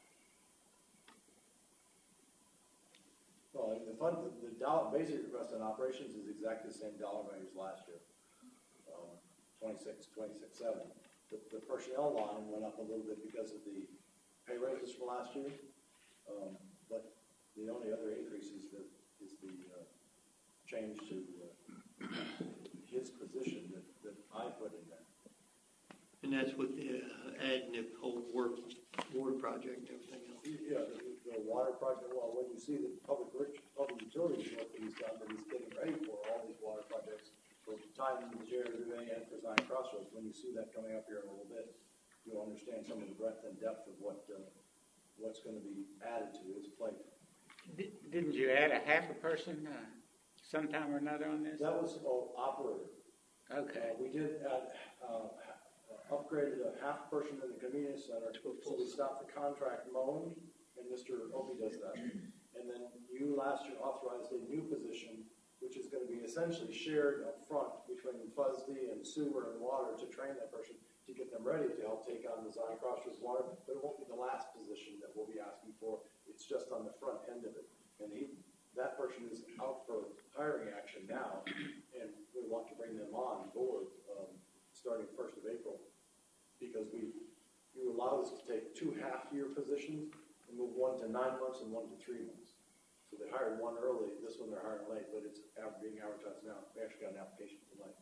Well, the fund, the, the dollar, basic request on operations is exactly the same dollar values last year. Um, twenty-six, twenty-six, seven. The, the personnel line went up a little bit because of the pay raises from last year. Um, but the only other increase is the, is the, uh, change to, uh, his position that, that I put in there. And that's with the, uh, adding the whole work, water project and everything else. Yeah, the, the water project, well, when you see the public works, public utilities work that he's done, that he's getting ready for all these water projects, for time in the J R W A and for Zion Crossroads, when you see that coming up here in a little bit, you'll understand some of the breadth and depth of what, uh, what's gonna be added to his plate. Di- Didn't you add a half a person, uh, sometime or another on this? That was, oh, operator. Okay. Uh, we did add, uh, upgraded a half person in the convenience center, so we stopped the contract mowing, and Mister Opie does that. And then you last year authorized a new position, which is gonna be essentially shared up front between F U S D and sewer and water to train that person to get them ready to help take on the Zion Crossroads water, but it won't be the last position that we'll be asking for, it's just on the front end of it. And he, that person is out for hiring action now, and we want to bring them on board, um, starting first of April. Because we, you allowed us to take two half-year positions and move one to nine months and one to three months. So they hired one early, this one they're hiring late, but it's out being advertised now. We actually got an application tonight.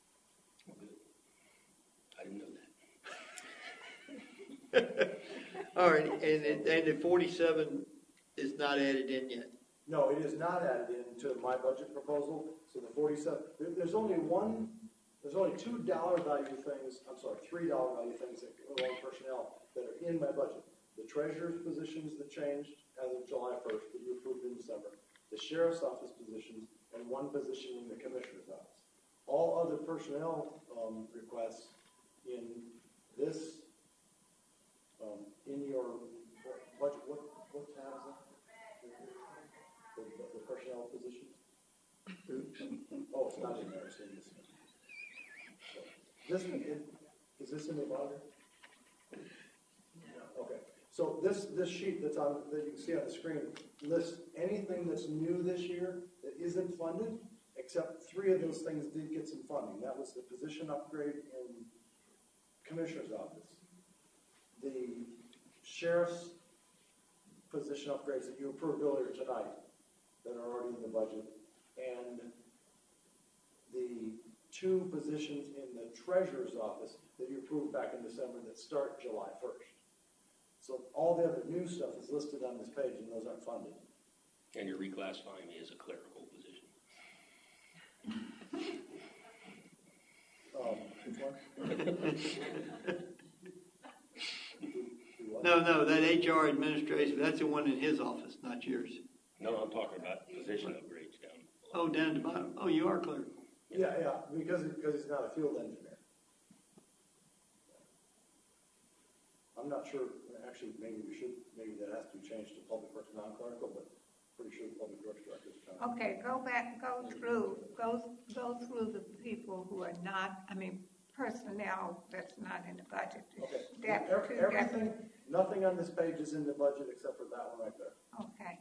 I didn't know that. All right, and, it- and the forty-seven is not added in yet. No, it is not added into my budget proposal, so the forty-seven, there, there's only one, there's only two dollar value things, I'm sorry, three dollar value things that go on personnel that are in my budget. The treasurer's positions that changed as of July first, that you approved in December, the sheriff's office positions, and one position in the commissioner's office. All other personnel, um, requests in this, um, in your budget, what, what tab is that? The, the personnel positions? Oh, it's not in there, it's in this. So, This, one, it- is this in the monitor? Okay, so this, this sheet that's on, that you can see on the screen lists anything that's new this year that isn't funded, except three of those things did get some funding. That was the position upgrade in Commissioner's office, the sheriff's position upgrades that you approved earlier tonight that are already in the budget, and the two positions in the treasurer's office that you approved back in December that start July first. So all the other new stuff is listed on this page, and those aren't funded. And you're reclassifying me as a clerical position. Um, which one? No, no, that H R administration, that's the one in his office, not yours. No, I'm talking about position upgrades down. Oh, down at the bottom. Oh, you are clear. Yeah, yeah, because, because he's not a field engineer. I'm not sure, actually, maybe we should, maybe that has to be changed to public works non-clerical, but pretty sure the public works director is kind of. Okay, go back, go through, go, go through the people who are not, I mean, personnel that's not in the budget. Okay, Dep- Every- two everything, deputies. nothing on this page is in the budget except for that one right there. Okay,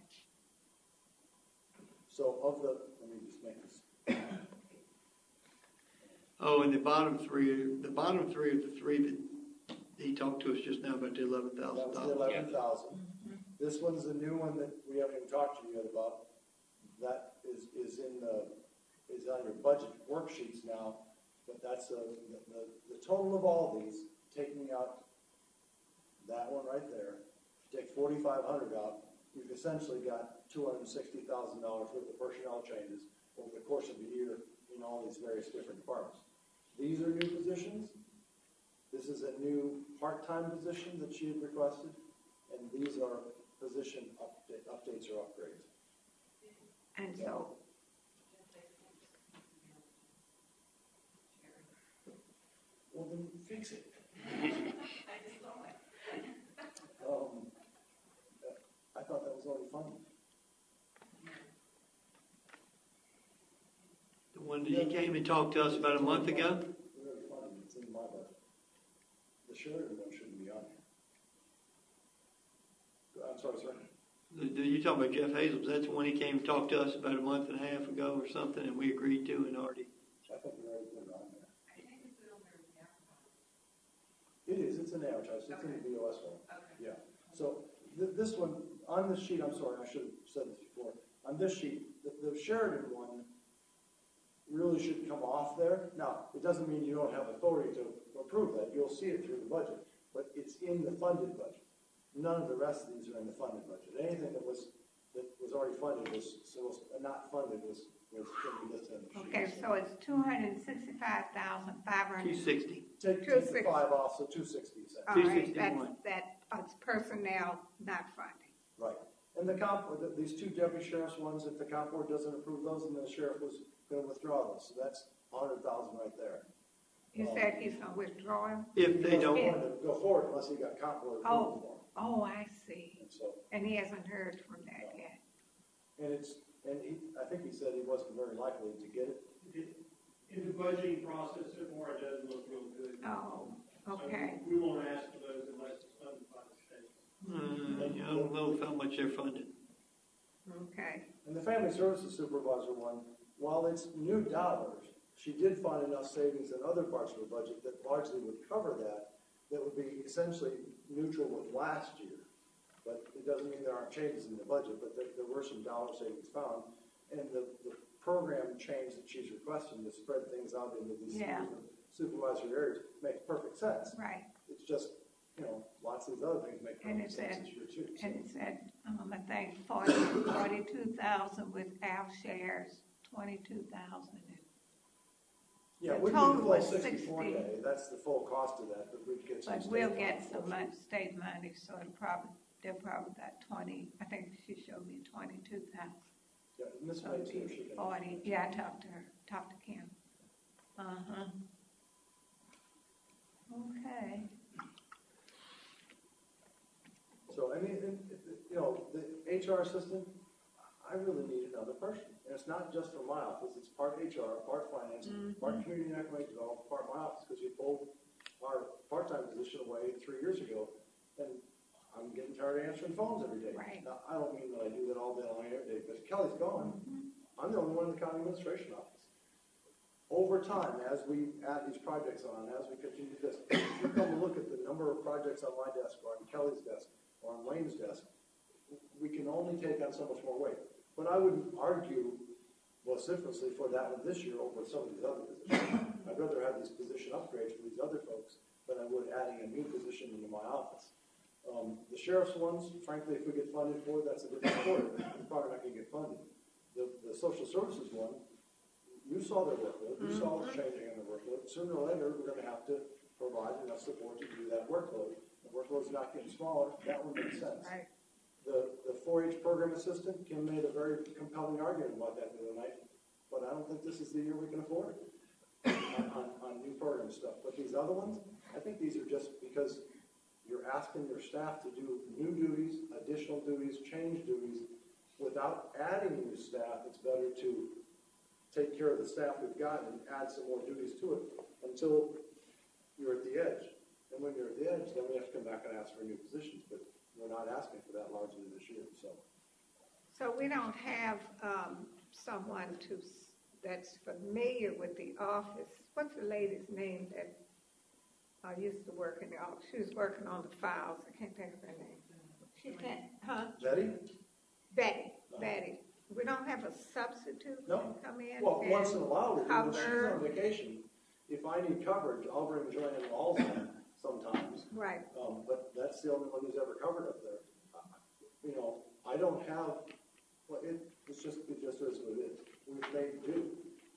So of the, let me just make this. Oh, and the bottom three, the bottom three are the three that he talked to us just now about the eleven thousand That was the dollars. eleven thousand. This one's the new one that we haven't even talked to you yet about. That is, is in the, is on your budget worksheets now, but that's a, the, the, the total of all these, taking out that one right there, take forty-five hundred out, you've essentially got two hundred and sixty thousand dollars worth of personnel changes over the course of the year in all these various different departments. These are new positions. This is a new part-time position that she had requested, and these are position update, updates or upgrades. and so, Well, then fix it. Um, I thought that was already funded. He came and talked to us about a month ago. We already funded it. It's in my budget. The Sheridan one shouldn't be on here. I'm sorry, sir. The- the- You talking about Jeff Hazels? That's the one he came and talked to us about a month and a half ago or something, and we agreed to and already. I think we already put it on there. It is, it's an advertisement, it's in the B O S one. Yeah. So th- this one, on this sheet, I'm sorry, I should have said this before. On this sheet, the, the Sheridan one really should come off there. Now, it doesn't mean you don't have authority to approve that. You'll see it through the budget, but it's in the funded budget. None of the rest of these are in the funded budget. Anything that was, that was already funded was, so was not funded was, was going to be listed on the sheet. Okay, so it's two hundred and sixty-five thousand, five hundred. Two sixty. Take, Two take the sixty. five off, so two sixty is that. All right, that's, that, it's personnel not funding. Right. And the comp, the- these two deputy sheriff's ones, if the comp board doesn't approve those, then the sheriff was gonna withdraw those, so that's a hundred thousand right there. You Um, said he's gonna withdraw them? If they He don't, wasn't going to go forward unless he got comp board approval for Oh, oh, I see. it. And so, And he hasn't heard from that yet. and it's, and he, I think he said he wasn't very likely to get it. In the budgeting process, it more doesn't look real good. Oh, okay. So we won't ask for those unless it's funded by the state. uh, I don't know how much they're funded. Okay. And the family services supervisor one, while it's new dollars, she did find enough savings in other parts of the budget that largely would cover that, that would be essentially neutral with last year. But it doesn't mean there aren't changes in the budget, but there, there were some dollar savings found. And the, the program change that she's requesting to spread things out into these Yeah. supervisory areas makes perfect sense. Right. It's just, you know, lots of these other things make And perfect it sense said, this year too. so. and it said, um, I think forty, forty-two thousand with our shares, twenty-two thousand. Yeah, The we get total the full was sixty-four sixty. K, that's the full cost of that, but we'd get some. But state we'll money get for some it. mon- state money, so it'll probably, they'll probably got twenty, I think she showed me twenty-two thousand. Yeah, Miss So Mapes it'd here, be she can. forty, yeah, I talked to her, talked to Kim. Uh-huh. Okay. So, I mean, and, you know, the H R assistant, I really need another person. And it's not just for my office, it's part H R, part finance, Mhm. part community and economic development, part my office, because you pulled our part-time position away three years ago. And I'm getting tired of answering phones every day. Right. Now, I don't mean that I do that all day long every day, but Kelly's gone. I'm the only one in the county administration office. Over time, as we add these projects on, as we continue this, if you come to look at the number of projects on my desk, or on Kelly's desk, or on Lane's desk, we can only take on so much more weight. But I wouldn't argue vociferously for that one this year over some of these other positions. I'd rather have these position upgrades for these other folks than I would adding a new position into my office. Um, the sheriff's ones, frankly, if we get funded for it, that's a different story. We're probably not gonna get funded. The, the social services one, you saw their workload, you saw the changing in their workload. Sooner or later, we're gonna have to provide enough support to do that workload. The workload's not getting smaller, that one makes sense. Right. The, the four H program assistant, Kim made a very compelling argument about that the other night, but I don't think this is the year we can afford it on, on, on new program stuff. But these other ones, I think these are just because you're asking your staff to do new duties, additional duties, change duties. Without adding new staff, it's better to take care of the staff we've got and add some more duties to it until you're at the edge. And when you're at the edge, then we have to come back and ask for new positions, but we're not asking for that largely this year, so. So we don't have, um, someone to, s- that's familiar with the office. What's the lady's name that, uh, used to work in the office? She was working on the files. I can't think of her name. She can't, huh? Betty? Betty, Betty. We don't have a substitute No. to come in Well, and once in a while, we do, when she's cover? on vacation, if I need coverage, I'll bring Joanne Walls in sometimes. Right. Um, but that's the only one who's ever covered up there. Uh, You know, I don't have, well, it, it's just, it just is what it is. We've made do.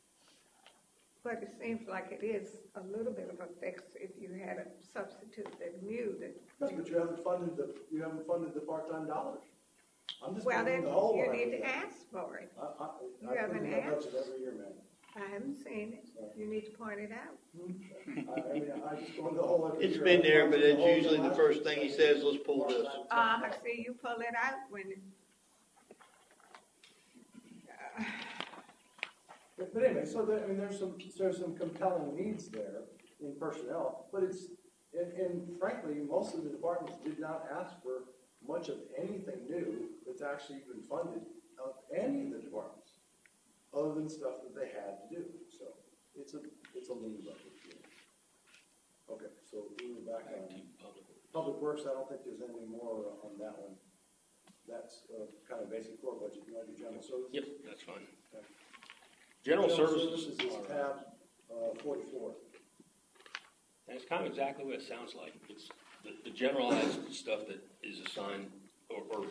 But it seems like it is a little bit of a fix if you had a substitute that knew that. Yes, but you haven't funded the, you haven't funded the part-time dollars. I'm just Well, funding then the whole you one. need to ask for it. I, I, You I put haven't in my budget asked? every year, man. I haven't seen it. You need to point it out. I, I mean, I just go in the whole every year. It's been there, but it's The whole usually the last first year. thing he says, let's pull this. Uh, I see you pull it out when, uh, But but anyway, so there, I mean, there's some, there's some compelling needs there in personnel, but it's, and, and frankly, most of the departments did not ask for much of anything new that's actually been funded of any of the departments, other than stuff that they had to do. So it's a, it's a lean budget. Yeah. Okay, so moving back on Public Works, I don't think there's anything more on that one. That's uh, kind of basic core budget. You want to do general services? Yep, that's fine. Okay. General services is tab uh, forty-four. And it's kind of exactly what it sounds like. It's the, the generalized stuff that is assigned or, or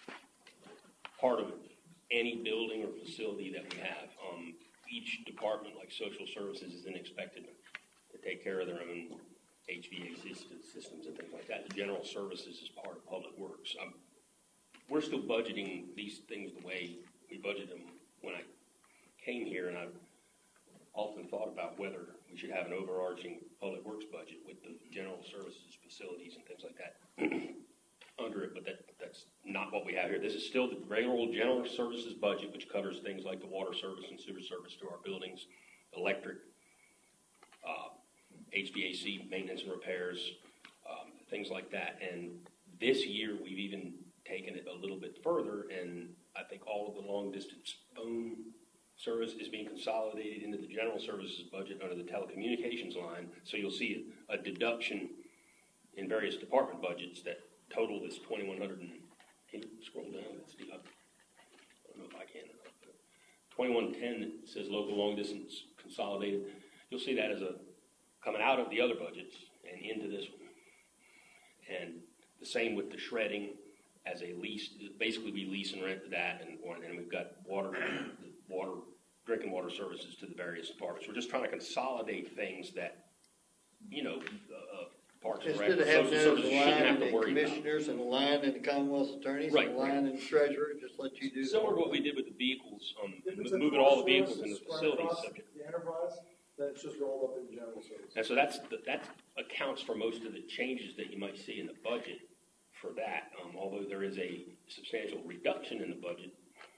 part of any building or facility that we have. Um, each department, like social services, isn't expected to take care of their own H V A C systems and things like that. The general services is part of public works. Um, we're still budgeting these things the way we budgeted them when I came here, and I've often thought about whether we should have an overarching public works budget with the general services facilities and things like that under it, but that, that's not what we have here. This is still the regular old general services budget, which covers things like the water service and sewer service to our buildings, electric, uh, H V A C maintenance and repairs, um, things like that. And this year we've even taken it a little bit further, and I think all of the long distance phone service is being consolidated into the general services budget under the telecommunications line. So you'll see a, a deduction in various department budgets that total this twenty-one hundred and, can you scroll down? It's the, I don't know if I can. twenty-one ten says local long distance consolidated. You'll see that as a coming out of the other budgets and into this one. And the same with the shredding as a lease. Basically, we lease and rent that, and, and we've got water, water, drinking water services to the various departments. We're just trying to consolidate things that, you know, uh, Parks and Rec, Instead of having social those services shouldn't line have in to the worry about. commissioners and a line in the Commonwealth's attorneys Right, and a line in the treasurer, just let you do that. Similar to what we did with the vehicles, um, If it's moving across all the vehicles in the services facilities across subject. the enterprise, then it's just rolled up in general services. And so that's, that accounts for most of the changes that you might see in the budget for that, um, although there is a substantial reduction in the budget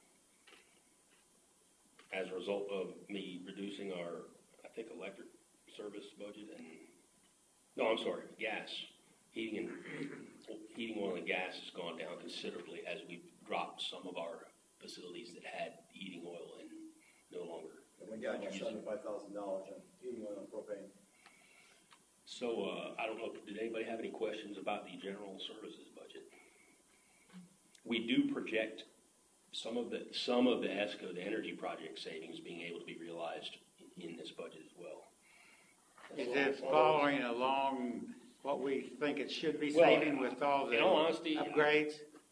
as a result of me reducing our, I think, electric service budget and, no, I'm sorry, gas. Heating and, heating oil and gas has gone down considerably as we've dropped some of our facilities that had heating oil and no longer. And we got seventy-five thousand dollars on heating oil and propane. So, uh, I don't know, did anybody have any questions about the general services budget? We do project some of the, some of the ESCO, the energy project savings being able to be realized in this budget as well. Is it following along what we think it should be Well, saving with all the in all honesty, upgrades?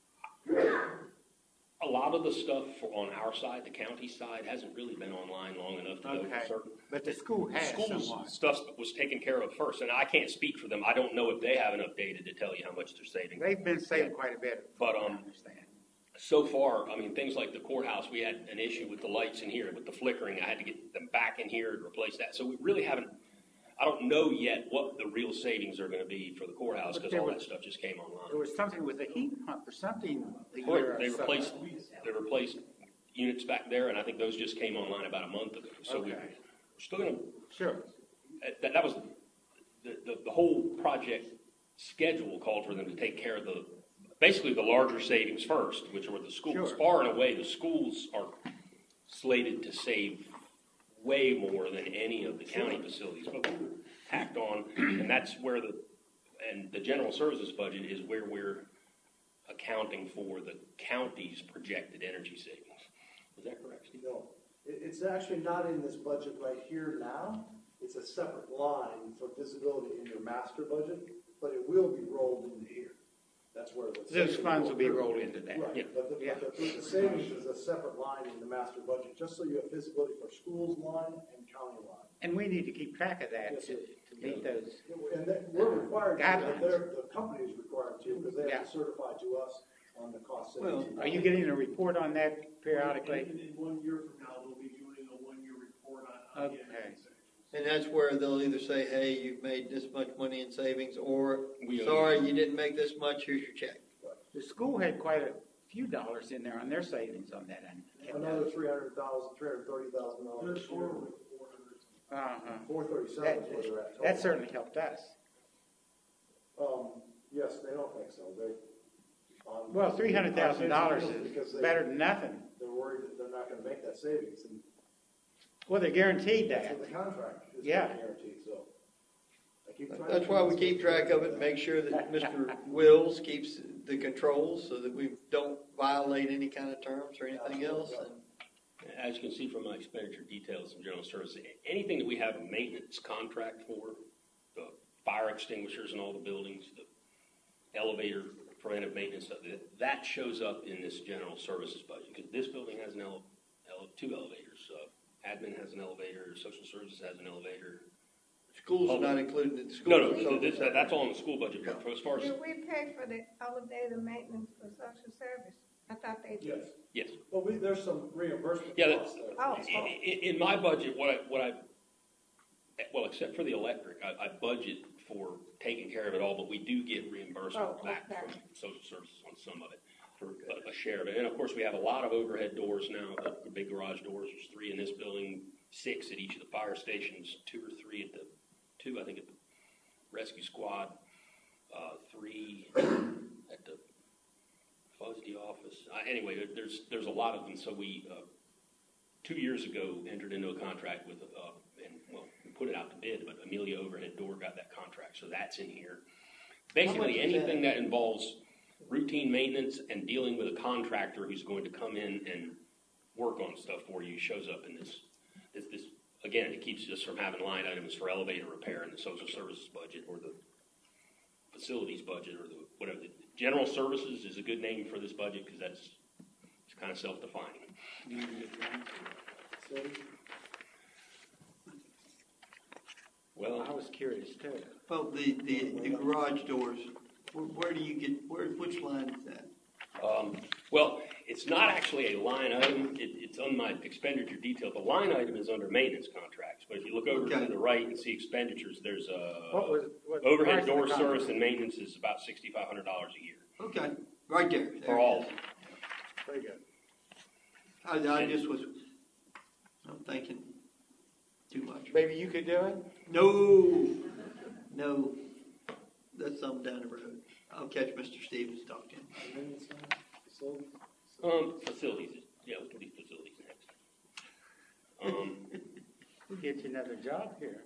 A lot of the stuff for, on our side, the county side, hasn't really been online long enough to know Okay. for certain. But the school has Schools somewhat. stuff was taken care of first, and I can't speak for them. I don't know if they have enough data to tell you how much they're saving. They've been saving quite a bit. But, I um, understand. So far, I mean, things like the courthouse, we had an issue with the lights in here, with the flickering. I had to get them back in here to replace that. So we really haven't, I don't know yet what the real savings are gonna be for the courthouse, But because there all was- that stuff just came online. There was something with the heat pump or something a year Correct. or They so. replaced, they replaced units back there, and I think those just came online about a month ago. So we- Okay. we're still gonna, Sure. uh, that, that was, the, the, the whole project schedule called for them to take care of the, basically the larger savings first, which are with the schools. Sure. Far and away, the schools are slated to save way more than any of the county facilities, but we're tacked on, and that's where the, and the general services budget is where we're accounting for the county's projected energy savings. Is that correct, Steve? No, it, it's actually not in this budget right here now. It's a separate line for visibility in your master budget, but it will be rolled into here. That's where the. Those savings funds will be occur. rolled into that. Right, Yeah. but the, Yeah. but the, the savings is a separate line in the master budget, just so you have visibility for schools line and county line. And we need to keep track of that Yes, to, sir. to meet those. And that, we're required to, Guidelines. they're- the company is required to, because they Yeah. have to certify to us on the cost Well, savings. Are you getting a report on that periodically? In, in one year from now, they'll be doing a one-year report on, on the Okay. energy savings. And that's where they'll either say, hey, you've made this much money in savings, or, We owe sorry, you didn't make this much, here's your check. The school had quite a few dollars in there on their savings on that end. Another three hundred thousand, three hundred thirty thousand dollars. Uh-huh. Four thirty-seven That, is where they're at. that certainly helped us. Um, yes, they don't think so. They. um, Well, three hundred thousand dollars because is they- better than nothing. They're worried that they're not gonna make that savings, and Well, they're guaranteed that's that. what the contract is Yeah. guaranteed, so. I keep trying to- That's why we keep track of it and make sure that Mister Wills keeps the controls so that we don't violate any kind of terms or anything else. And As you can see from my expenditure details and general services, anything that we have a maintenance contract for, the fire extinguishers in all the buildings, the elevator preventive maintenance, stuff, that- that shows up in this general services budget. Because this building has an ele, ele, two elevators. Uh, admin has an elevator, social services has an elevator. School's Public- not included in the school. No, no, so- th- th- that's all in the school budget. But for as far as Do we pay for the elevator maintenance for social service? I thought they did. Yes. yes. Well, we, there's some reimbursement Yeah, that- costs there. Oh, In, in, in my budget, what I, what I, well, except for the electric, I, I budget for taking care of it all, but we do get reimbursement Oh, back okay. from social services on some of it, for a, a share of it. And of course, we have a lot of overhead doors now, the, the big garage doors. There's three in this building, six at each of the fire stations, two or three at the, two, I think, at the rescue squad, uh, three at the F U S D office. Uh, anyway, there- there's, there's a lot of them, so we, uh, two years ago, entered into a contract with, uh, and, well, we put it out to bid, but Amelia Overhead Door got that contract, so that's in here. Basically, is that? anything that involves routine maintenance and dealing with a contractor who's going to come in and work on stuff for you shows up in this, this, this, again, it keeps us from having line items for elevator repair in the social services budget or the facilities budget or the, whatever. The general services is a good name for this budget because that's, it's kind of self-defining. Well, I was curious too. Well, the, the, the garage doors, where, where do you get, where, which line is that? Um, well, it's not actually a line item. It, it's on my expenditure detail. The line item is under maintenance contracts. But if you look over Okay. to the right and see expenditures, there's a What was, what? the overhead price of the door contract? service and maintenance is about sixty-five hundred dollars a year Okay, right there. there for it all. is. Very good. I, I just was, I'm thinking too much. Maybe you could do it? No, no, that's something down the road. I'll catch Mister Stevens talking. Um, facilities. is- Yeah, we can do facilities next. Um, We'll get you another job here.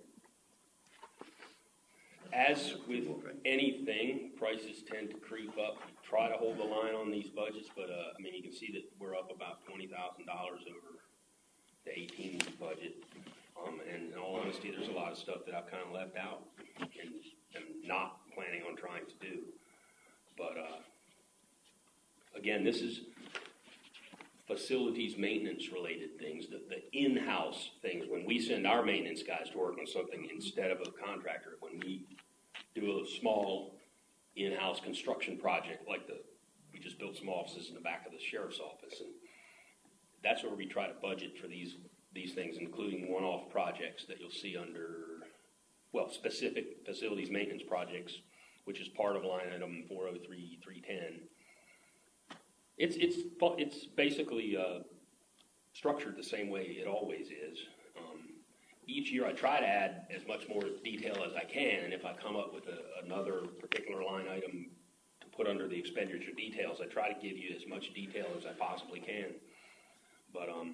As with anything, prices tend to creep up. We try to hold the line on these budgets, but, uh, I mean, you can see that we're up about twenty thousand dollars over the eighteen budget. Um, and in all honesty, there's a lot of stuff that I've kind of left out and am not planning on trying to do. But, uh, again, this is facilities maintenance related things, the, the in-house things. When we send our maintenance guys to work on something instead of a contractor, when we do a small in-house construction project like the, we just built some offices in the back of the sheriff's office, and that's where we try to budget for these, these things, including one-off projects that you'll see under, well, specific facilities maintenance projects, which is part of line item four oh three, three ten. It's, it's, it's basically uh, structured the same way it always is. Um, each year I try to add as much more detail as I can, and if I come up with a, another particular line item to put under the expenditure details, I try to give you as much detail as I possibly can. But um,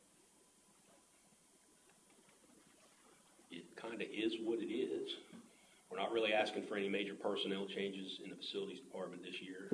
it kind of is what it is. We're not really asking for any major personnel changes in the facilities department this year.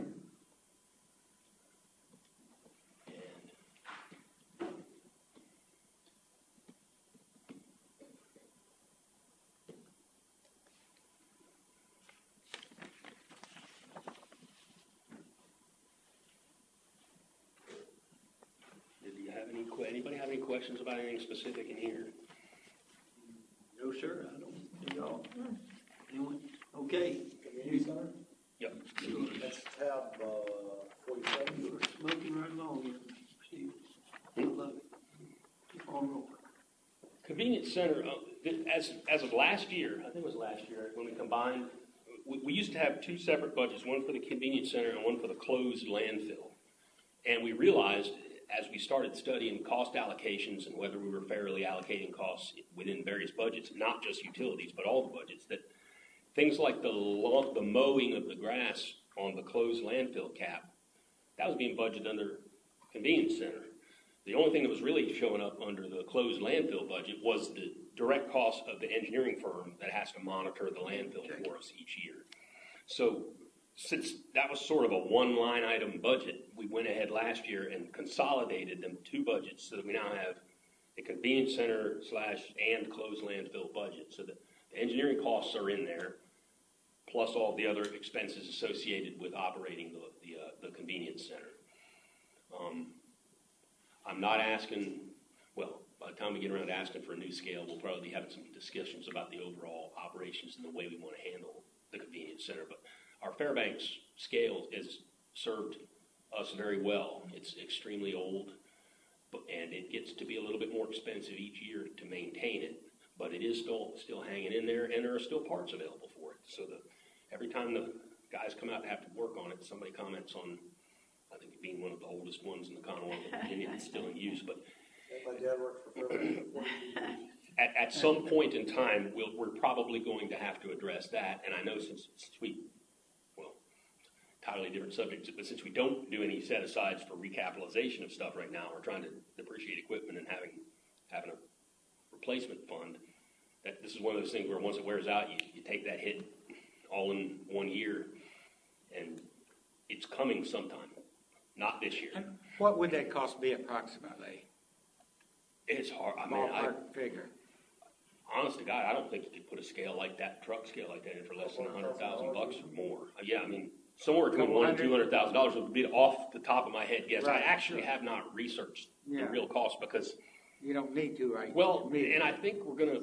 Any, que- anybody have any questions about anything specific in here? No, sir, I don't, do y'all? Anyone? Okay. Community center? Yep. That's tab, uh, forty-seven. You are smoking right along here, Steve. I love it. Keep on rolling. Convenience center, uh, th- as, as of last year, I think it was last year, when we combined, we, we used to have two separate budgets, one for the convenience center and one for the closed landfill. And we realized, as we started studying cost allocations and whether we were fairly allocating costs within various budgets, not just utilities, but all the budgets, that things like the lawn, the mowing of the grass on the closed landfill cap, that was being budgeted under convenience center. The only thing that was really showing up under the closed landfill budget was the direct cost of the engineering firm that has to monitor the landfill for us each year. So since that was sort of a one line item budget, we went ahead last year and consolidated them two budgets so that we now have a convenience center slash and closed landfill budget. So that the engineering costs are in there, plus all the other expenses associated with operating the, the, uh, the convenience center. Um, I'm not asking, well, by the time we get around to asking for a new scale, we'll probably be having some discussions about the overall operations and the way we want to handle the convenience center. But our Fairbanks scale has served us very well. It's extremely old, but, and it gets to be a little bit more expensive each year to maintain it. But it is still still hanging in there, and there are still parts available for it. So the, every time the guys come out to have to work on it, somebody comments on, I think it being one of the oldest ones in the Commonwealth of Virginia that's still in use. But My dad worked for Fairbanks for forty years. At, at some point in time, we'll, we're probably going to have to address that. And I know since, since we, well, entirely different subjects, but since we don't do any set-asides for recapitalization of stuff right now, we're trying to depreciate equipment and having having a replacement fund. That this is one of those things where once it wears out, you, you take that hit all in one year, and it's coming sometime, not this year. And what would that cost be approximately? It's hard. I mean, I, Ballpark figure. honest to God, I don't think you could put a scale like that, truck scale like that, in for less than a hundred thousand bucks or more. Uh, Yeah, I mean, somewhere between one and two hundred thousand dollars would be off the top of my head guess. I Right, actually sure. have not researched Yeah. the real cost because, You don't need to, right? well, Me. and I think we're gonna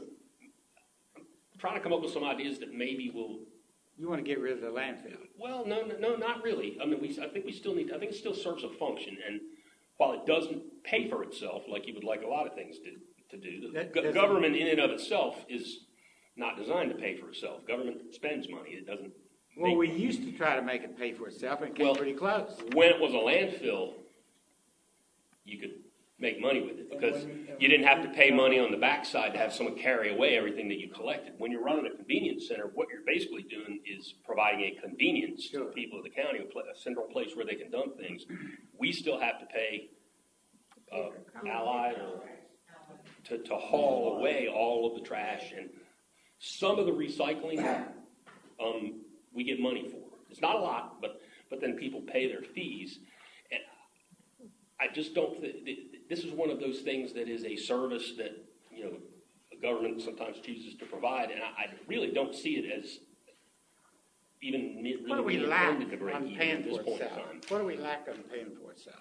I'm trying to come up with some ideas that maybe will. You want to get rid of the landfill. Well, no, no, no, not really. I mean, we, I think we still need, I think it still serves a function, and while it doesn't pay for itself, like you would like a lot of things to, to do, the That go- doesn't- government in and of itself is not designed to pay for itself. Government spends money, it doesn't. Well, make- we used to try to make it pay for itself and it came Well, pretty close. When it was a landfill, you could make money with it, because you didn't have to pay money on the backside to have someone carry away everything that you collected. When you're running a convenience center, what you're basically doing is providing a convenience to the people of the county, a pla- a central place where they can dump things. We still have to pay uh, Allied or to, to haul away all of the trash, and some of the recycling um, we get money for. It's not a lot, but but then people pay their fees. And I just don't think, this is one of those things that is a service that, you know, the government sometimes chooses to provide, and I, I really don't see it as even ne- What do really we being lack intended to break on even paying at this for point in itself? time. What do we lack on paying for itself?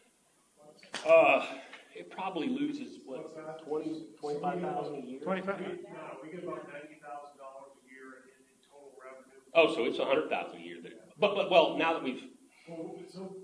Uh, it probably loses, what, twenty, twenty-five thousand a year? Twenty-five? No, we get about ninety thousand dollars a year in, in total revenue. Oh, so it's a hundred thousand a year then. But, but, well, now that we've, Well, so,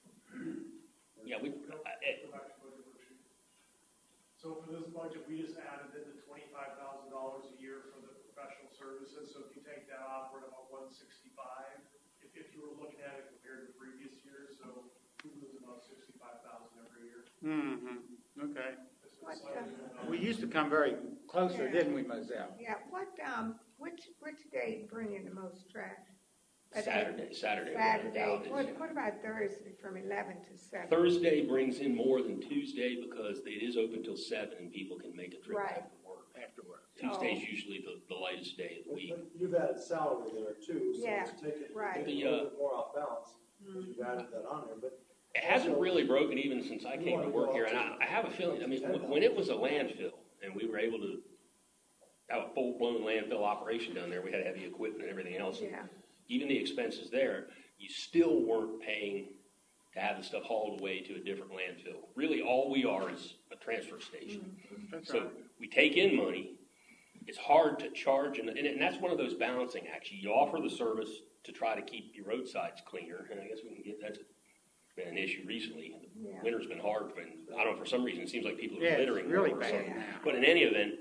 yeah, we, go uh, go back to budget worksheet. So for this budget, we just added in the twenty-five thousand dollars a year for the professional services. So if you take that off, we're at about one sixty-five. If, if you were looking at it compared to previous years, so we lose about sixty-five thousand every year. Mm-hmm, okay. This is What, slightly uh, more. We used to come very closer, Yeah. didn't we, Moselle? Yeah, what, um, which, which day bring in the most trash? A day- Saturday, Saturday. Saturday, is- what, what about Thursday from eleven to seven? Thursday brings in more than Tuesday because it is open till seven and people can make a trip Right. after work. After work. Tuesday's Oh. usually the, the lightest day of the But- week. but You've added salary there too, so Yeah, to take it, right. take it The, a uh, little bit more off balance, because Mm. you've added that on there, but. It hasn't also- really broken even since I You came to wanna go work here, up and I, I have a feeling, I mean, when- when it was a landfill and we were able to have a full-blown landfill operation down there, we had heavy equipment and everything else. Yeah, Even the expenses there, you still weren't paying to have the stuff hauled away to a different landfill. Really, all we are is a transfer station. That's So right. we take in money. It's hard to charge, and, and, and that's one of those balancing acts. You offer the service to try to keep your roadsides cleaner, and I guess we can get that's been an issue recently. The Yeah. winter's been hard, and I don't know, for some reason it seems like people are Yeah, it's littering really more, so- bad now. But in any event,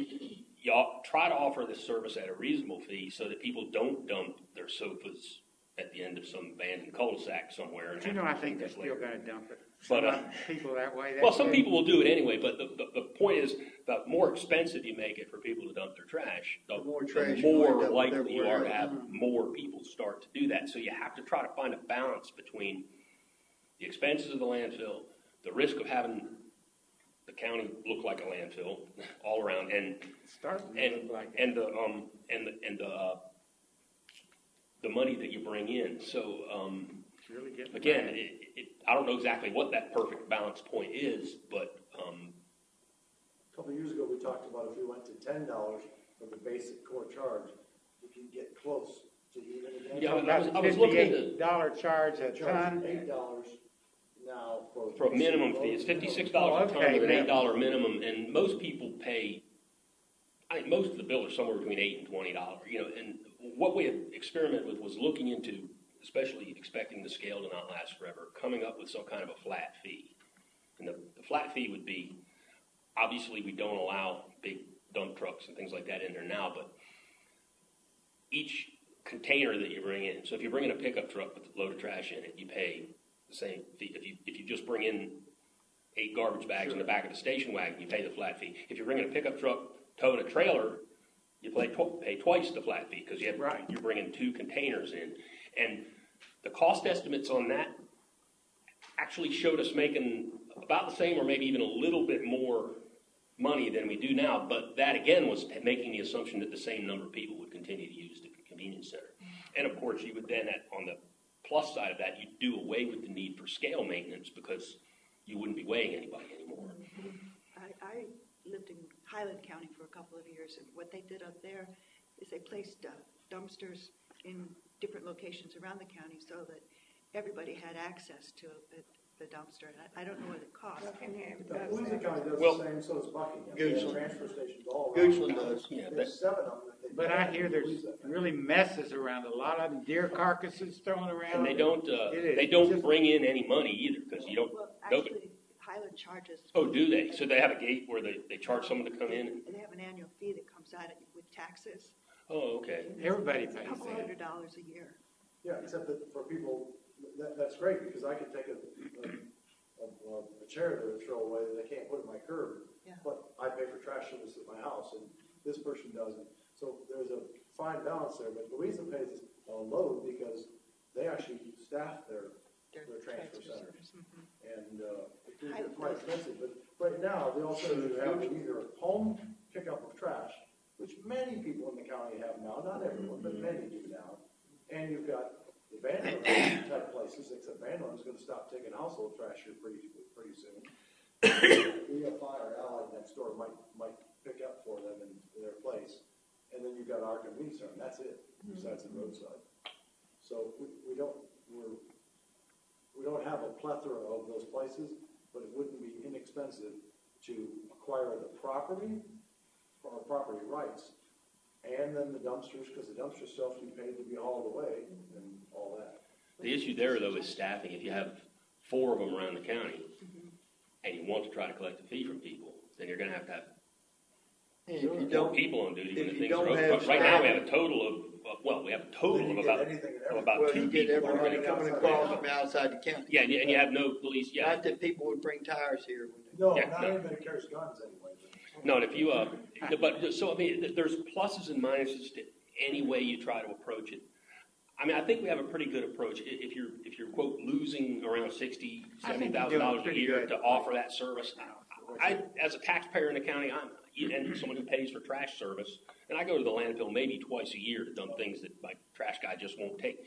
y'all try to offer this service at a reasonable fee so that people don't dump their sofas at the end of some abandoned cul-de-sac somewhere. and But you have know, to I think they're clean still it later. gonna dump it. But, uh, Some people that way. Well, that's some it. people will do it anyway, but the, the, the point is, the more expensive you make it for people to dump their trash, the, more the trash you more wind up with likely you are to everywhere. have more people start to do that. So you have to try to find a balance between the expenses of the landfill, the risk of having the county look like a landfill all around, and Start and like it. and the um and the and the uh, the money that you bring in. So um, It's really getting again, bad. it, it, I don't know exactly what that perfect balance point is, but um, A couple of years ago, we talked about if we went to ten dollars for the basic core charge, we can get close to even again. Yeah, So I was- about I was looking into- fifty-eight dollar charge a ton. Eight dollars now for. for a minimum fee, it's fifty-six dollars a ton Okay, with an eight minimum. dollar minimum, and most people pay. I think most of the bills are somewhere between eight and twenty dollars. You know, and what we had experimented with was looking into, especially expecting the scale to not last forever, coming up with some kind of a flat fee. And the, the flat fee would be, obviously, we don't allow big dump trucks and things like that in there now, but each container that you bring in, so if you bring in a pickup truck with a load of trash in it, you pay the same fee. If you, if you just bring in eight garbage bags in the back of the station wagon, you pay the flat fee. If you're bringing a pickup truck towing a trailer, you pay, tw- pay twice the flat fee because you have, Right. you're bringing two containers in. And the cost estimates on that actually showed us making about the same or maybe even a little bit more money than we do now. But that, again, was making the assumption that the same number of people would continue to use the convenience center. And, of course, you would then, at, on the plus side of that, you'd do away with the need for scale maintenance because you wouldn't be weighing anybody anymore. I, I lived in Highland County for a couple of years, and what they did up there is they placed uh, dumpsters in different locations around the county so that everybody had access to the, the dumpster. And I, I don't know what it costs. Windsor County does Well, the same, so does Buckingham. Goochland. They have transfer stations all around. Goochland does. Yeah, that, There's seven of them. that they But I hear there's use that. really messes around, a lot of them, deer carcasses thrown around. and they don't, uh, It is. they don't bring in any money either because you don't, Well, nobody. actually, Highland charges. Oh, do they? So they have a gate where they, they charge someone to come in? And, They have an annual fee that comes out with taxes. oh, okay. Everybody It's a pays couple that. hundred dollars a year. Yeah, except that for people, that, that's great, because I could take a, a, a, a chair that I throw away that I can't put in my curb. Yeah. But I pay for trash service at my house, and this person doesn't. So there's a fine balance there, but Louisa pays a load because they actually staff their, their transfer center. service. Mhm. And, uh, it's Highland quite does. expensive, but right now, they also either have either home pickup of trash, which many people in the county have now, not everyone, but many do now. And you've got the van type places, except Van is gonna stop taking household trash here pretty, pretty soon. We have Fire Allied next door might, might pick up for them in their place. And then you've got our convenience center, and that's it, besides the roadside. So we, we don't, we're, we don't have a plethora of those places, but it wouldn't be inexpensive to acquire the property or property rights, and then the dumpsters, because the dumpster still has to be paid to be hauled away and all that. The issue there, though, is staffing. If you have four of them around the county and you want to try to collect a fee from people, then you're going to have to have And if you more don't, people on duty when if the you things are don't open. have Right now, we staff- have a total of, of- well, we have a total Then of you about, get anything and of everything. about well, two you get people. everybody running coming outside across the from outside the county. Yeah, and you, and you have no police, yeah. Not that people would bring tires here. when they- No, Yeah, not no. anybody carries guns anyway. but- No, and if you, uh, but, so, I mean, th- there's pluses and minuses to any way you try to approach it. I mean, I think we have a pretty good approach. I- If you're, if you're, quote, losing around sixty, I seventy think you're thousand doing dollars a pretty year good. to offer that service, I, as a taxpayer in the county, I'm, and someone who pays for trash service, and I go to the landfill maybe twice a year to dump things that my trash guy just won't take.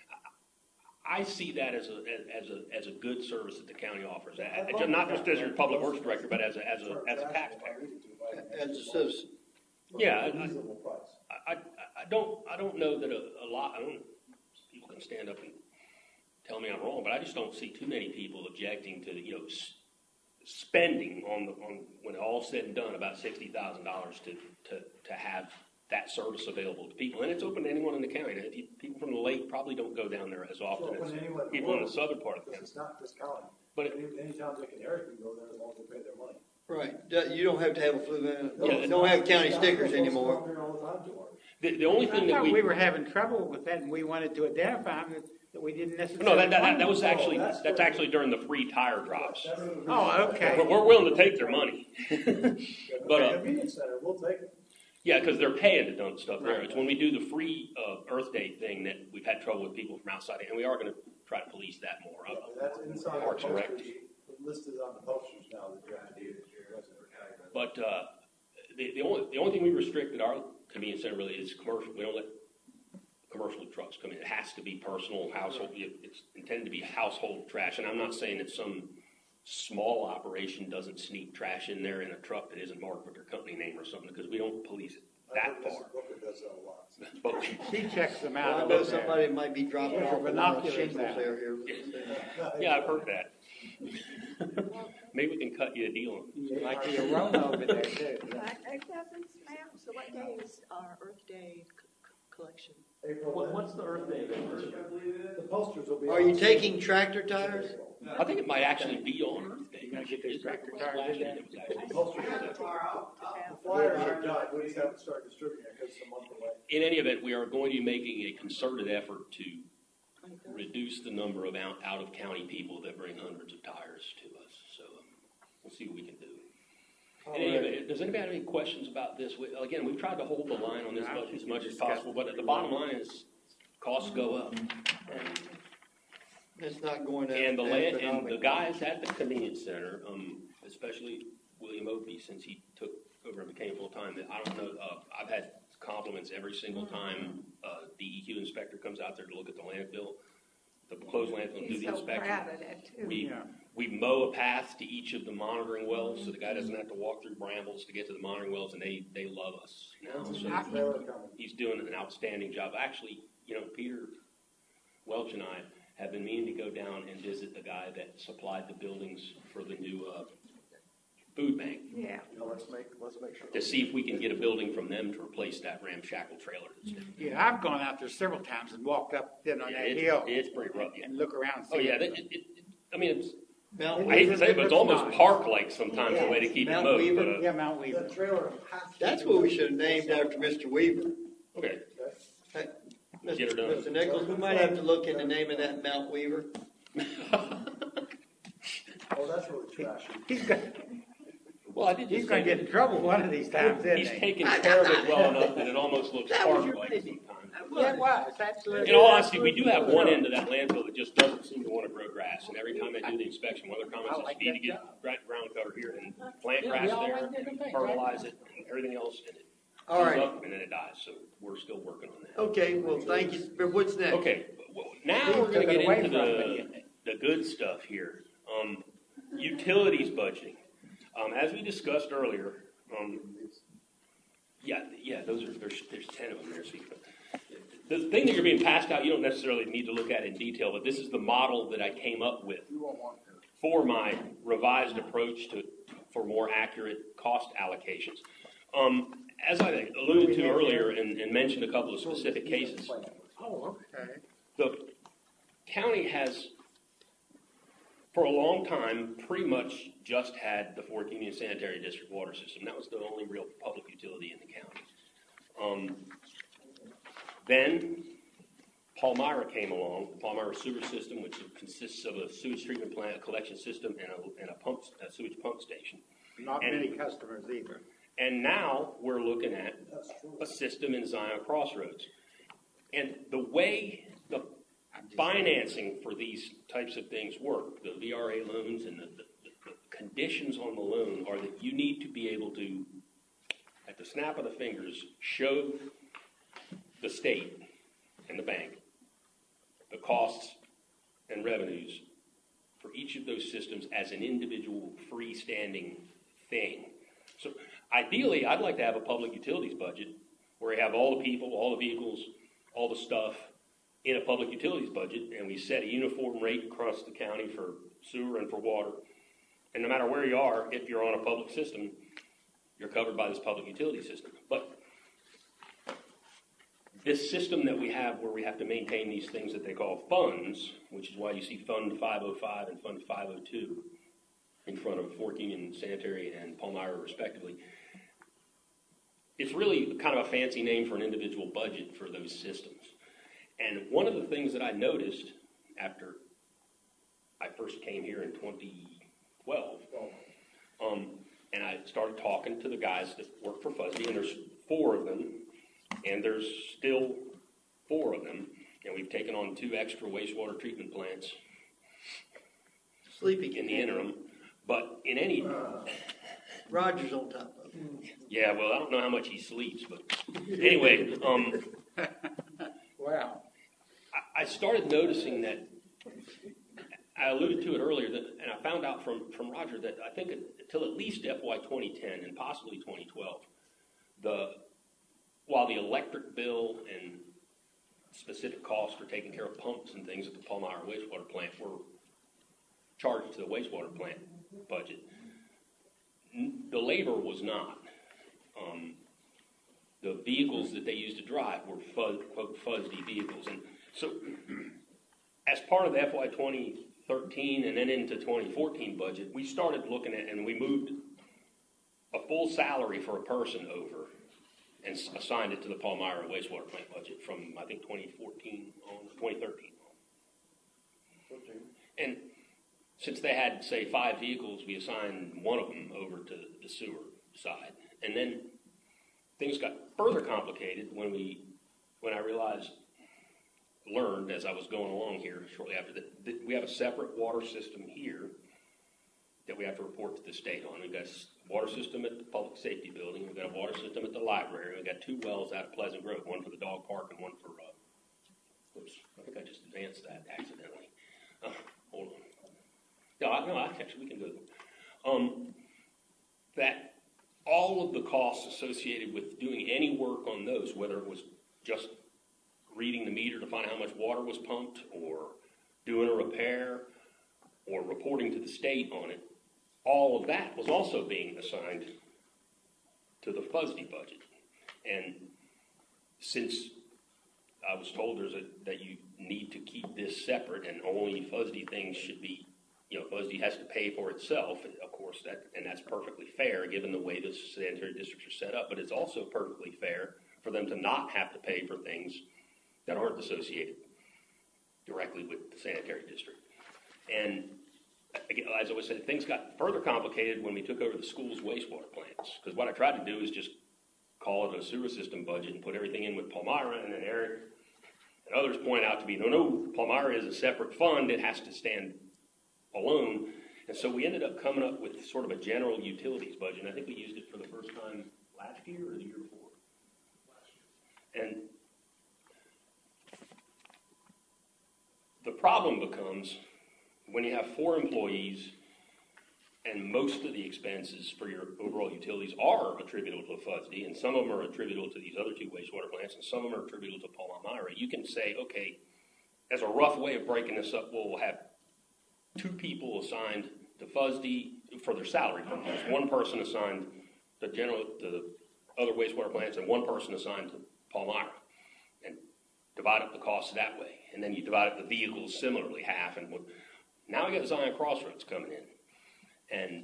I see that as a, as a, as a good service that the county offers, I- I- not just as your public works director, but as a, as a, as a taxpayer. As a citizen. Yeah, I- For a reasonable price. I, I, I don't, I don't know that a, a lot, I don't, people can stand up and tell me I'm wrong, but I just don't see too many people objecting to, you know, s- spending on the, on, when all's said and done, about sixty thousand dollars to, to, to have that service available to people. And it's open to anyone in the county. If you, people from the lake probably don't go down there as often It's as open to anyone in the people in the world, southern part of the Because county. it's not this county. But it- Any, any town, Dick and Harry can go there as long as they pay their money. Right. Do- You don't have to have a flu van. Yeah, You don't have county stickers anymore. Folks come there all the time to ours. The, the only thing I that thought we. we were having trouble with that and we wanted to identify them that we didn't necessarily. No, that, that, want that was them. actually, that's actually during the free tire drops. Oh, okay. We're, we're willing to take their money. But, uh, Convenience center, we'll take it. yeah, because they're paying to dump stuff there. It's when we do the free, uh, Earth Day thing that we've had trouble with people from outside, and we are gonna try to police that more. Uh, That's inside the Parks and Rec. posters, listed on the posters now that you're gonna do. But, uh, the, the only, the only thing we restrict at our convenience center really is commercial. We don't let commercial trucks come in. It has to be personal, household. It's intended to be household trash. And I'm not saying that some small operation doesn't sneak trash in there in a truck that isn't marked with their company name or something, because we don't police it that far. Does that a lot. But She checks them Well, out. I know somebody might be dropping Yeah, off a lot of binoculars shingles out. there here. yeah, I've heard that. Maybe we can cut you a deal. Like the aroma over there too. Uh, It doesn't smell, so what day is our Earth Day c- c- collection? April. What, what's the Earth Day event this year? The posters will be. Are on you the- taking tractor tires? I think it might actually be on Earth Day. You gonna get those tractor tires in there? The flyers are done, we just haven't started distributing it because it's a month away. In any event, we are going to be making a concerted effort to reduce the number of out, out-of-county people that bring hundreds of tires to us. So um, we'll see what we can do. In any event, does anybody have any questions about this? We, again, we've tried to hold the line on this budget as much as possible, but the bottom line is costs go up. And, It's not going to. and the land, and the guys at the convenience center, um, especially William Opie, since he took over and became full-time, I don't know, uh, I've had compliments every single time uh, D E Q inspector comes out there to look at the landfill, the closed landfill, and do He's the so inspection. proud of that too. We, Yeah. we mow a path to each of the monitoring wells, so the guy doesn't have to walk through brambles to get to the monitoring wells, and they, they love us now. So he's doing an outstanding job. Actually, you know, Peter Welch and I have been meaning to go down and visit the guy that supplied the buildings for the new uh, food bank. Yeah. Now, let's make, let's make sure. To see if we can get a building from them to replace that ramshackle trailer that's there. Yeah, I've gone out there several times and walked up then on Yeah, that it's, hill it's pretty rough. Yeah. and look around. And see Oh yeah, it. it, it, it, I mean, it's, Mount I hate to say it, but it's almost nice. park-like sometimes the way to keep it Mount moved. Weaver? But, uh, Yeah, Mount Weaver. That trailer has to. That's what we should have named after Mister Weaver. okay. Hey, Get her Mister done. Mister Nichols, we might have to look into naming that Mount Weaver. Oh, that's really trashy. He's got, Well, I did he's just gonna say get that in trouble one of these times, isn't he's he? taken care of it well enough that it almost looks That was your park-like baby. sometimes. Yeah, it was, absolutely. In all honesty, we do have one end of that landfill that just doesn't seem to want to grow grass, and every time they do the inspection, one of their comments I is like you need to that get gra- ground cover here and plant Yeah, grass we all there, like different and things, fertilize it, and everything else, and it All comes right. up, and then it dies, so we're still working on that. Okay, well, thank you. But what's next? Okay, well, now Steve we're gonna took it get away into from the, me. the good stuff here. Um, utilities budgeting. Um, as we discussed earlier, um, yeah, yeah, those are, there's, there's ten of them there, Steve. The thing that you're being passed out, you don't necessarily need to look at in detail, but this is the model that I came up with for my revised approach to, for more accurate cost allocations. Um, as I alluded to earlier and, and mentioned a couple of specific cases, Oh, okay. the county has, for a long time, pretty much just had the Fort Union Sanitary District water system. That was the only real public utility in the county. Um, then Palmyra came along, the Palmyra sewer system, which consists of a sewage treatment plant, a collection system, and a, and a pump, a sewage pump station. Not And- many customers either. And now we're looking at a system in Zion Crossroads. And the way the financing for these types of things work, the V R A loans and the, the, the conditions on the loan are that you need to be able to, at the snap of the fingers, show the state and the bank the costs and revenues for each of those systems as an individual freestanding thing. So ideally, I'd like to have a public utilities budget where we have all the people, all the vehicles, all the stuff in a public utilities budget, and we set a uniform rate across the county for sewer and for water. And no matter where you are, if you're on a public system, you're covered by this public utility system. But this system that we have where we have to maintain these things that they call funds, which is why you see Fund five oh five and Fund five oh two in front of Fort Union Sanitary and Palmyra respectively, it's really kind of a fancy name for an individual budget for those systems. And one of the things that I noticed after I first came here in twenty twelve, um, and I started talking to the guys that work for Fuzzy, and there's four of them, and there's still four of them, and we've taken on two extra wastewater treatment plants. Sleepy in the interim, but in any uh, Roger's on top of it. Yeah, well, I don't know how much he sleeps, but anyway, um, wow. I, I started noticing that. I alluded to it earlier, that, and I found out from, from Roger that I think until at least F Y twenty ten and possibly twenty twelve, the while the electric bill and specific costs for taking care of pumps and things at the Palmyra wastewater plant were charged to the wastewater plant budget, the labor was not. Um, the vehicles that they used to drive were fuzz, quote, fuzzy vehicles. And so as part of the F Y twenty thirteen and then into twenty fourteen budget, we started looking at, and we moved a full salary for a person over and assigned it to the Palmyra wastewater plant budget from, I think, twenty fourteen on, twenty thirteen on. And since they had, say, five vehicles, we assigned one of them over to the sewer side. And then things got further complicated when we, when I realized, learned as I was going along here shortly after that, that we have a separate water system here that we have to report to the state on. We've got a water system at the public safety building. We've got a water system at the library. We've got two wells out at Pleasant Grove, one for the dog park and one for, uh, oops, I think I just advanced that accidentally. Uh, hold on. No, I, no, I, actually, we can go there. Um, that all of the costs associated with doing any work on those, whether it was just reading the meter to find out how much water was pumped, or doing a repair, or reporting to the state on it, all of that was also being assigned to the Fuzzy budget. And since I was told there's a, that you need to keep this separate and only Fuzzy things should be, you know, Fuzzy has to pay for itself, of course, that, and that's perfectly fair given the way the sanitary districts are set up, but it's also perfectly fair for them to not have to pay for things that aren't associated directly with the sanitary district. And again, as I was saying, things got further complicated when we took over the school's wastewater plants, because what I tried to do is just call it a sewer system budget and put everything in with Palmyra, and then Eric and others point out to me, no, no, Palmyra is a separate fund, it has to stand alone. And so we ended up coming up with sort of a general utilities budget, and I think we used it for the first time last year or the year before. And the problem becomes when you have four employees and most of the expenses for your overall utilities are attributable to Fuzzy, and some of them are attributable to these other two wastewater plants, and some of them are attributable to Palmyra, you can say, okay, as a rough way of breaking this up, we'll have two people assigned to Fuzzy for their salary purposes, one person assigned to general to the other wastewater plants, and one person assigned to Palmyra, and divide up the costs that way. And then you divide up the vehicles similarly, half. And now we got Zion Crossroads coming in, and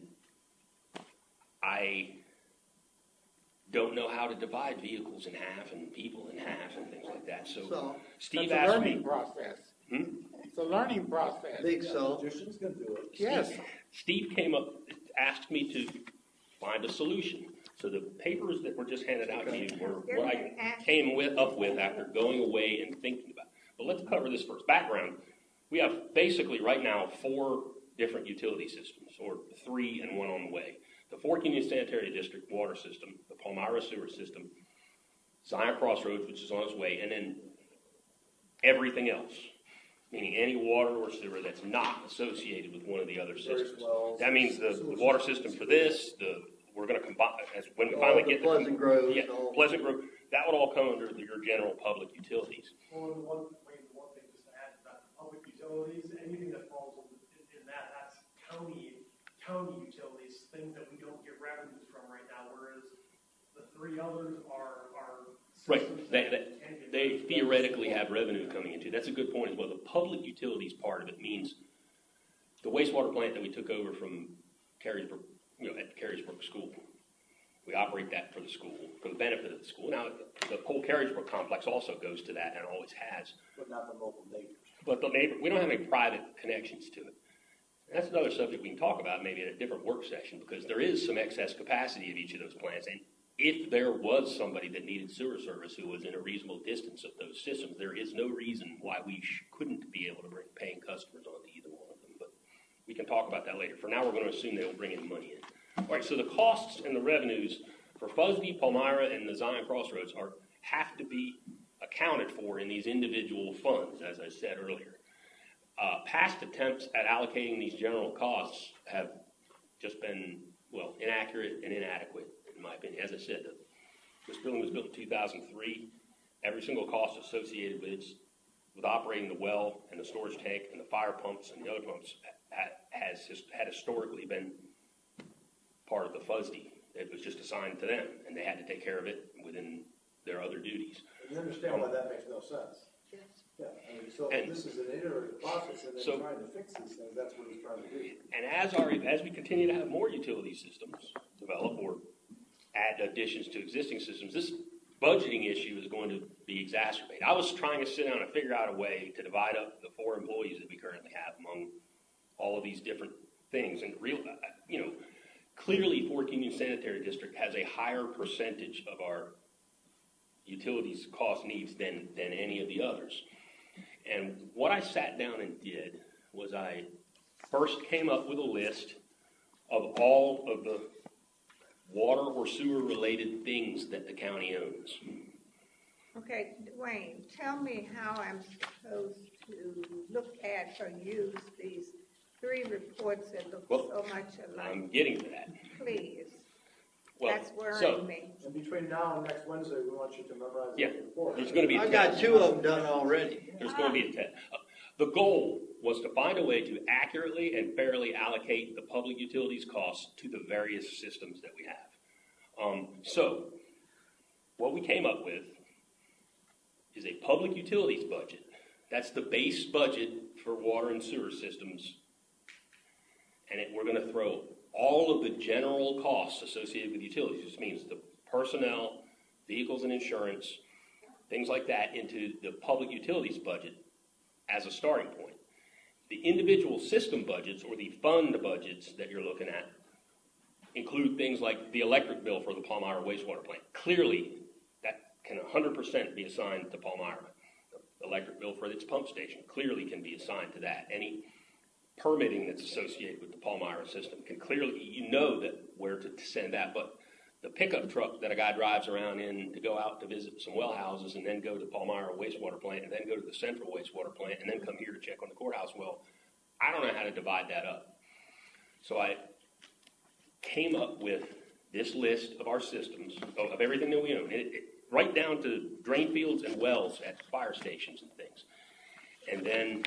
I don't know how to divide vehicles in half and people in half and things like that. So, so Steve that's asked a learning me. Process. Hmm? It's a learning process. Big so. Magicians can do it. Yes. Steve came up, asked me to find a solution. So the papers that were just handed out to you were what I came with, up with after going away and thinking about it. But let's cover this first. Background. We have basically right now four different utility systems, or three and one on the way. The Fort Union Sanitary District water system, the Palmyra sewer system, Zion Crossroads, which is on its way, and then everything else, meaning any water or sewer that's not associated with one of the other systems. That means the, the water system for this, the we're going to combine, as when we finally get Pleasant Grove, yeah, Pleasant Grove, that would all come under the, your general public utilities. Well, one, wait, one thing just to add to that, public utilities, anything that falls in, in that, that's county, county utilities, things that we don't get revenues from right now, whereas the three others are, are Right, they, they, they theoretically have revenue coming into. That's a good point as well. The public utilities part of it means the wastewater plant that we took over from Carriesburg, you know, at Carriesburg School, We operate that for the school, for the benefit of the school. Now, the whole Carriagebrook complex also goes to that and always has. But not the local neighbors. But the neighbor, we don't have any private connections to it. And that's another subject we can talk about maybe at a different work session, because there is some excess capacity at each of those plants. And if there was somebody that needed sewer service who was in a reasonable distance of those systems, there is no reason why we sh- couldn't be able to bring paying customers onto either one of them. But we can talk about that later. For now, we're going to assume they will bring any money in. All right, so the costs and the revenues for Fusby, Palmyra, and the Zion Crossroads are have to be accounted for in these individual funds, as I said earlier. Uh, past attempts at allocating these general costs have just been, well, inaccurate and inadequate, in my opinion. As I said, the, this building was built in two thousand three. Every single cost associated with its, with operating the well and the storage tank and the fire pumps and the other pumps ha, has had historically been part of the F U S D. It was just assigned to them, and they had to take care of it within their other duties. You understand why that makes no sense? Yes. Yeah, I mean, so And- this is an iterative process, and then So- trying to fix these things, that's what he's trying to do. And as our as we continue to have more utility systems develop or add additions to existing systems, this budgeting issue is going to be exacerbated. I was trying to sit down and figure out a way to divide up the four employees that we currently have among all of these different things. And real, you know, clearly Fort Union Sanitary District has a higher percentage of our utilities cost needs than than any of the others. And what I sat down and did was I first came up with a list of all of the water or sewer related things that the county owns. Okay, Dwayne, tell me how I'm supposed to look at or use these three reports that look Well, so much alike. I'm getting to that. Please. Well, That's worrying so, me. And between now and next Wednesday, we want you to memorize Yeah, the report. there's going to be a I got test. two of them done already. There's going to be a test. Uh, The goal was to find a way to accurately and fairly allocate the public utilities costs to the various systems that we have. Um, so, what we came up with is a public utilities budget. That's the base budget for water and sewer systems. And it, we're going to throw all of the general costs associated with utilities, which means the personnel, vehicles and insurance, things like that, into the public utilities budget as a starting point. The individual system budgets or the fund budgets that you're looking at include things like the electric bill for the Palmyra wastewater plant. Clearly, that can one hundred percent be assigned to Palmyra. The electric bill for its pump station clearly can be assigned to that. Any permitting that's associated with the Palmyra system can clearly, you know that where to send that, but the pickup truck that a guy drives around in to go out to visit some well houses and then go to the Palmyra wastewater plant and then go to the central wastewater plant and then come here to check on the courthouse well, I don't know how to divide that up. So I came up with this list of our systems, of, of everything that we own, it, it, right down to drain fields and wells at fire stations and things. And then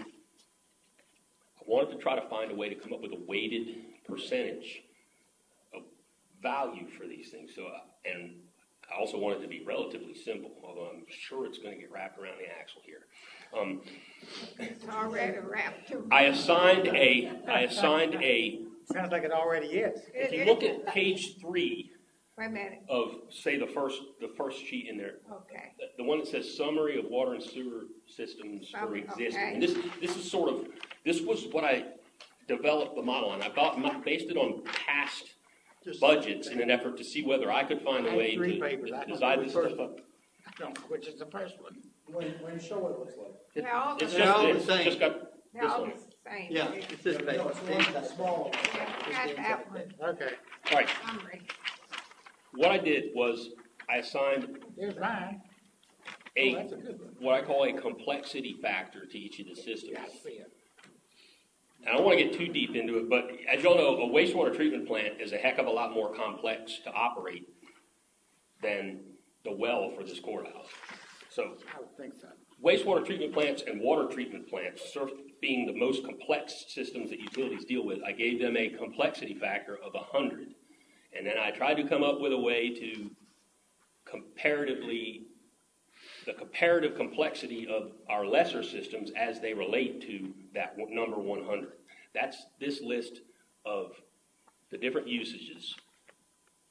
I wanted to try to find a way to come up with a weighted percentage of value for these things. So, uh, and I also want it to be relatively simple, although I'm sure it's going to get wrapped around the axle here. Um, It's already wrapped. I assigned a, I assigned a, Sounds like it already is. if you look at page three Wait a minute. of, say, the first, the first sheet in there, Okay. the, the one that says summary of water and sewer systems for Um, existing. okay. And this, this is sort of, this was what I developed the model on. I thought, based it on past budgets in an effort to see whether I could find a I way have three to papers. I to don't design know this which stuff up. No, which is the first one? When, when you show what it looks like. They're all the It's same. just, all the it's same. just got They're this all on the it. same. Yeah, it's this page. No, it's the one, the small one. Yeah, got that one. Okay. All right, Summary. what I did was I assigned There's mine. a, Oh, that's a good one. what I call a complexity factor to each of the systems. Yeah, I see it. And I don't want to get too deep into it, but as y'all know, a wastewater treatment plant is a heck of a lot more complex to operate than the well for this courthouse. So I would think so. wastewater treatment plants and water treatment plants, surf being the most complex systems that utilities deal with, I gave them a complexity factor of one hundred. And then I tried to come up with a way to comparatively, the comparative complexity of our lesser systems as they relate to that one- number one hundred. That's this list of the different usages,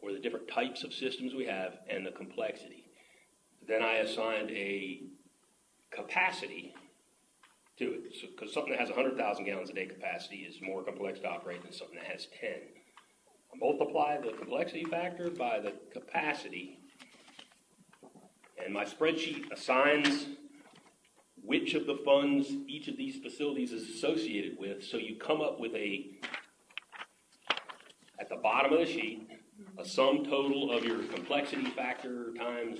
or the different types of systems we have, and the complexity. Then I assigned a capacity to it, because so, something that has one hundred thousand gallons a day capacity is more complex to operate than something that has ten. I multiply the complexity factor by the capacity, and my spreadsheet assigns which of the funds each of these facilities is associated with, so you come up with a, at the bottom of the sheet, a sum total of your complexity factor times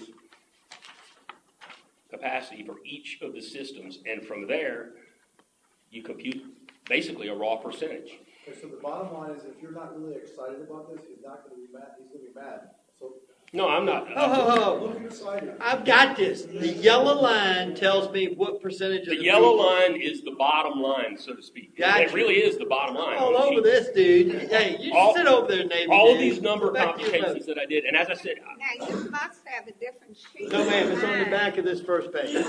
capacity for each of the systems, and from there, you compute basically a raw percentage. Okay, so the bottom line is, if you're not really excited about this, he's not going to be mad. He's going to be mad. So no, I'm not. Oh, oh, oh. I've got this. The yellow line tells me what percentage of the, the yellow people. line is the bottom line, so to speak. Gotcha. It really is the bottom line. All over this, dude. Hey, you all, sit over there, Navy. All dude. of these number Go back to your computations that I did, and as I said, Now, you must have a different sheet. No, ma'am, it's on the back of this first page.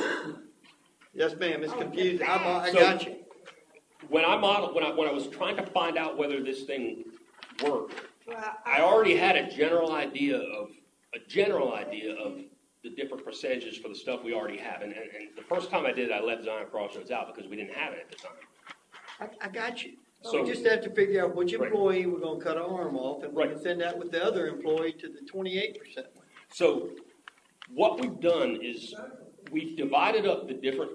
Yes, ma'am, it's Oh, confusing. I'm, I So- got you. when I modeled, when I when I was trying to find out whether this thing worked, Well, I already had a general idea of a general idea of the different percentages for the stuff we already have. And, and, and the first time I did it, I left Zion Crossroads out because we didn't have it at the time. I, I got you. So So- we just have to figure out which Right. employee we're gonna cut our arm off, and we Right. can send that with the other employee to the twenty-eight percent one. So what we've done is we've divided up the different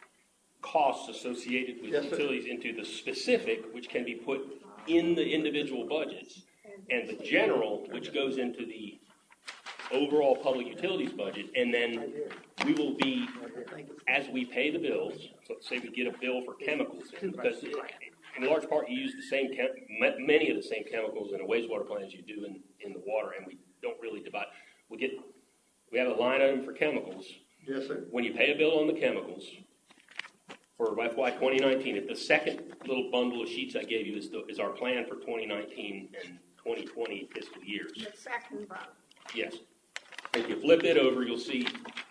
costs associated with Yes, sir. utilities into the specific, which can be put in the individual budgets, and the general, which goes into the overall public utilities budget, and then we will be, as we pay the bills, so let's say we get a bill for chemicals, in, because in large part you use the same, chem- ma- many of the same chemicals in a wastewater plant as you do in, in the water, and we don't really divide. We get, we have a line item for chemicals. Yes, sir. When you pay a bill on the chemicals, for F Y twenty nineteen, if the second little bundle of sheets I gave you is, the, is our plan for twenty nineteen and twenty twenty fiscal years. The second one. Yes. If you flip it over, you'll see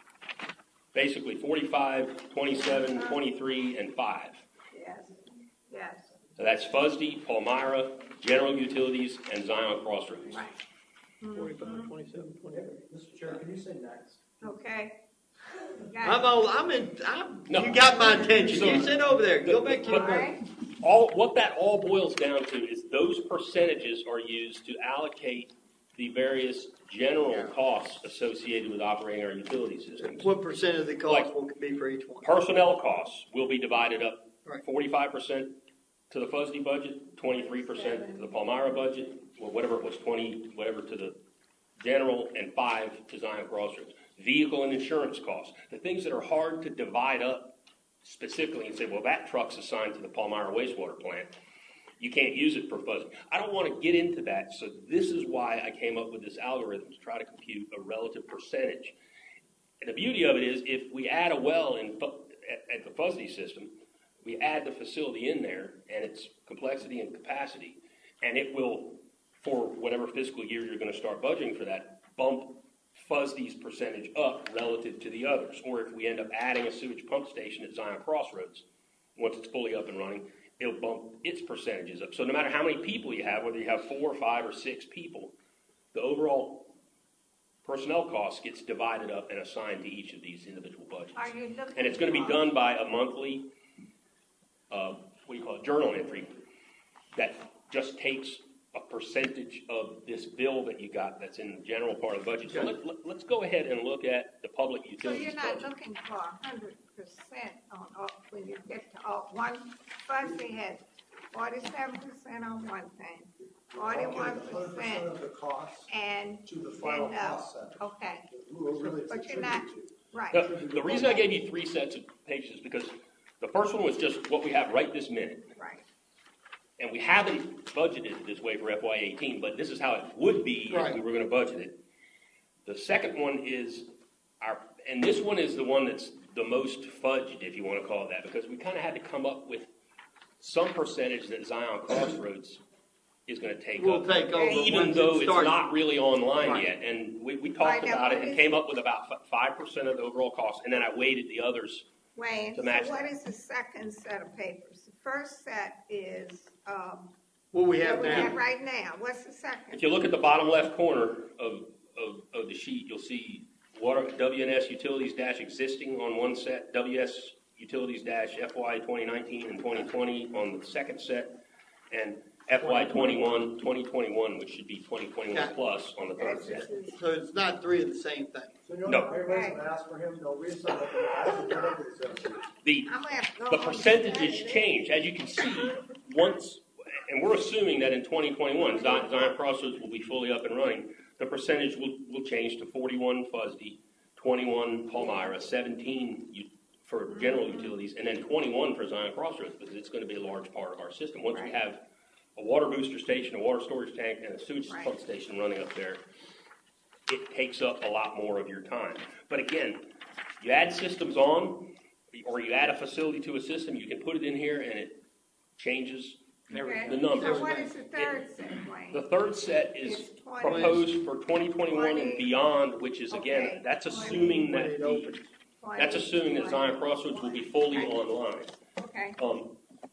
basically forty-five, twenty-seven, twenty-three, and five. Yes, yes. So that's F U S D, Palmyra, General Utilities, and Zion Crossroads. Right. Forty-five, twenty-seven, twenty-eight. Mister Chair, can you say next? Okay. I'm all, I'm in, I'm, No. you got my attention. So- You sit over there. Go back to your But- break. All, what that all boils down to is those percentages are used to allocate the various general costs associated with operating our utility systems. What percent of the cost Like- will be for each one? Personnel costs will be divided up Right. forty-five percent to the F U S D budget, twenty-three percent to the Palmyra budget, or whatever it was, twenty, whatever to the general, and five to Zion Crossroads. Vehicle and insurance costs, the things that are hard to divide up specifically and say, well, that truck's assigned to the Palmyra wastewater plant. You can't use it for F U S D. I don't want to get into that, so this is why I came up with this algorithm to try to compute a relative percentage. And the beauty of it is, if we add a well in, at, at the F U S D system, we add the facility in there and its complexity and capacity, and it will, for whatever fiscal year you're going to start budgeting for that, bump F U S D's percentage up relative to the others. Or if we end up adding a sewage pump station at Zion Crossroads, once it's fully up and running, it'll bump its percentages up. So no matter how many people you have, whether you have four or five or six people, the overall personnel cost gets divided up and assigned to each of these individual budgets. Are you looking And it's going to be for- done by a monthly, uh, what do you call it, journal entry that just takes a percentage of this bill that you got that's in the general part of the budget. So let, let, let's go ahead and look at the public So utilities you're not budget. looking for a hundred percent on, all- when you get to all, one, Fuzzy has forty-seven percent on one thing, forty-one one hundred percent percent, of the cost and, to the final and, uh, cost center. okay. Who are really But you're not, contributing to. right. The, the reason I gave you three sets of pages is because the first one was just what we have right this minute. Right. And we haven't budgeted it this way for F Y eighteen, but this is how it would be if Right. we were going to budget it. The second one is our, and this one is the one that's the most fudged, if you want to call it that, because we kind of had to come up with some percentage that Zion Crossroads is going to take We'll up, take over even once though it it's starts. not really online Right. yet. And we, we Right, talked now, about it what and is- came up with about five percent of the overall cost, and then I weighted the others. Wayne, To so match what that. is the second set of papers? The first set is, um, What we have What we now. have right now, what's the second? If you look at the bottom left corner of, of, of the sheet, you'll see water, W N S utilities dash existing on one set, W S utilities dash F Y twenty nineteen and twenty twenty on the second set, and F Y twenty-one, twenty twenty-one, which should be twenty twenty-one plus on the third set. So it's not three of the same thing. So you No. know, everybody's gonna ask for him, they'll reassign it, actually put up with this. The, I'm gonna have to go the home and percentages study change, as you can see, once, and we're assuming that in twenty twenty-one, Zion Zion Crossroads will be fully up and running. The percentage will, will change to forty-one F U S D, twenty-one Palmyra, seventeen u- for general utilities, and then twenty-one for Zion Crossroads, because it's gonna be a large part of our system. Once we Right. have a water booster station, a water storage tank, and a sewage Right. pump station running up there, it takes up a lot more of your time. But again, you add systems on, or you add a facility to a system, you can put it in here and it changes Okay. the numbers. So what is the third set, Wayne? The third set is It's twenty. proposed for twenty twenty-one and beyond, which is again, Okay. that's assuming that the, that's assuming that Zion Crossroads will be fully Okay. online. Okay, Um,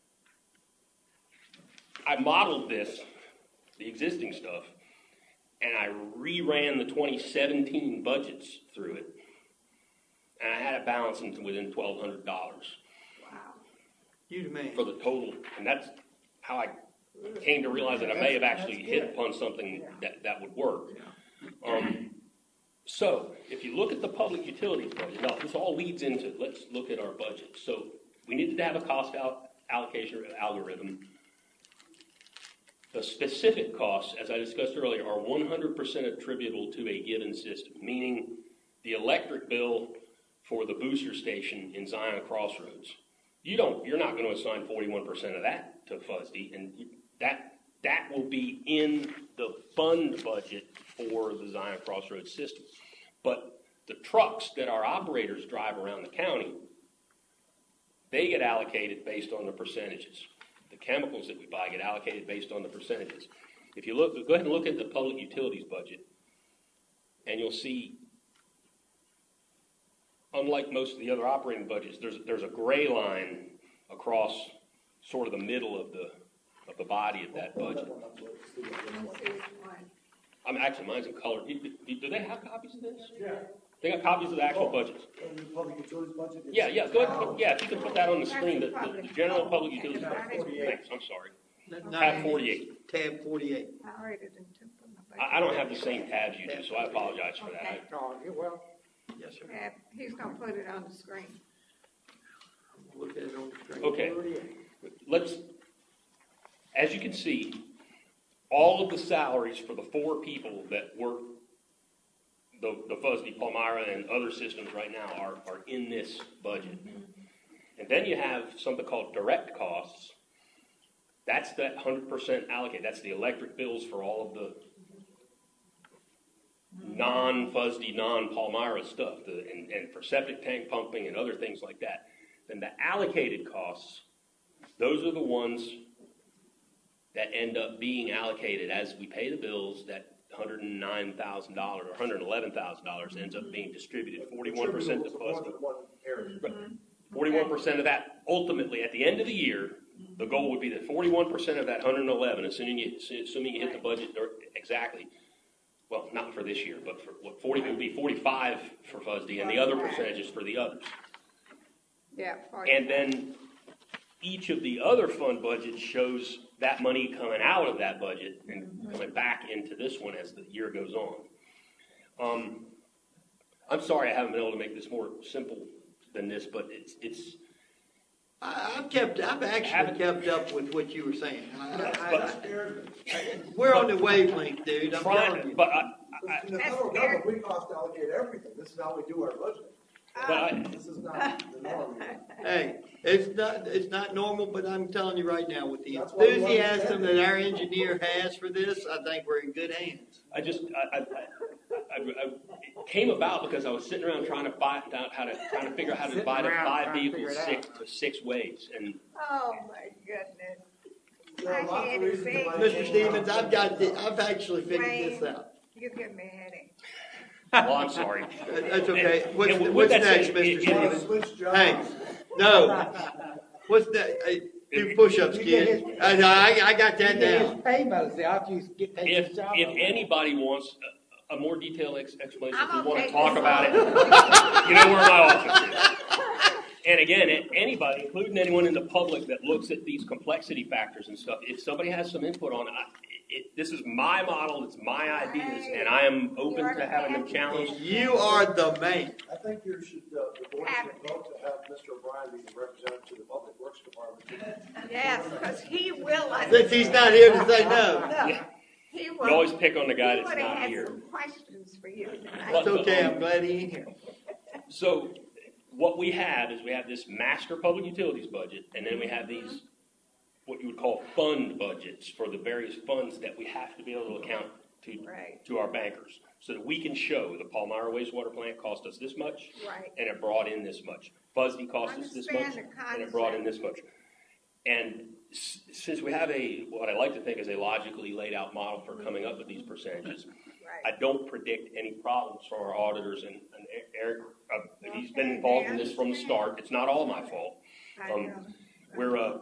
I modeled this, the existing stuff, and I reran the twenty seventeen budgets through it, and I had it balancing within twelve hundred dollars wow. You the man. for the total, and that's how I came to realize that I may have actually hit upon something that, that would work. Um, so, if you look at the public utilities budget, now this all leads into, let's look at our budget. So, we needed to have a cost out allocation algorithm. The specific costs, as I discussed earlier, are one hundred percent attributable to a given system, meaning the electric bill for the booster station in Zion Crossroads. You don't, you're not going to assign forty-one percent of that to F U S D, and that, that will be in the fund budget for the Zion Crossroads system. But the trucks that our operators drive around the county, they get allocated based on the percentages. The chemicals that we buy get allocated based on the percentages. If you look, go ahead and look at the public utilities budget, and you'll see, unlike most of the other operating budgets, there's, there's a gray line across sort of the middle of the, of the body of that budget. I mean, actually, mine's in color. Do, do, do they have copies of this? Yeah. They got copies of the actual Oh, budgets. and the public utilities budget is- Yeah, yeah, go ahead, put- yeah, if you can put that on the screen, the, the general public utilities budget. Thanks, I'm sorry. Tab forty-eight. Tab forty-eight. I already didn't took from my budget. I, I don't have the same tabs you do, so I apologize for that. I- Oh, you're welcome. Yes, sir. Yeah, he's gonna put it on the screen. Look at it on the screen. Okay, let's, as you can see, all of the salaries for the four people that work the, the F U S D, Palmyra, and other systems right now are, are in this budget. And then you have something called direct costs. That's that one hundred percent allocated. That's the electric bills for all of the non-F U S D, non-Palmyra stuff, the, and, and for septic tank pumping and other things like that. Then the allocated costs, those are the ones that end up being allocated as we pay the bills. That one hundred nine thousand dollars or one hundred eleven thousand dollars ends up being distributed, forty-one percent to F U S D. One area. forty-one percent of that, ultimately, at the end of the year, the goal would be that forty-one percent of that one hundred eleven, assuming you, assuming you hit the budget or exactly, well, not for this year, but for what forty would be forty-five for F U S D, and the other percentages for the others. Yeah. And then each of the other fund budgets shows that money coming out of that budget and coming back into this one as the year goes on. Um, I'm sorry I haven't been able to make this more simple than this, but it's it's. I, I've kept, I've actually Haven't- kept up with what you were saying. I- I- But- I- We're on the wavelength, dude. I'm telling Trying, you. but I, I, In the federal government, we cost allocate everything. This is how we do our budget. but I, This is not the norm. Hey, it's not, it's not normal, but I'm telling you right now, with the That's why we enthusiasm understand that our engineer has for this, I think we're in good hands. I just, I, I, I, I, I it came about because I was sitting around trying to find out how to, trying to figure out how to Sitting divide a around five trying to vehicle figure it six to six ways, and Oh, my goodness. There are My lots of head is reasons big. why- Mister Stevens, I've got, the- I've actually figured this Wayne, out. you give me a headache. well, I'm sorry. That's okay. And- What's, and with what's that next, said, Mister it- it- Stevens? Switch jobs. Hey, no. What's that? Hey, Do push-ups, kid. I, I, I got that down. If, if anybody wants a, a more detailed ex- explanation, if you I'm want okay to talk with about it, you know where my office is. And again, a- anybody, including anyone in the public that looks at these complexity factors and stuff, if somebody has some input on it, I, it this is my model, it's my ideas, and I am open to having them challenged. You are the man. I think you should, uh, the board should vote to have Mister O'Brien be the representative to the Public Works Department. Yes, because he will. Since he's not here to say no. Yeah. He will. You always pick on the guy He that's would have not had here. some questions for you tonight. It's okay, I'm glad he ain't here. So what we have is we have this master public utilities budget, and then we have these, what you would call fund budgets for the various funds that we have to be able to account to, Right. to our bankers, so that we can show the Palmyra wastewater plant cost us this much, Right. and it brought in this much. Fusty cost us this much, Understand the and it brought in concept. this much. And s- since we have a, what I like to think is a logically laid out model for coming up with these percentages, I don't predict any problems for our auditors, and, and Eric, uh, he's been involved in this from the start. It's not all my fault. Um, we're, uh,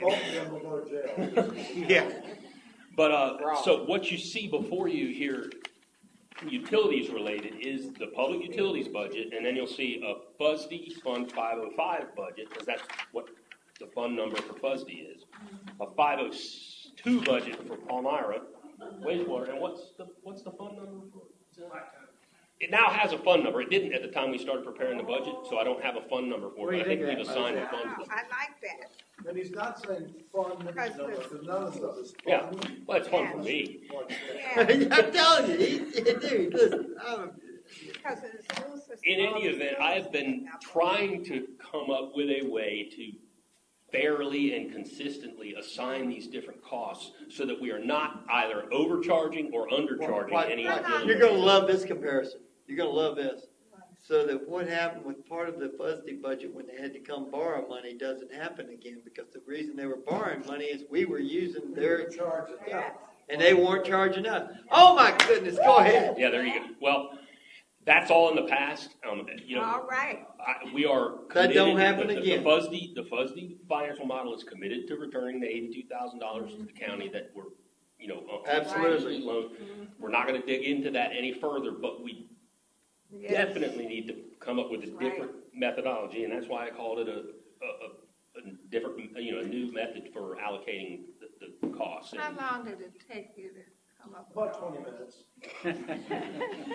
Yeah. but, uh, so what you see before you here, utilities related, is the public utilities budget, and then you'll see a F U S D Fund five oh five budget, because that's what the fund number for F U S D is. A five oh two budget for Palmyra wastewater, and what's the, what's the fund number for? It now has a fund number. It didn't at the time we started preparing the budget, so I don't have a fund number for it, but I think we've assigned a fund. Wow, I like that. And he's not saying fun number, because none of the stuff is fun. Yeah, well, it's fun for me. I'm telling you, he, dude, listen, I'm, Because it's also In any event, I have been trying to come up with a way to fairly and consistently assign these different costs so that we are not either overcharging or undercharging What- any what- utility. You're gonna love this comparison. You're gonna love this. So that what happened with part of the F U S D budget when they had to come borrow money doesn't happen again, because the reason they were borrowing money is we were using their charge, and they weren't charging us. Oh my goodness, go ahead. Yeah, there you go. Well, that's all in the past. Um, you know, All right. I, we are That committed. don't happen the, the, again. The F U S D, the F U S D financial model is committed to returning the eighty-two thousand dollars to the county that we're, you know, uh, Absolutely. loan. We're not going to dig into that any further, but we Yes. definitely need to come up with a different methodology, and that's why I called it a, a, a, a different, you know, a new method for allocating the, the costs. How And long did it take you to come up with About twenty minutes.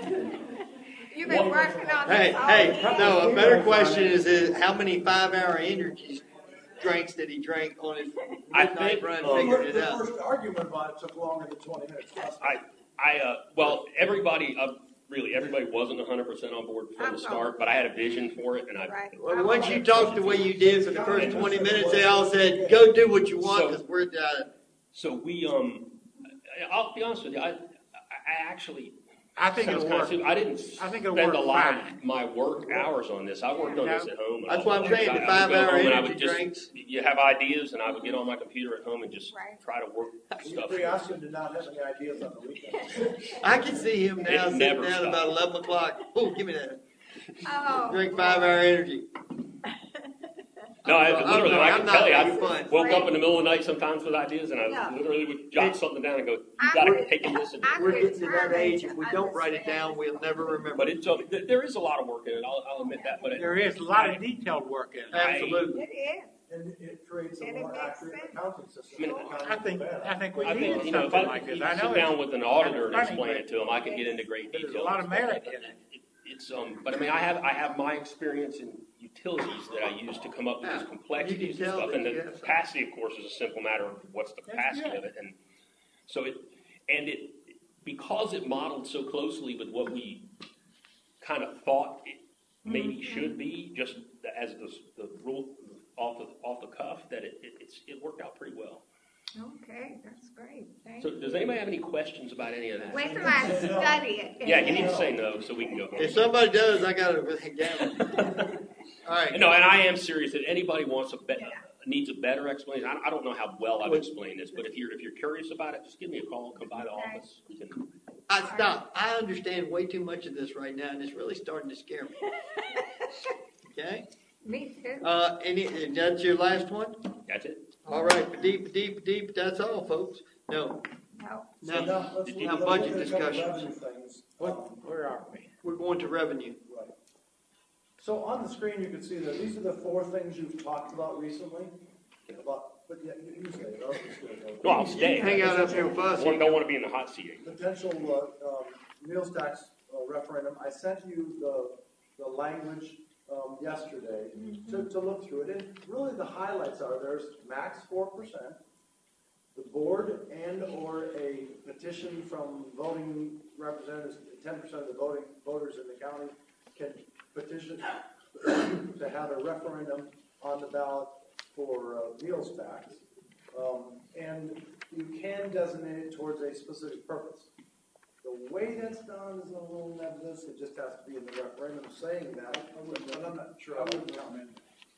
You've been working on Hey, this all hey, year. no, a better question is, is how many five-hour energy drinks did he drink on his midnight run, figured it The out? first argument about it took longer than twenty minutes. I, I, uh, well, everybody, uh, really, everybody wasn't one hundred percent on board from the start, but I had a vision for it, and I. Well, once you talked the way you did for the first twenty minutes, they all said, go do what you want, because we're, uh, So we, um, I- I'll be honest with you, I, I I actually. I think sounds it'll kinda work. stupid. I didn't I think it'll spend a work lot fine. of my work hours on this. I worked on this at home. and That's all what I'm that. saying, I- the I would go five-hour home and I would energy just- drinks. You have ideas, and I would get on my computer at home and just try to work stuff. We asked him to not have any ideas on the weekend. I can see him now It sitting never down stopped. about eleven o'clock. Ooh, give me that. Oh. Drink five-hour energy. No, I I'm literally, not- I I'm can not tell you, I making fun. woke up in the middle of the night sometimes with ideas, and I Yeah. literally would jot something down and go, "You got to take this." And We're getting to that age, if we don't write it down, we'll never remember. But it's um, th- there is a lot of work in it. I'll, I'll admit that. But it, There is a lot of detailed work in it. Absolutely. It is. And it creates a And it more makes accurate sense. accounting system. I mean, I think, I think we I think, need you know, if something I like could this. I know sit down it's with an auditor and funny, explain but it to him, I could get into great detail. There's a lot of merit in it. It's um, but I mean, I have I have my experience in utilities that I use to come up with these complexities and tell stuff. that And the you have some. capacity, of course, is a simple matter of what's the capacity of it. And so it, and it, because it modeled so closely with what we kind of thought it maybe should be, just as the, the rule off the off the cuff, that it, it it's it worked out pretty well. Okay, that's great. Thank So you. does anybody have any questions about any of that? Wait till I study it. Yeah, you need to say no so we can go. If somebody does, I gotta gamble. All right. No, and I am serious. If anybody wants a be- needs a better explanation, I, I don't know how well I've explained this, but if you're if you're curious about it, just give me a call. Come by the office. We can. I stop. I understand way too much of this right now, and it's really starting to scare me. Okay? Me too. Uh, any, that's your last one? That's it. All right, deep, deep, deep, that's all, folks. No. No. Now, Now, let's- now let's budget look at a couple discussions. revenue things. What, Um, where are we? We're going to revenue. Right. So on the screen, you can see that these are the four things you've talked about recently. About, but yeah, you you stay. I'll just stay. No, I'll stay. Hang out up here with us. One don't want to be in the hot seat. Potential, uh, um, meals tax uh, referendum. I sent you the, the language, um, yesterday to, to look through it. And really the highlights are there's max four percent. The board and or a petition from voting representatives, ten percent of the voting voters in the county can petition to have a referendum on the ballot for uh, meals tax. Um, and you can designate it towards a specific purpose. The way that's done is a little nebulous. It just has to be in the referendum saying that, but I'm not sure. I wouldn't comment.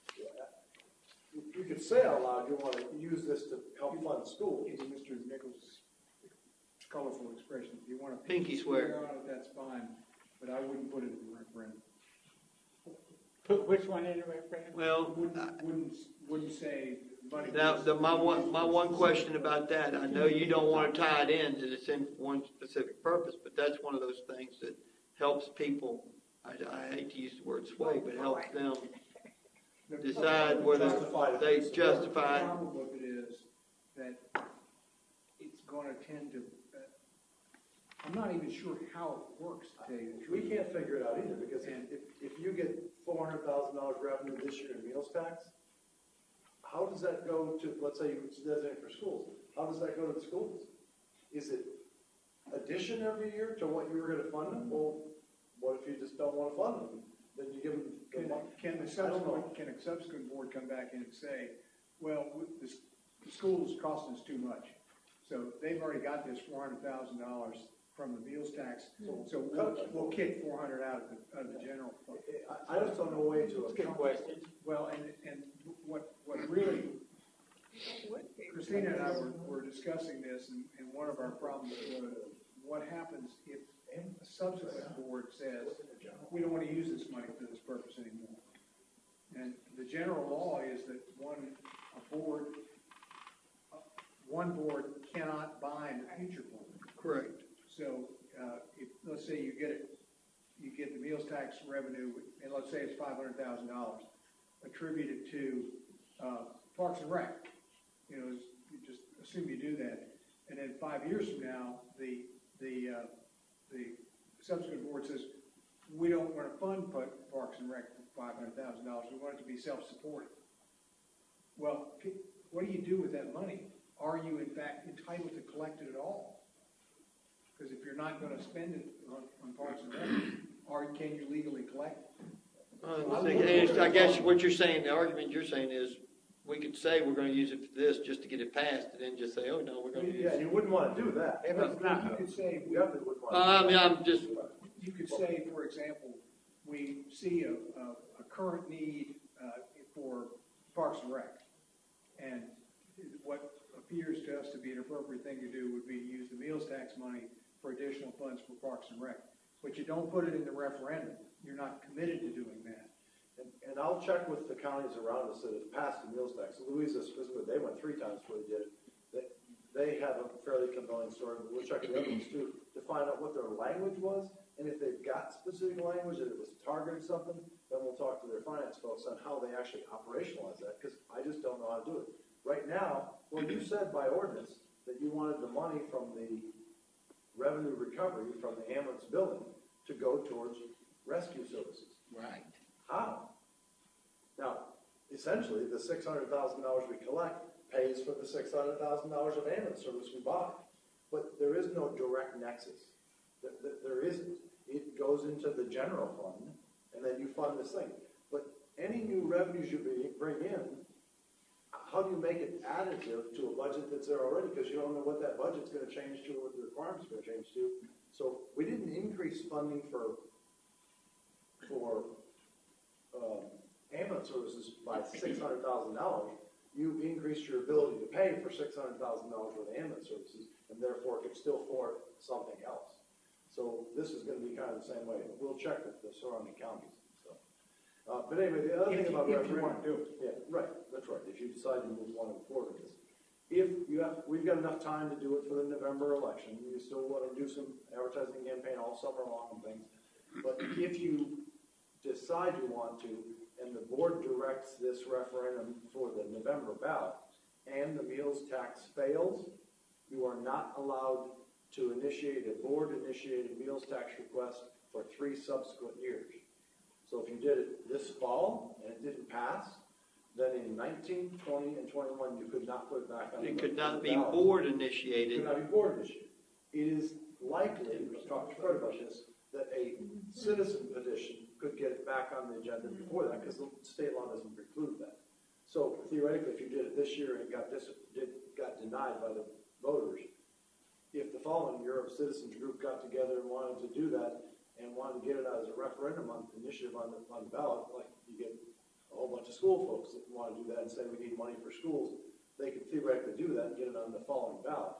You could say out loud you want to use this to help fund schools. In Mister Nichols' colorful expression, if you want to Pinky swear. on it, that's fine, but I wouldn't put it in the referendum. Put which one in the referendum? Well, Wouldn't, wouldn't, wouldn't say money. now, the, my one, my one question about that, I know you don't want to tie it in to it's in one specific purpose, but that's one of those things that helps people, I, I hate to use the word sway, but helps them decide whether they justify The it. problem with it is that it's gonna tend to, uh, I'm not even sure how it works, to tell you the truth. We can't figure it out either, because if, if you get four hundred thousand dollars revenue this year in meals tax, how does that go to, let's say you designate for schools, how does that go to the schools? Is it addition every year to what you were gonna fund them? Well, what if you just don't wanna fund them? Then you give them the Can, money. can the I don't know. subsequent, can a subsequent board come back in and say, well, w- the, s- the school's costing us too much, so they've already got this four hundred thousand dollars from the meals tax, so we'll, we'll kick four hundred out of the, out of the general fund. I, I just don't know a way to. Good question. Well, and, and what, what really, Christina and I were, were discussing this, and, and one of our problems was, what happens if a subsequent board says, we don't want to use this money for this purpose anymore? And the general law is that one, a board, uh, one board cannot bind a future board. Correct. So, uh, if, let's say you get it, you get the meals tax revenue, and let's say it's five hundred thousand dollars, attributed to, uh, Parks and Rec. You know, you just assume you do that, and then five years from now, the, the, uh, the subsequent board says, we don't want to fund Pa- Parks and Rec for five hundred thousand dollars, we want it to be self-supporting. Well, c- what do you do with that money? Are you in fact entitled to collect it at all? Because if you're not going to spend it on, on Parks and Rec, or can you legally collect it? Uh, I I guess what you're saying, the argument you're saying is, we could say we're gonna use it for this just to get it passed, and then just say, oh, no, we're gonna use Yeah, it. you wouldn't wanna do that. You could say, You definitely wouldn't wanna. Uh, I do mean, that. I'm just, you could say, for example, we see a, a, a current need, uh, for Parks and Rec. And what appears to us to be an appropriate thing to do would be to use the meals tax money for additional funds for Parks and Rec. But you don't put it in the referendum. You're not committed to doing that. And, and I'll check with the counties around us that have passed the meals tax. Louisa specifically, they went three times before they did it. They, they have a fairly compelling story, but we'll check the other ones too, to find out what their language was. And if they've got specific language, that it was targeting something, then we'll talk to their finance folks on how they actually operationalize that, because I just don't know how to do it. Right now, well, you said by ordinance that you wanted the money from the revenue recovery from the ambulance billing to go towards rescue services. Right. How? Now, essentially, the six hundred thousand dollars we collect pays for the six hundred thousand dollars of ambulance service we buy. But there is no direct nexus. There, there, there isn't. It goes into the general fund, and then you fund this thing. But any new revenues you be- bring in, how do you make it additive to a budget that's there already? Because you don't know what that budget's gonna change to, or what the requirements are gonna change to. So we didn't increase funding for, for, um, ambulance services by six hundred thousand dollars. You increased your ability to pay for six hundred thousand dollars worth of ambulance services, and therefore could still afford something else. So this is gonna be kind of the same way. We'll check with the surrounding counties, so. Uh, but anyway, the other If thing you- about if you referendum. wanna do it. Yeah, right. That's right, if you decide you want to move forward with this. If you have, we've got enough time to do it for the November election, you still want to do some advertising campaign all summer long and things. But if you decide you want to, and the board directs this referendum for the November ballot, and the meals tax fails, you are not allowed to initiate a board-initiated meals tax request for three subsequent years. So if you did it this fall and it didn't pass, then in nineteen, twenty, and twenty-one, you could not put it back on the It could not be ballot. board It initiated. could not be board initiated. It is likely, we've talked to Fred about this, that a citizen petition could get it back on the agenda before that, because the state law doesn't preclude that. So theoretically, if you did it this year and got dis, did, got denied by the voters, if the following year a citizens group got together and wanted to do that and wanted to get it as a referendum on initiative on the, on the ballot, like you get a whole bunch of school folks that want to do that and say we need money for schools, they could theoretically do that and get it on the following ballot.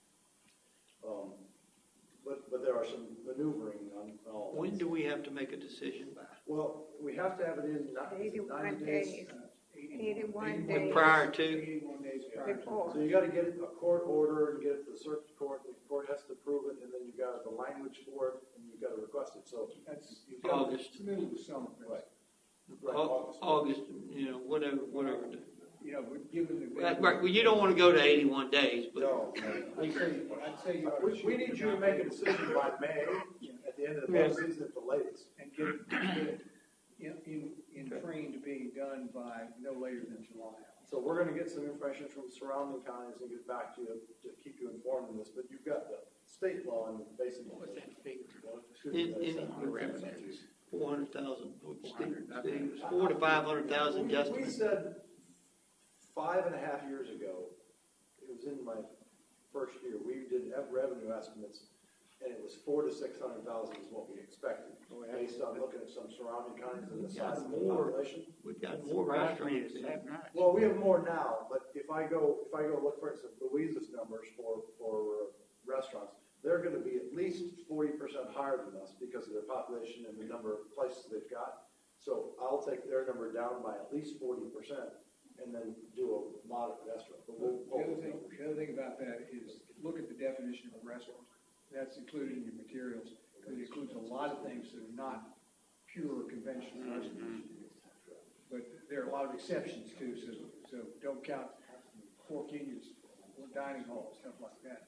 Um, but, but there are some maneuvering on all. When do we have to make a decision by? Well, we have to have it in not- Eighty-one ninety days. days. Eighty-one days. Prior to? Eighty-one days prior to. Before. So you gotta get a court order and get it to the circuit court, the court has to approve it, and then you got the language for it, and you gotta request it, so. That's, you've got August. the middle of the summer. Right. Right, Au- August, you know, whatever, whatever. You know, but given the. Right, right, well, you don't want to go to eighty-one days, but. No. I'd say, I'd say you ought to We, we need you to make a decision by May, at the end of the Yeah. postseason at the latest. And get it, get it in, in, in train to being done by no later than July. So we're gonna get some information from surrounding counties and get back to you to keep you informed on this, but you've got the state law and basically. What's that figure? In, in, The revenues. four hundred thousand, four to five hundred thousand We adjustment. said five and a half years ago, it was in my first year, we did have revenue estimates, and it was four to six hundred thousand is what we expected, based on looking at some surrounding counties and the size of the More. population. We've got more restaurants. That much. Well, we have more now, but if I go, if I go look, for instance, Louisa's numbers for, for uh, restaurants, they're gonna be at least forty percent higher than us because of their population and the number of places they've got. So I'll take their number down by at least forty percent and then do a moderate restaurant, but we'll. The other thing, the other thing about that is, look at the definition of a restaurant. That's included in your materials. It includes a lot of things that are not pure conventional restaurants. But there are a lot of exceptions too, so, so don't count Four Canyons, dining halls, stuff like that.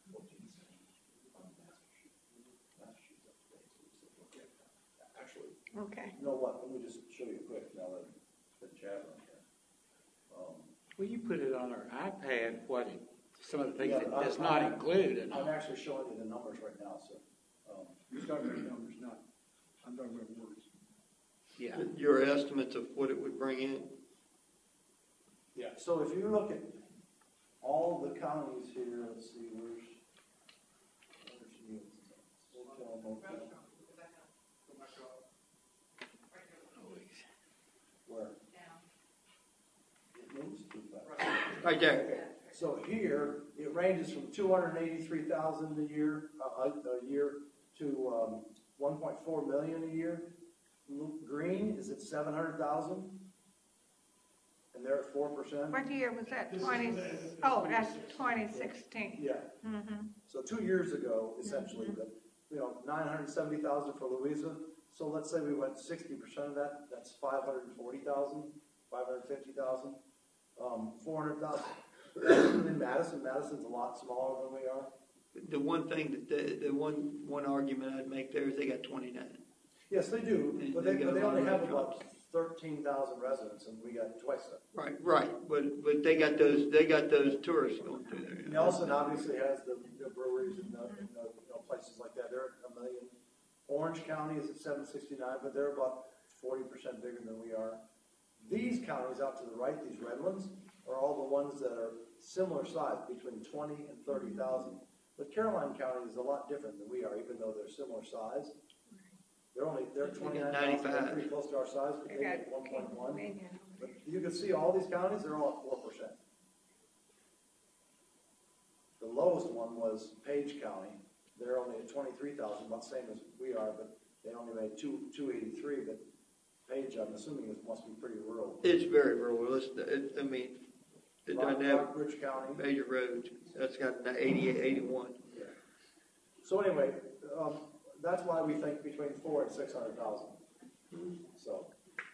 Actually, Okay. you know what, let me just show you quick now that, that chat on here. Um, Well, you put it on our iPad, what, it- some of the things Yeah, it I'm- does not I'm- include. And I'm actually showing you the numbers right now, so. um, You're talking about numbers, not, I'm talking about words. Yeah. Your estimates of what it would bring in. Yeah, so if you look at all the counties here, let's see, where's, where's Neil's? Hotel, motel. Where? It moves too fast. Right there. Okay, so here, it ranges from two hundred and eighty-three thousand a year, uh, a, a year, to, um, one point four million a year. Lu- Green is at seven hundred thousand, and they're at four percent. What year was that? Twenty, oh, that's twenty sixteen. Yeah, Mm-hmm. so two years ago, essentially, but, you know, nine hundred seventy thousand for Louisa. So let's say we went sixty percent of that, that's five hundred forty thousand, five hundred fifty thousand, um, four hundred thousand. In Madison, Madison's a lot smaller than we are. The one thing that, the, the one, one argument I'd make there is they got twenty-nine. Yes, they do, And but they they, got but they a lot only of have about restaurants. thirteen thousand residents, and we got twice that. Right, right, but, but they got those, they got those tourists going through there. Nelson obviously has the, the breweries and the, and the, you know, places like that, they're at a million. Orange County is at seven sixty-nine, but they're about forty percent bigger than we are. These counties out to the right, these redlands, are all the ones that are similar size, between twenty and thirty thousand. But Caroline County is a lot different than we are, even though they're similar size. They're only, they're twenty-nine thousand, they're pretty close to our size, but they get one point one. But you can see all these counties, they're all at four percent. The lowest one was Page County. They're only at twenty-three thousand, about the same as we are, but they only made two, two eighty-three, but page, I'm assuming it must be pretty rural. It's very rural. It's, it, I mean, it Rock- doesn't have Rockbridge County. major roads. That's got the eighty-eight, eighty-one. Yeah. So anyway, um, that's why we think between four and six hundred thousand. So.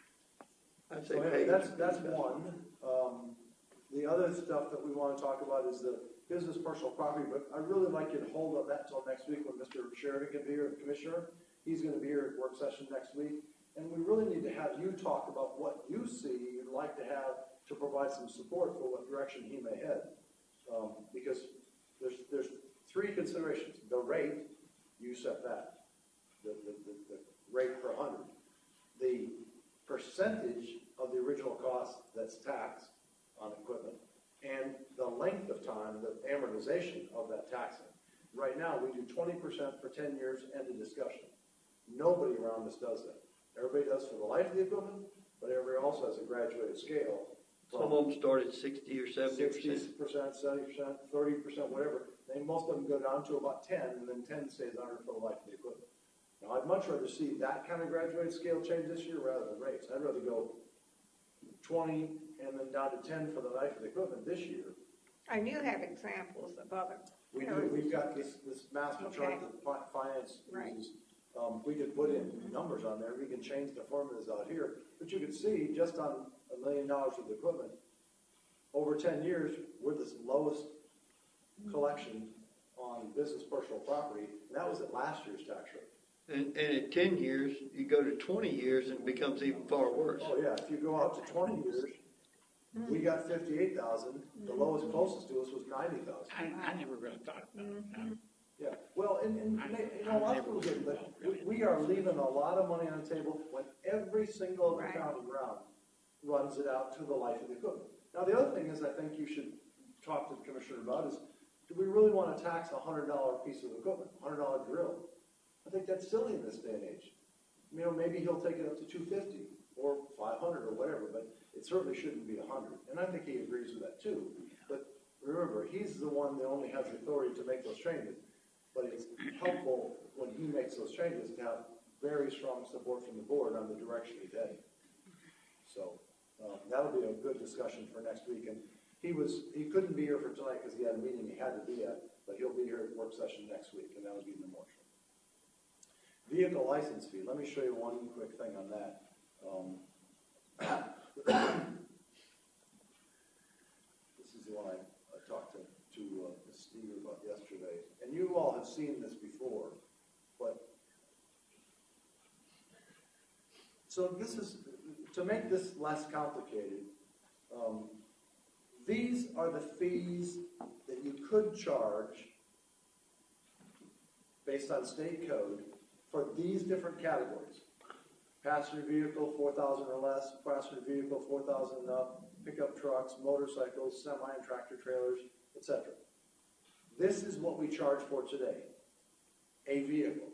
I'd say So anyway, page. that's, that's one. Um, the other stuff that we want to talk about is the business personal property, but I'd really like you to hold up that until next week when Mister Sheridan can be here, the commissioner. He's going to be here at work session next week. And we really need to have you talk about what you see you'd like to have to provide some support for what direction he may head. Um, because there's, there's three considerations. The rate, you set that, the, the, the, the rate per hundred. The percentage of the original cost that's taxed on equipment, and the length of time, the amortization of that taxing. Right now, we do twenty percent for ten years, end of discussion. Nobody around us does that. Everybody does for the life of the equipment, but everybody also has a graduated scale. Some of them start at sixty or seventy percent. Sixty percent, seventy percent, thirty percent, whatever. Then most of them go down to about ten, and then ten stays under for the life of the equipment. Now, I'd much rather see that kind of graduated scale change this year rather than rates. I'd rather go twenty and then down to ten for the life of the equipment this year. And you have examples of other. We do, we've got this, this master chart Okay. that fi- finance Right. uses. Um, we could put in numbers on there, we can change the formulas out here, but you can see just on a million dollars of equipment, over ten years, we're the lowest collection on business personal property, and that was at last year's tax rate. And, and at ten years, you go to twenty years and it becomes even far worse. Oh, yeah, if you go out to twenty years, we got fifty-eight thousand, the lowest closest to us was ninety thousand. I, I never really thought about it. No. Yeah, well, and, and, you know, a lot of people get, but we, we are leaving a lot of money on the table when every single Right. county around runs it out to the life of the equipment. Now, the other thing is, I think you should talk to the commissioner about is, do we really want to tax a hundred dollar piece of equipment, a hundred dollar drill? I think that's silly in this day and age. You know, maybe he'll take it up to two fifty or five hundred or whatever, but it certainly shouldn't be a hundred. And I think he agrees with that too. But remember, he's the one that only has the authority to make those changes. But it's helpful when he makes those changes to have very strong support from the board on the direction he's heading. So um, that'll be a good discussion for next week. And he was he couldn't be here for tonight because he had a meeting he had to be at, but he'll be here at work session next week, and that'll be in the morning. Vehicle license fee. Let me show you one quick thing on that. Um, this is the one I, I talked to, to uh, Steve about yesterday. And you all have seen this before, but so this is, to make this less complicated, um, these are the fees that you could charge based on state code for these different categories. Passenger vehicle, four thousand or less, passenger vehicle, four thousand and up, pickup trucks, motorcycles, semi and tractor trailers, et cetera. This is what we charge for today. A vehicle.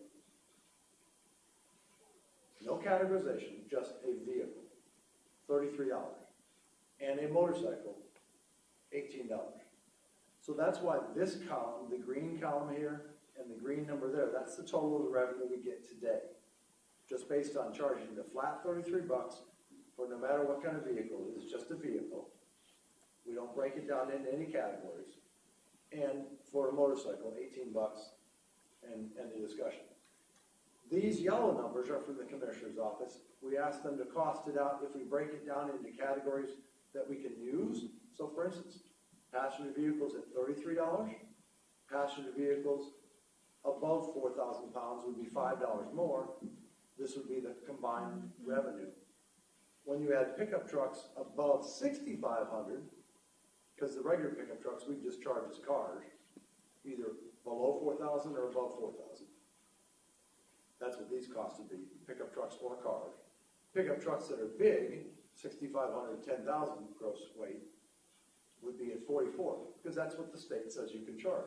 No categorization, just a vehicle. thirty-three dollars. And a motorcycle, eighteen dollars. So that's why this column, the green column here, and the green number there, that's the total of the revenue we get today. Just based on charging the flat thirty-three bucks for no matter what kind of vehicle it is, just a vehicle. We don't break it down into any categories. And for a motorcycle, eighteen bucks, and end of discussion. These yellow numbers are from the commissioner's office. We ask them to cost it out if we break it down into categories that we can use. So for instance, passenger vehicles at thirty-three dollars, passenger vehicles above four thousand pounds would be five dollars more. This would be the combined revenue. When you add pickup trucks above sixty-five hundred, because the regular pickup trucks we just charge as cars, either below four thousand or above four thousand. That's what these costs would be, pickup trucks or cars. Pickup trucks that are big, sixty-five hundred, ten thousand gross weight, would be at forty-four, because that's what the state says you can charge.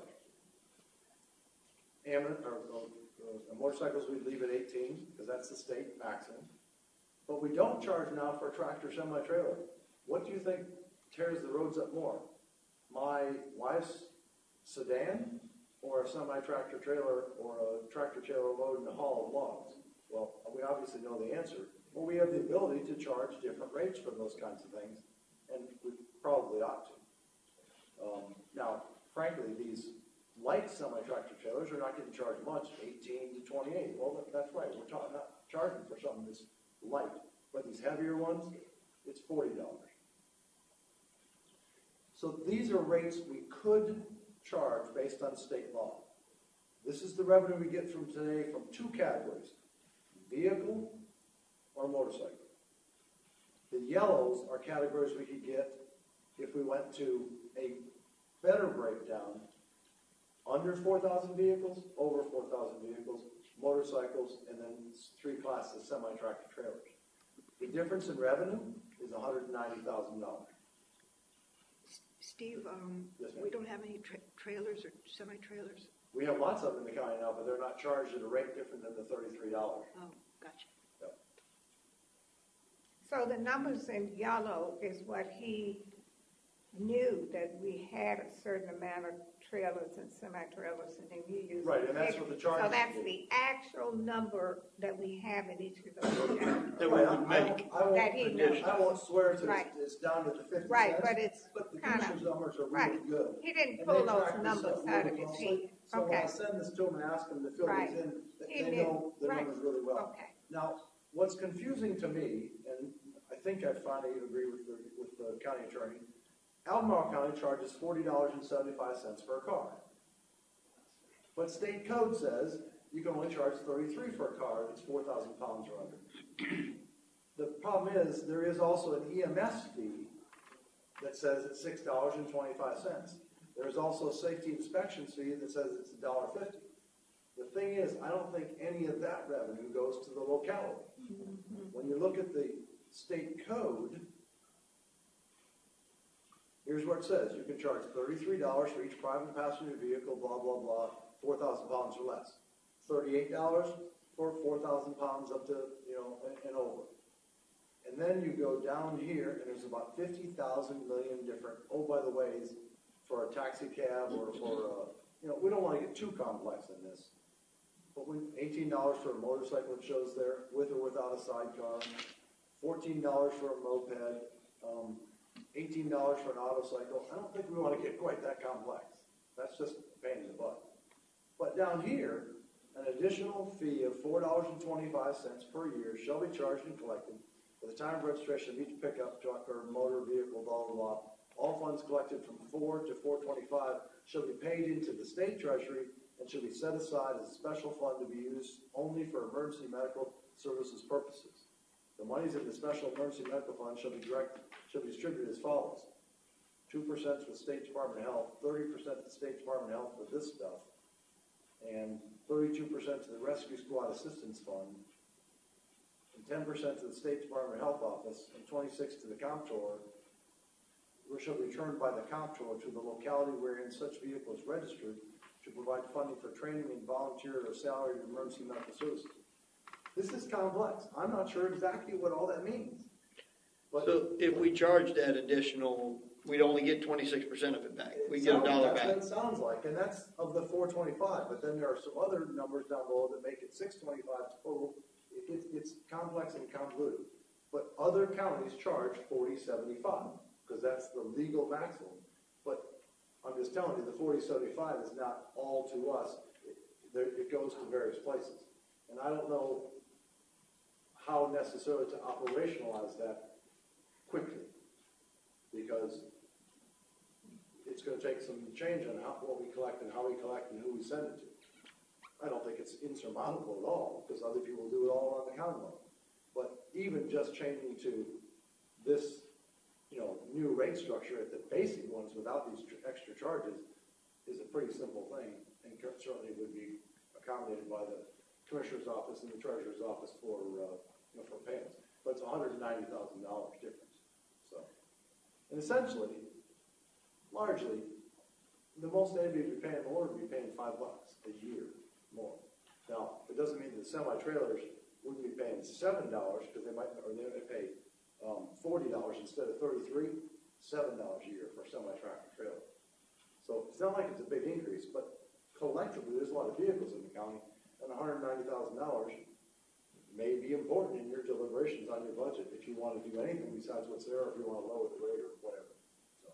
Am or, or, or motorcycles we leave at eighteen, because that's the state maximum. But we don't charge now for a tractor semi-trailer. What do you think tears the roads up more? My wife's sedan, or a semi-tractor trailer, or a tractor trailer load and a haul of logs? Well, we obviously know the answer. Well, we have the ability to charge different rates for those kinds of things, and we probably ought to. Um, now, frankly, these light semi-tractor trailers are not getting charged much, eighteen to twenty-eight. Well, that- that's right, we're talking, not charging for something that's light. But these heavier ones, it's forty dollars. So these are rates we could charge based on state law. This is the revenue we get from today from two categories, vehicle or motorcycle. The yellows are categories we could get if we went to a better breakdown, under four thousand vehicles, over four thousand vehicles, motorcycles, and then three classes of semi-tractor trailers. The difference in revenue is one hundred ninety thousand dollars. Steve, um, Yes, ma'am. we don't have any tra- trailers or semi-trailers? We have lots of them in the county now, but they're not charged at a rate different than the thirty-three dollars. Oh, gotcha. So the numbers in yellow is what he knew, that we had a certain amount of trailers and semi-trailers, and then you use. Right, and that's what the charge So that's is. the actual number that we have in each of those categories. That we would make. I won't, That he knows. I won't swear to Right. it's, it's down to the fifty cents. Right, but it's But the kind commissioner's of, numbers are really right. good. He didn't And pull they those track this numbers stuff out really of his closely. head. So when I Okay. send this to them and ask them to fill Right. these in, th- He they knew. know the Right. numbers really well. Okay. Now, what's confusing to me, and I think I finally agree with the, with the county attorney, Albemarle County charges forty dollars and seventy-five cents for a car. But state code says you can only charge thirty-three for a car that's four thousand pounds or under. The problem is, there is also an E M S fee that says it's six dollars and twenty-five cents. There's also a safety inspections fee that says it's a dollar fifty. The thing is, I don't think any of that revenue goes to the locality. When you look at the state code, here's what it says. You can charge thirty-three dollars for each private passenger vehicle, blah, blah, blah, four thousand pounds or less. thirty-eight dollars for four thousand pounds up to, you know, and, and over. And then you go down here, and there's about fifty thousand million different, oh, by the ways, for a taxi cab or for, uh, you know, we don't want to get too complex in this. But we, eighteen dollars for a motorcycle, it shows there, with or without a sidecar. fourteen dollars for a moped. Um, eighteen dollars for an autocycle. I don't think we want to get quite that complex. That's just a pain in the butt. But down here, an additional fee of four dollars and twenty-five cents per year shall be charged and collected for the time of registration of each pickup truck or motor vehicle, blah, blah, blah. All funds collected from four to four twenty-five shall be paid into the state treasury and shall be set aside as a special fund to be used only for emergency medical services purposes. The monies in the special emergency medical fund shall be directed, shall be distributed as follows. Two percent to the State Department of Health, thirty percent to the State Department of Health for this stuff, and thirty-two percent to the Rescue Squad Assistance Fund, and ten percent to the State Department of Health Office, and twenty-six to the Comptroller, which shall be returned by the Comptroller to the locality wherein such vehicle is registered to provide funding for training and volunteer or salaried emergency medical services. This is complex. I'm not sure exactly what all that means. But So if we charge that additional, we'd only get twenty-six percent of it back. We get a sounds- dollar That's back. what it sounds like, and that's of the four twenty-five, but then there are some other numbers down below that make it six twenty-five total. It, it's, it's complex and convoluted. But other counties charge forty seventy-five, because that's the legal maximum. But I'm just telling you, the forty seventy-five is not all to us. It, there, it goes to various places. And I don't know how necessarily to operationalize that quickly, because it's going to take some change on how, what we collect and how we collect and who we send it to. I don't think it's insurmountable at all, because other people do it all on the county level. But even just changing to this, you know, new rate structure at the basic ones without these tr- extra charges is a pretty simple thing, and certainly would be accommodated by the Commissioner's Office and the Treasurer's Office for, uh, you know, for payments. But it's one hundred ninety thousand dollars difference. So, and essentially, largely, the most anybody would be paying more would be paying five bucks a year more. Now, it doesn't mean that semi-trailers wouldn't be paying seven dollars, because they might, or they might pay um, forty dollars instead of thirty-three, seven dollars a year for a semi-tractor trailer. So it's not like it's a big increase, but collectively, there's a lot of vehicles in the county, and one hundred ninety thousand dollars may be important in your deliberations on your budget if you want to do anything besides what's there, or if you want to lower the rate or whatever. So,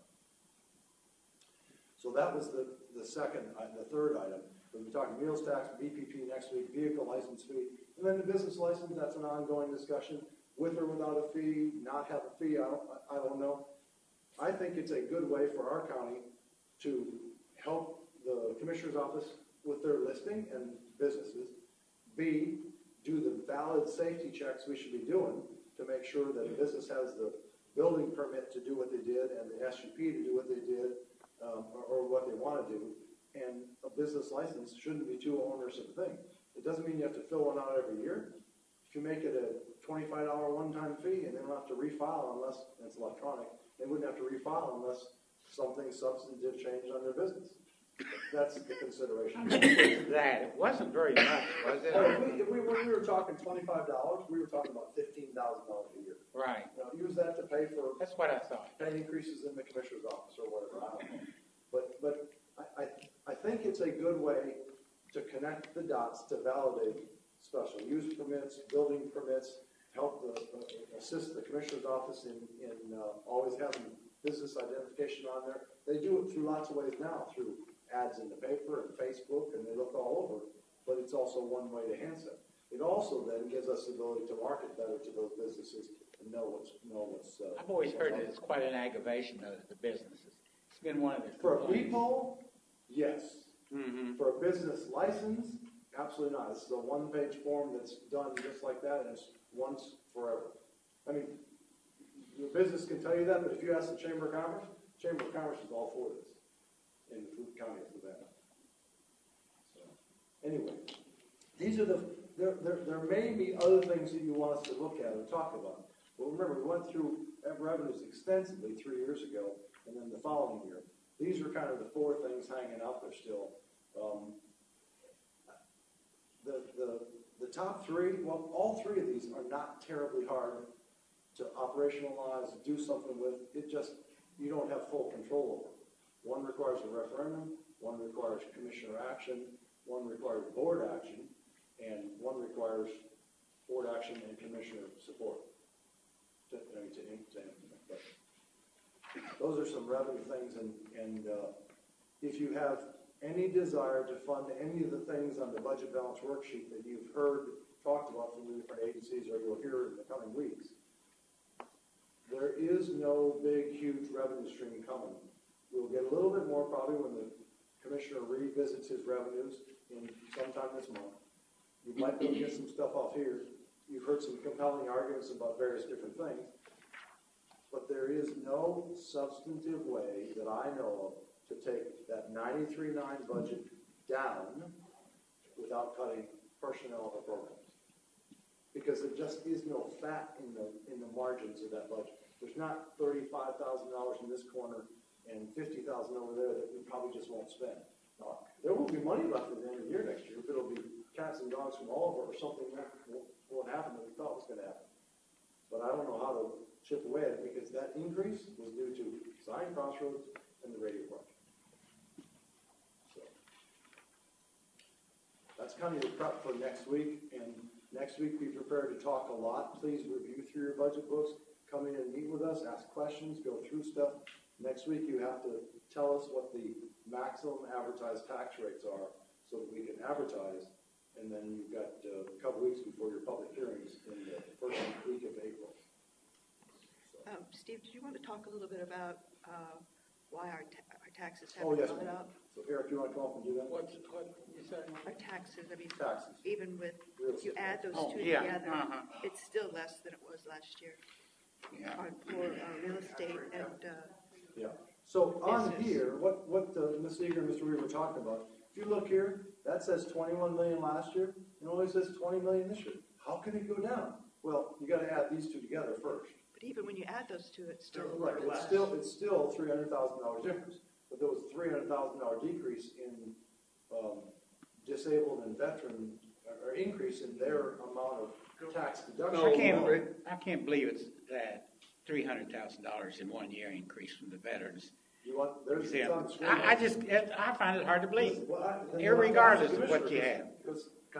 so that was the, the second, uh, the third item. We'll be talking meals tax, B P P next week, vehicle license fee, and then the business license, that's an ongoing discussion, with or without a fee, not have a fee, I don't, I don't know. I think it's a good way for our county to help the commissioner's office with their listing and businesses. B, do the valid safety checks we should be doing to make sure that a business has the building permit to do what they did and the S U P to do what they did, um, or, or what they want to do. And a business license shouldn't be too onerous of a thing. It doesn't mean you have to fill one out every year. If you make it a twenty-five dollar one-time fee and they don't have to refile unless it's electronic, they wouldn't have to refile unless something substantive changed on their business. That's the consideration. That, it wasn't very much, was it? Well, if we, if we, were, we were talking twenty-five dollars, we were talking about fifteen thousand dollars a year. Right. Now, use that to pay for. That's what I thought. Pay increases in the commissioner's office or whatever, I don't know. But, but I, I, I think it's a good way to connect the dots to validate special use permits, building permits, help the, uh, assist the commissioner's office in, in uh, always having business identification on there. They do it through lots of ways now, through ads in the paper and Facebook, and they look all over, but it's also one way to enhance it. It also then gives us the ability to market better to those businesses and know what's, know what's. Uh, I've always heard that it's quite an aggravation to the businesses. It's been one of the For a complaints. people, yes. Mm-hmm. For a business license, absolutely not. This is a one-page form that's done just like that, and it's once forever. I mean, your business can tell you that, but if you ask the Chamber of Commerce, Chamber of Commerce is all for this in the county of Savannah. So, anyway, these are the, there, there, there may be other things that you want us to look at and talk about. But remember, we went through revenues extensively three years ago, and then the following year. These are kind of the four things hanging out there still. Um, the, the, the top three, well, all three of these are not terribly hard to operationalize, do something with. It just, you don't have full control over. One requires a referendum, one requires commissioner action, one requires board action, and one requires board action and commissioner support to, to, to implement. But those are some revenue things, and, and uh, if you have any desire to fund any of the things on the budget balance worksheet that you've heard talked about from the different agencies, or you'll hear in the coming weeks, there is no big, huge revenue stream coming. We'll get a little bit more probably when the commissioner revisits his revenues in sometime this month. You might be able to get some stuff off here. You've heard some compelling arguments about various different things. But there is no substantive way that I know of to take that ninety-three nine budget down without cutting personnel or programs. Because there just is no fat in the in the margins of that budget. There's not thirty-five thousand dollars in this corner and fifty thousand dollars over there that we probably just won't spend. Now, there will be money left at the end of the year next year, but it'll be cats and dogs from all over, or something that won't, won't happen that we thought was going to happen. But I don't know how to chip away at it, because that increase was due to Zion Crossroads and the radio project. So that's kind of your prep for next week, and next week be prepared to talk a lot. Please review through your budget books, come in and meet with us, ask questions, go through stuff. Next week you have to tell us what the maximum advertised tax rates are so that we can advertise, and then you've got uh, a couple weeks before your public hearings in the first week of April. Um, Steve, did you want to talk a little bit about uh, why our, ta our taxes Oh, haven't yes, gone ma'am. up? So Eric, you want to come up and do that? What's, what you said? Our taxes, I mean, Taxes. even with, Real if you estate. add those Oh, two yeah, together, uh-huh. it's still less than it was last year Yeah. on, for uh, real estate and uh, Yeah. So on Business. here, what, what uh, Miz Eager and Mister Weaver were talking about, if you look here, that says twenty-one million last year, and only says twenty million this year. How can it go down? Well, you gotta add these two together first. But even when you add those two, it's still Right, it's still, it's still three hundred thousand dollars difference. But there was a three hundred thousand dollar decrease in, um, disabled and veteran, or increase in their amount of tax deduction. I can't, I can't believe it's that three hundred thousand dollars in one year increase from the veterans. You want, there's, it's on the screen. I, I just, it, I find it hard to believe, Well, I- then irregardless the of what you commissioner, have. Because, because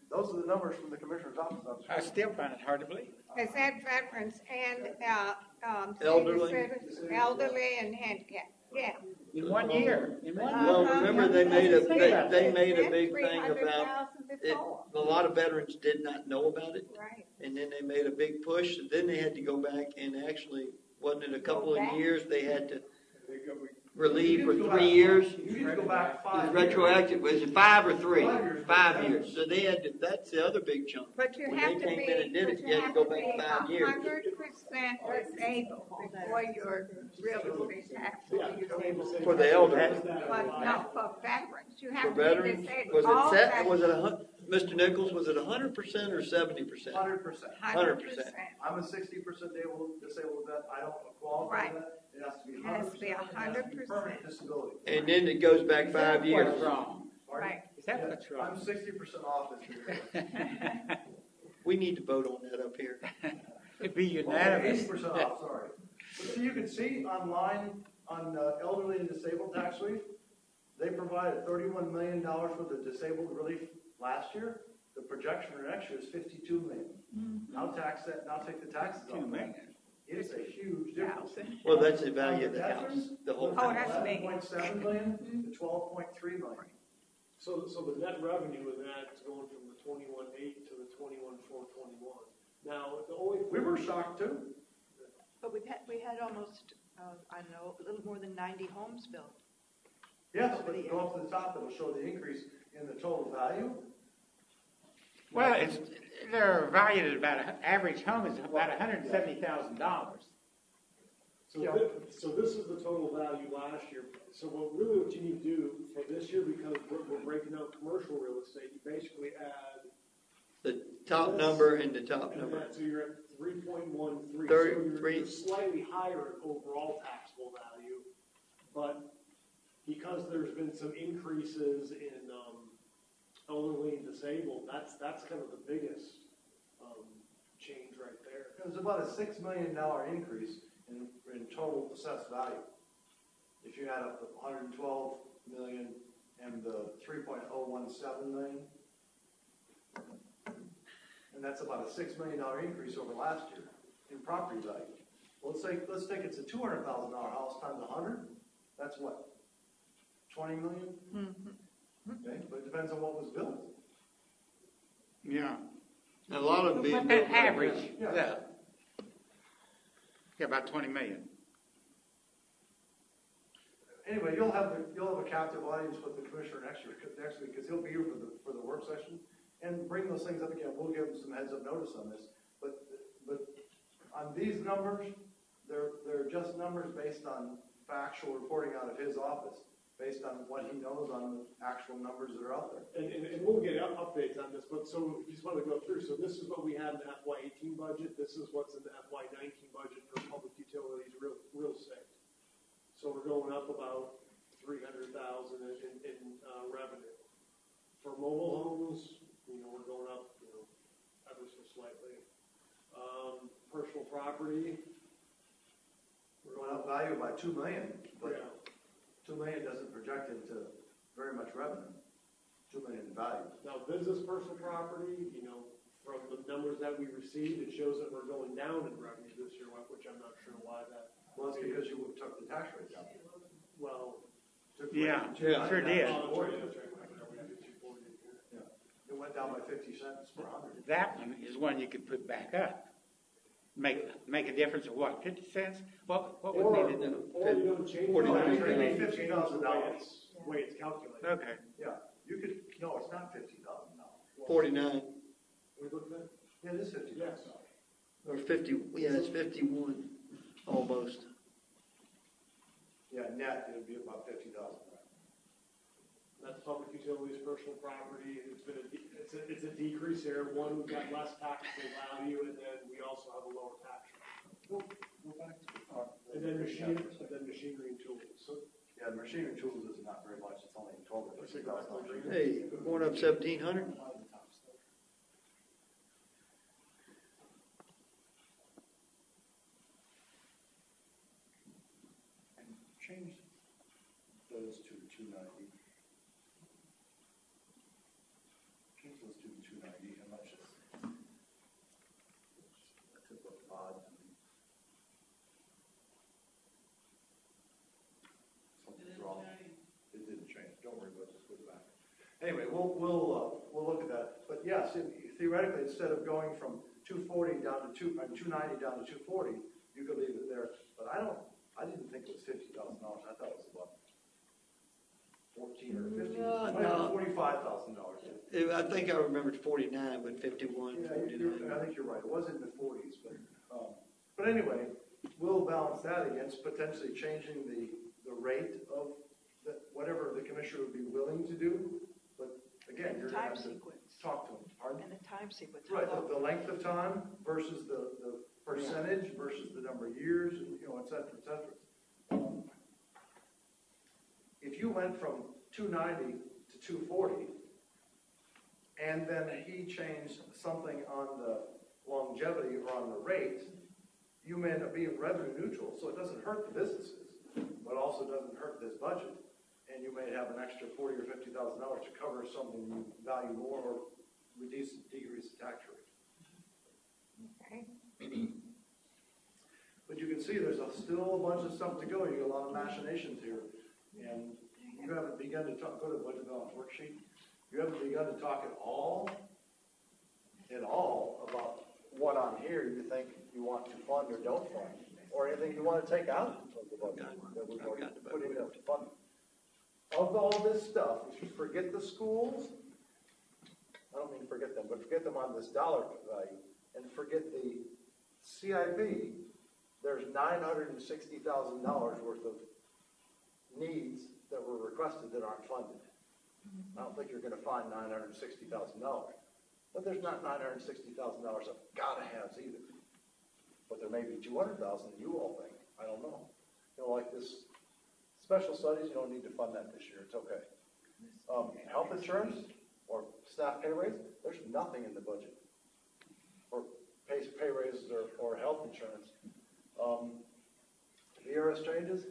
those are the numbers from the commissioner's office. I still find it hard to believe. Is that veterans and, uh, um, senior Elderly. citizens, elderly and handicapped? Yeah. In one year, in one year. Well, remember, they made a, they, they made a big Three thing hundred about, thousand it, before. a lot of veterans did not know about it. Right. And then they made a big push, and then they had to go back and actually, wasn't it a couple Go of back? years, they had to They go- we- relieve for You need to go three back- years? You need to go back It five was years. retroactive, was it five or three? Five years. Five years, so they had to, that's the other big chunk. But you When have they to came be, in and did but it, you you had to have go to back be five a years. hundred percent disabled before your real estate tax will be disabled. For the elderly. But no, for veterans, you For have to be veterans, disabled. was All it set, veterans. was it a hun, Mister Nichols, was it a hundred percent or seventy percent? Hundred percent. Hundred percent. I'm a sixty percent disabled, disabled vet, I don't qualify Right. for that. It has to be It has to be a hundred hundred percent. percent. Permanent disability. And then it goes back five years. What's wrong? Pardon? Right. Is that Yeah, what's wrong? I'm sixty percent off this year. We need to vote on that up here. It'd be Eighty unanimous. percent off, sorry. But so you can see online on uh, elderly and disabled tax relief, they provided thirty-one million dollars for the disabled relief last year. The projection for next year is fifty-two million. Now tax that, now take the taxes Two off. million. It's a huge difference. Well, that's the value of the house, Veterans, the whole Oh, house. that's big. eleven point seven million to twelve point three million. So, so the net revenue in that is going from the twenty-one eight to the twenty-one four twenty-one. Now, the only. We were shocked too. But we've had, we had almost, uh, I don't know, a little more than ninety homes built. Yes, but go up to the top, it'll show the increase in the total value. Well, it's, they're valued at about, a- average home is about hundred and seventy thousand dollars. So, thi- so this is the total value last year. So what, really what you need to do for this year, because we're, we're breaking out commercial real estate, you basically add. The top number and the top And number. that, so you're at three point one three. Thirty-three. So you're slightly higher in overall taxable value, but because there's been some increases in, um, elderly and disabled, that's, that's kind of the biggest, um, change right there. It was about a six million dollar increase in, in total assessed value. If you add up the one hundred and twelve million and the three point oh one seven million. And that's about a six million dollar increase over last year in property value. Well, let's say, let's take it's a two hundred thousand dollar house times a hundred, that's what? Twenty million? Okay, but it depends on what was built. Yeah. A lot of them being But built that right average, Yeah. yeah. Yeah, about twenty million. Anyway, you'll have, the- you'll have a captive audience with the commissioner next year, next week, because he'll be here for the, for the work session. And bring those things up again, we'll give him some heads up notice on this. But, but on these numbers, they're, they're just numbers based on factual reporting out of his office, based on what he knows on the actual numbers that are out there. And, and, and we'll get up- updates on this, but so if you just want to go through, so this is what we had in the F Y eighteen budget, this is what's in the F Y nineteen budget for public utilities, real, real estate. So we're going up about three hundred thousand in, in, in, uh, revenue. For mobile homes, you know, we're going up, you know, ever so slightly. Um, personal property, We're going up value by two million, but yeah, two million doesn't project into very much revenue. Two million in value. now business personal property, you know, from the numbers that we received, it shows that we're going down in revenue this year, which I'm not sure why that. Well, it's because you took the tax rate down. Well. Took the Yeah, rate from two yeah, sure ninety did. down to Oh, forty. that's right, that's right, we have two forty here. Yeah. It went down by fifty cents per hundred. That one is one you could put back up. Make, make a difference of what, fifty cents? What, what Or, would need to do? or you don't change. Forty-nine. the rate, Fifty change thousand the way dollars. it's- Way it's calculated. Okay. Yeah, you could, no, it's not fifty thousand dollars. Forty-nine, We looked at, Yeah, it is fifty yes. thousand. or fifty, yeah, it's fifty-one, almost. Yeah, net, it would be about fifty thousand. That's public utilities, personal property, it's been a, de- it's a, it's a decrease there. One, we've got less taxable value, and then we also have a lower tax rate. Go, go back to the part. And then machine, and then machinery and tools. So Yeah, machinery and tools is not very much, it's only twelve or thirteen thousand dollars. Hey, we're going up seventeen hundred? Change those to two ninety. Change those to two ninety. don't worry about it, just put it back. Anyway, we'll, we'll, uh, we'll look at that. But yes, theoretically, instead of going from two forty down to two, uh, two ninety down to two forty, you could leave it there. But I don't, I didn't think it was fifty thousand dollars. I thought it was about fourteen or fifteen. No, no. Forty-five thousand dollars. I think I remembered forty-nine, but fifty-one, Yeah, forty-nine. you're, I think you're right. It was in the forties, but, um, but anyway, we'll balance that against potentially changing the, the rate of the, whatever the commissioner would be willing to do. But again, And you're the going time to have to sequence. talk to them. Pardon? And the time sequence. how Right, long- the, the length of time versus the, the percentage versus the number of years, and, you know, et cetera, et cetera. Um, If you went from two ninety to two forty, and then he changed something on the longevity or on the rate, you may end up being revenue neutral, so it doesn't hurt the businesses, but also doesn't hurt this budget. And you may have an extra forty or fifty thousand dollars to cover something you value more or reduce, decrease the tax rate. Okay. But you can see there's a, still a bunch of stuff to go. You got a lot of machinations here. And you haven't begun to talk, go to the budget balance worksheet. You haven't begun to talk at all, at all about what on here you think you want to fund or don't fund, or anything you want to take out of the budget that we've already put in there to fund. Of all this stuff, if you forget the schools, I don't mean forget them, but forget them on this dollar value, and forget the C I P, there's nine hundred sixty thousand dollars worth of needs that were requested that aren't funded. I don't think you're going to find nine hundred sixty thousand dollars. But there's not nine hundred sixty thousand dollars of gotta-haves either. But there may be two hundred thousand dollars you all think. I don't know. You know, like this special studies, you don't need to fund that this year. It's okay. Um, health insurance or staff pay raise, there's nothing in the budget. Or pay, pay raises or, or health insurance. Um, V R S changes,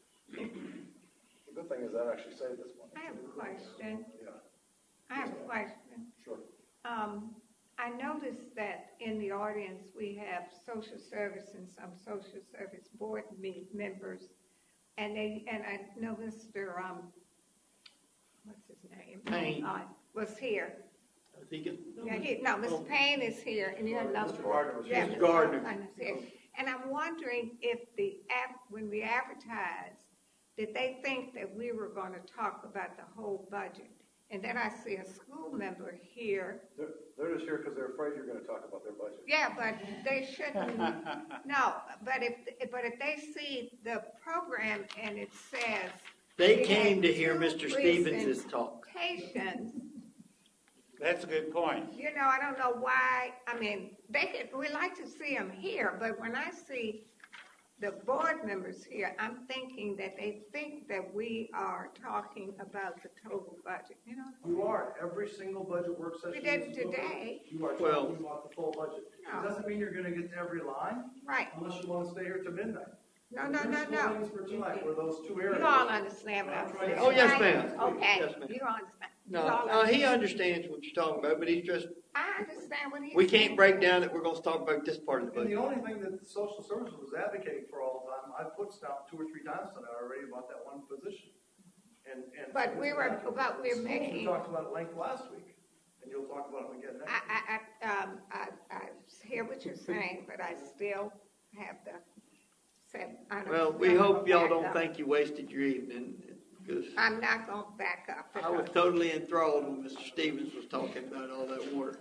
the good thing is that actually saved this money. I have a question. Yeah. I have a question. Sure. Um, I noticed that in the audience, we have social service and some social service board me- members. And they, and I know Mister Um, what's his name? Payne. Uh, was here. I think it. Yeah, he, no, Mister Payne is here, and you have another. Mister Gardner was Yeah, here. Mister Gardner. Gardner is here. And I'm wondering if the, ad- when we advertised, did they think that we were going to talk about the whole budget? And then I see a school member here. They're, they're just here because they're afraid you're going to talk about their budget. Yeah, but they shouldn't, no, but if, but if they see the program and it says. They we came had to hear two Mister Stevens' talk. presentations, That's a good point. you know, I don't know why, I mean, they could, we like to see them here, but when I see the board members here, I'm thinking that they think that we are talking about the total budget, you know? You are. Every single budget work session. We did is- today. You are Well- talking about the full budget. No. It doesn't mean you're going to get to every line. Right. Unless you want to stay here to midnight. No, no, no, There's no. four things for tonight were those two areas. You all understand what I'm saying. Oh, yes, right? ma'am. Okay, Yes, ma'am. you don't understand. You No, all no, he understand. understands what you're talking about, but he's just, I understand what he's we saying. can't break down that we're gonna talk about this part of the And the budget. only thing that the social services was advocating for all the time, I've put stuff two or three times tonight already about that one position. And, and. But we were- but we're Schools, making- We talked about it length last week, and you'll talk about it again next week. I, I, I, um, I, I hear what you're saying, but I still have the, said, I don't. Well, we I'm hope gonna y'all back don't up. think you wasted your evening, because I'm not gonna back up. I was because- totally enthralled when Mister Stevens was talking about all that water.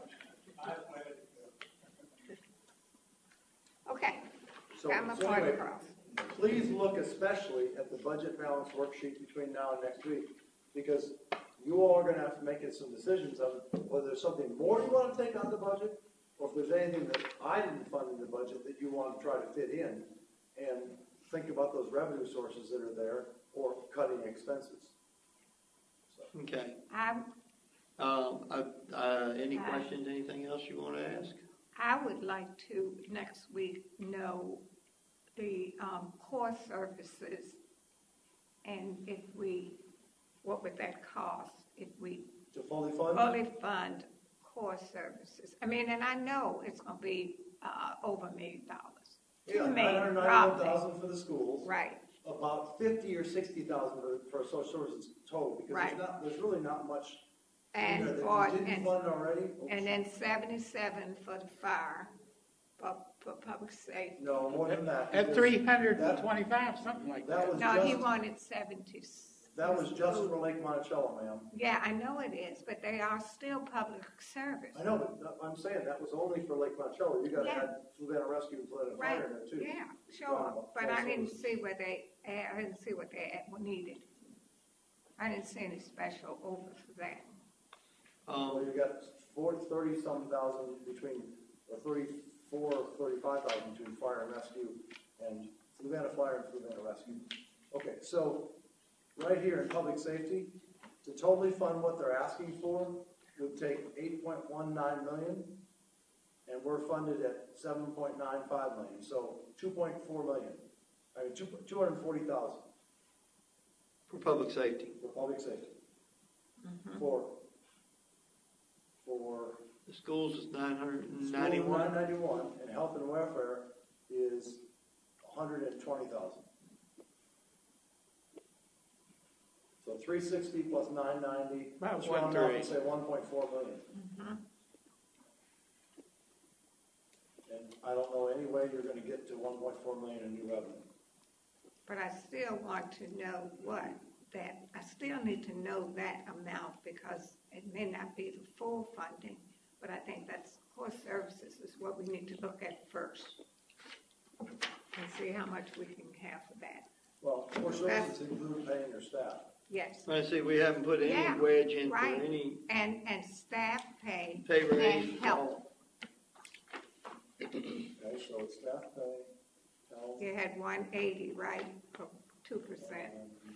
Okay, So, got my so point anyway, across. please look especially at the budget balance worksheet between now and next week, because you all are gonna have to make some decisions on whether there's something more you wanna take out of the budget, or if there's anything that I didn't fund in the budget that you wanna try to fit in, and think about those revenue sources that are there, or cutting expenses. Okay. I'm, Um, uh, uh, any Uh, questions, anything else you wanna ask? I would like to, next week, know the, um, core services, and if we, what would that cost if we To fully fund? fully fund core services? I mean, and I know it's gonna be, uh, over a million dollars. Yeah, Two nine million, hundred ninety-one probably. thousand for the schools. Right, about fifty or sixty thousand for, for social services total, because Right. there's not, there's really not much in And there that for, you didn't and, fund already. and then seventy-seven for the fire, for, for public safety. No, more than that. At because three hundred that- and twenty-five, something like That that. was No, he just, wanted seventy. that was just for Lake Monticello, ma'am. Yeah, I know it is, but they are still public service. I know, but that- I'm saying that was only for Lake Monticello. You gotta Yeah. add Fluvanna Rescue and Fluvanna Right, Fire in there too. yeah, sure, but I didn't see where they, I didn't see what they had- needed. I didn't see any special over for that. Well, you got four, thirty-some thousand between, or thirty-four, thirty-five thousand between fire and rescue, and Fluvanna Fire and Fluvanna Rescue. Okay, so, right here in public safety, to totally fund what they're asking for would take eight point one nine million, and we're funded at seven point nine five million, so two point four million. I mean, two, two hundred and forty thousand For public safety. for public safety. Mhm. For, for The schools is nine hundred and Nine ninety-one. ninety-one, and health and welfare is a hundred and twenty thousand. So three sixty plus nine ninety, About let's round up and say one point four million. Mhm. And I don't know any way you're gonna get to one point four million in new revenue. But I still want to know what that, I still need to know that amount because it may not be the full funding, but I think that's core services is what we need to look at first. And see how much we can have for that. Well, core That's- services include paying your staff. Yes. I see, we haven't put any Yeah, wedge in for right. any And, and staff pay. pay raise. And help. Okay, so it's staff pay, health. You had one eighty, right, for two percent.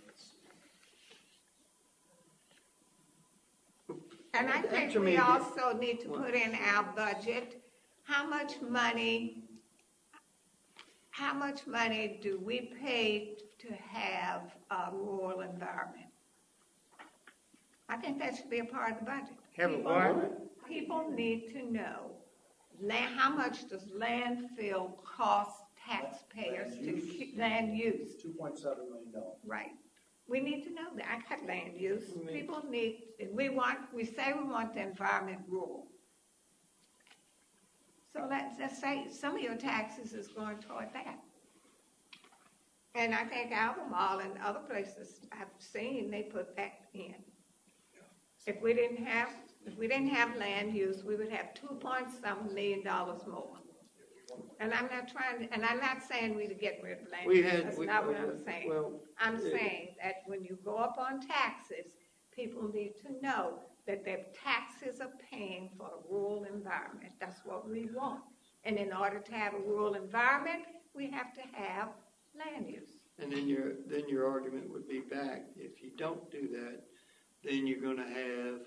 And I think Answer we me- also need to put in our budget, how much money, how much money do we pay to have a rural environment? I think that should be a part of the budget. Have a People- what? People need to know, land, how much does landfill cost taxpayers Land to use. keep land use? Two point seven million dollars. Right. We need to know that. I got land use. People need, we want, we say we want the environment rural. So let's just say some of your taxes is going toward that. And I think Albemarle and other places I've seen, they put that in. If we didn't have, if we didn't have land use, we would have two point seven million dollars more. And I'm not trying, to- and I'm not saying we to get rid of land We use. had- That's we- not what we- I'm saying. well, I'm uh, saying that when you go up on taxes, people need to know that their taxes are paying for a rural environment. That's what we want. And in order to have a rural environment, we have to have land use. And then your, then your argument would be back, if you don't do that, then you're gonna have,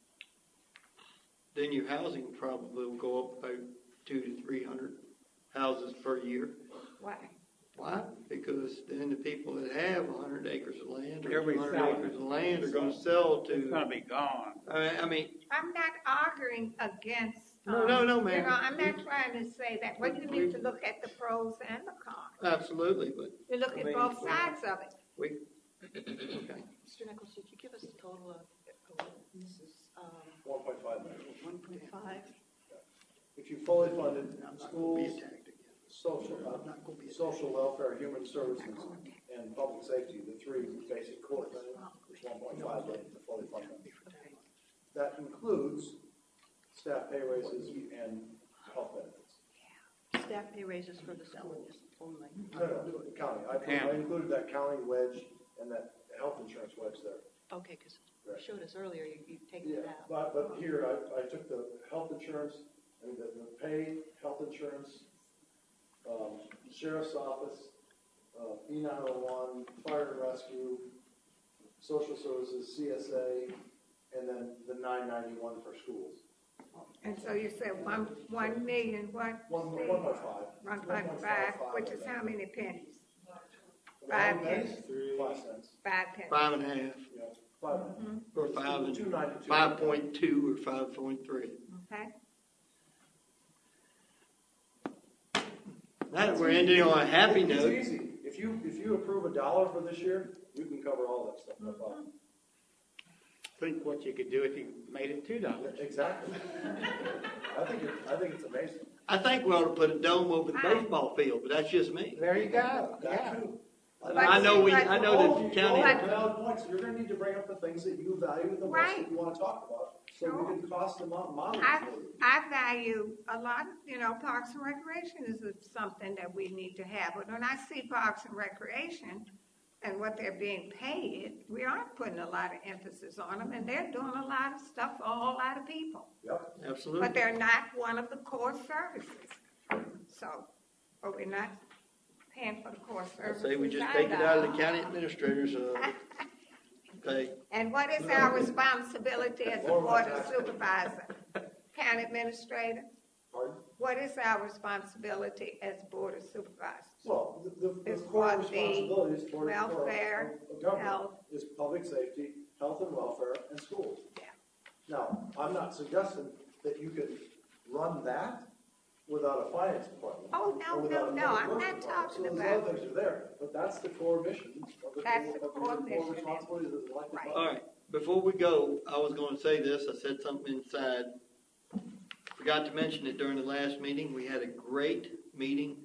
then your housing probably will go up about two to three hundred houses per year. Why? Why? Because then the people that have a hundred acres of land or They'll be two hundred selling. acres of land are gonna sell It's to, gonna be gone. I, I mean, I'm not arguing against. No, um, no, no, You ma'am. know, I'm not trying to say that, but you need to look at the pros and the cons. absolutely, but You look I at mean, both sides of it. we, okay. Mister Nichols, did you give us a total of, of this is, um, One point five million. one point five? If you fully funded schools, social, uh, social welfare, human services, and public safety, the three basic core things, is one point five million to fully fund them. That includes staff pay raises and health benefits. Staff pay raises for the schools only. No, no, the county. I, I included that county wedge and that health insurance wedge there. Okay, because you Right. showed us earlier, you, you've taken Yeah, it out. but, but here, I, I took the health insurance, I mean, the, the paid health insurance, um, sheriff's office, uh, E nine one one, fire and rescue, social services, C S A, and then the nine ninety-one for schools. And so you said one, one million, what? One, one point five. One point five, which is how many pennies? The Five one pennies. penny, Five cents. Five pennies. Five and a half, Yeah, five. Mhm. or five and, Two ninety-two. five point two or five point three. Okay. That, we're ending on a happy It's note. easy. if you, if you approve a dollar for this year, you can cover all that stuff, no problem. Think what you could do if you made it two dollars. Exactly. I think it, I think it's amazing. I think we ought to put a dome over the baseball field, but that's just me. There you go, yeah. I know we, I know All the of you county. all have valid points. You're gonna need to bring up the things that you value the most Right. that you wanna talk about, so we can cost them out model I, for you. I value a lot, you know, Parks and Recreation is something that we need to have. But when I see Parks and Recreation and what they're being paid, we aren't putting a lot of emphasis on them, and they're doing a lot of stuff for a whole lot of people. Yep. Absolutely. But they're not one of the core services. So, or we're not paying for the core I services. say we just take it out of the county administrators, uh, pay. And what is our responsibility as a board of supervisor? County administrator? Pardon? What is our responsibility as board of supervisors? Well, the, the, the Is core for the responsibilities for, for welfare, a government health. is public safety, health and welfare, and schools. Yeah. Now, I'm not suggesting that you could run that without a finance department. Oh, no, or without no, a no, public I'm works not department. talking So those about- other things are there, but that's the core mission of the, That's of the the core core mission. responsibilities of the elected body. All right, before we go, I was gonna say this, I said something inside. Forgot to mention it during the last meeting, we had a great meeting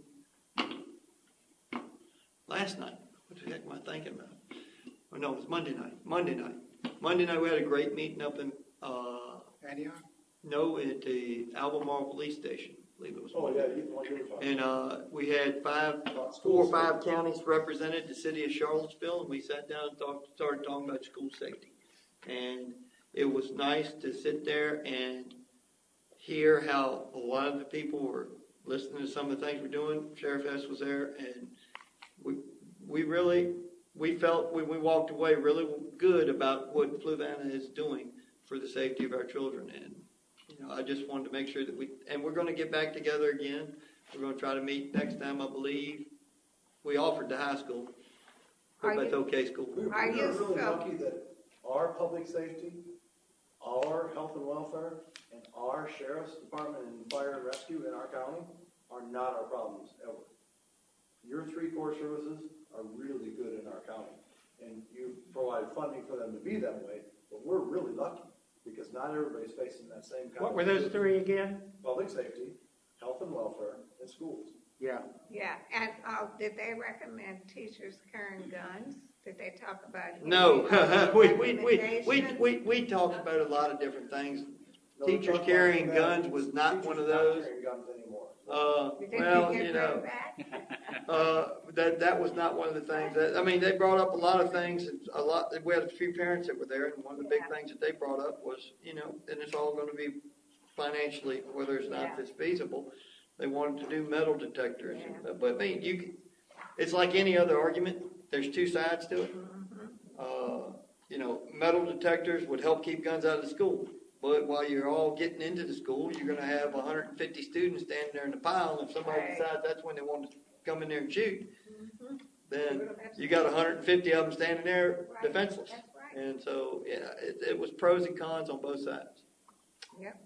last night. What the heck am I thinking about? Oh, no, it was Monday night, Monday night. Monday night, we had a great meeting up in, uh, Antioch? no, at the Albemarle Police Station, I believe it was. Oh, Monday. yeah, you, well, you're fine. And, uh, we had five, four or five counties represented, the city of Charlottesville, and we sat down and talked, started talking about school safety. And it was nice to sit there and hear how a lot of the people were listening to some of the things we're doing. Sheriff Hess was there, and we, we really, we felt when we walked away really good about what Fluvanna is doing for the safety of our children. And, you know, I just wanted to make sure that we, and we're gonna get back together again. We're gonna try to meet next time, I believe. We offered the high school. Are Hope that's you- okay, school. We're, Are you we're really so- lucky that our public safety, our health and welfare, and our sheriff's department and fire and rescue in our county are not our problems ever. Your three core services are really good in our county, and you provide funding for them to be that way, but we're really lucky because not everybody's facing that same kind What of. were those three again? Public safety, health and welfare, and schools. Yeah. Yeah, and, uh, did they recommend teachers carrying guns? Did they talk about? No, any we, we, we, we, recommendations? we, we talked about a lot of different things. No, we Teachers talked about carrying that. guns was not Teachers one of not those. carrying guns anymore. Uh, Did they well, get you bring know, back? uh, that, that was not one of the things that, I mean, they brought up a lot of things, and a lot, we had a few parents that were there, and one of the big Yeah. things that they brought up was, you know, and it's all gonna be financially, whether it's not, if Yeah. it's feasible. They wanted to do metal detectors, Yeah. but I mean, you, c- it's like any other argument, there's two sides to it. Mhm. Uh, you know, metal detectors would help keep guns out of the school. But while you're all getting into the school, you're gonna have one hundred fifty students standing there in the pile, and if somebody Right. decides that's when they want to come in there and shoot, Mhm. then you got one hundred fifty of them standing there Right. defenseless. That's right. And so, yeah, it, it was pros and cons on both sides. Yep.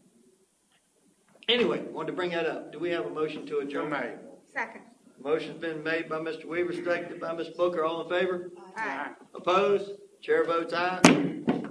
Anyway, wanted to bring that up. Do we have a motion to So adjourn? made. Second. Motion's been made by Mister Weaver, seconded by Miz Booker. All in favor? All right. Opposed? Chair votes aye.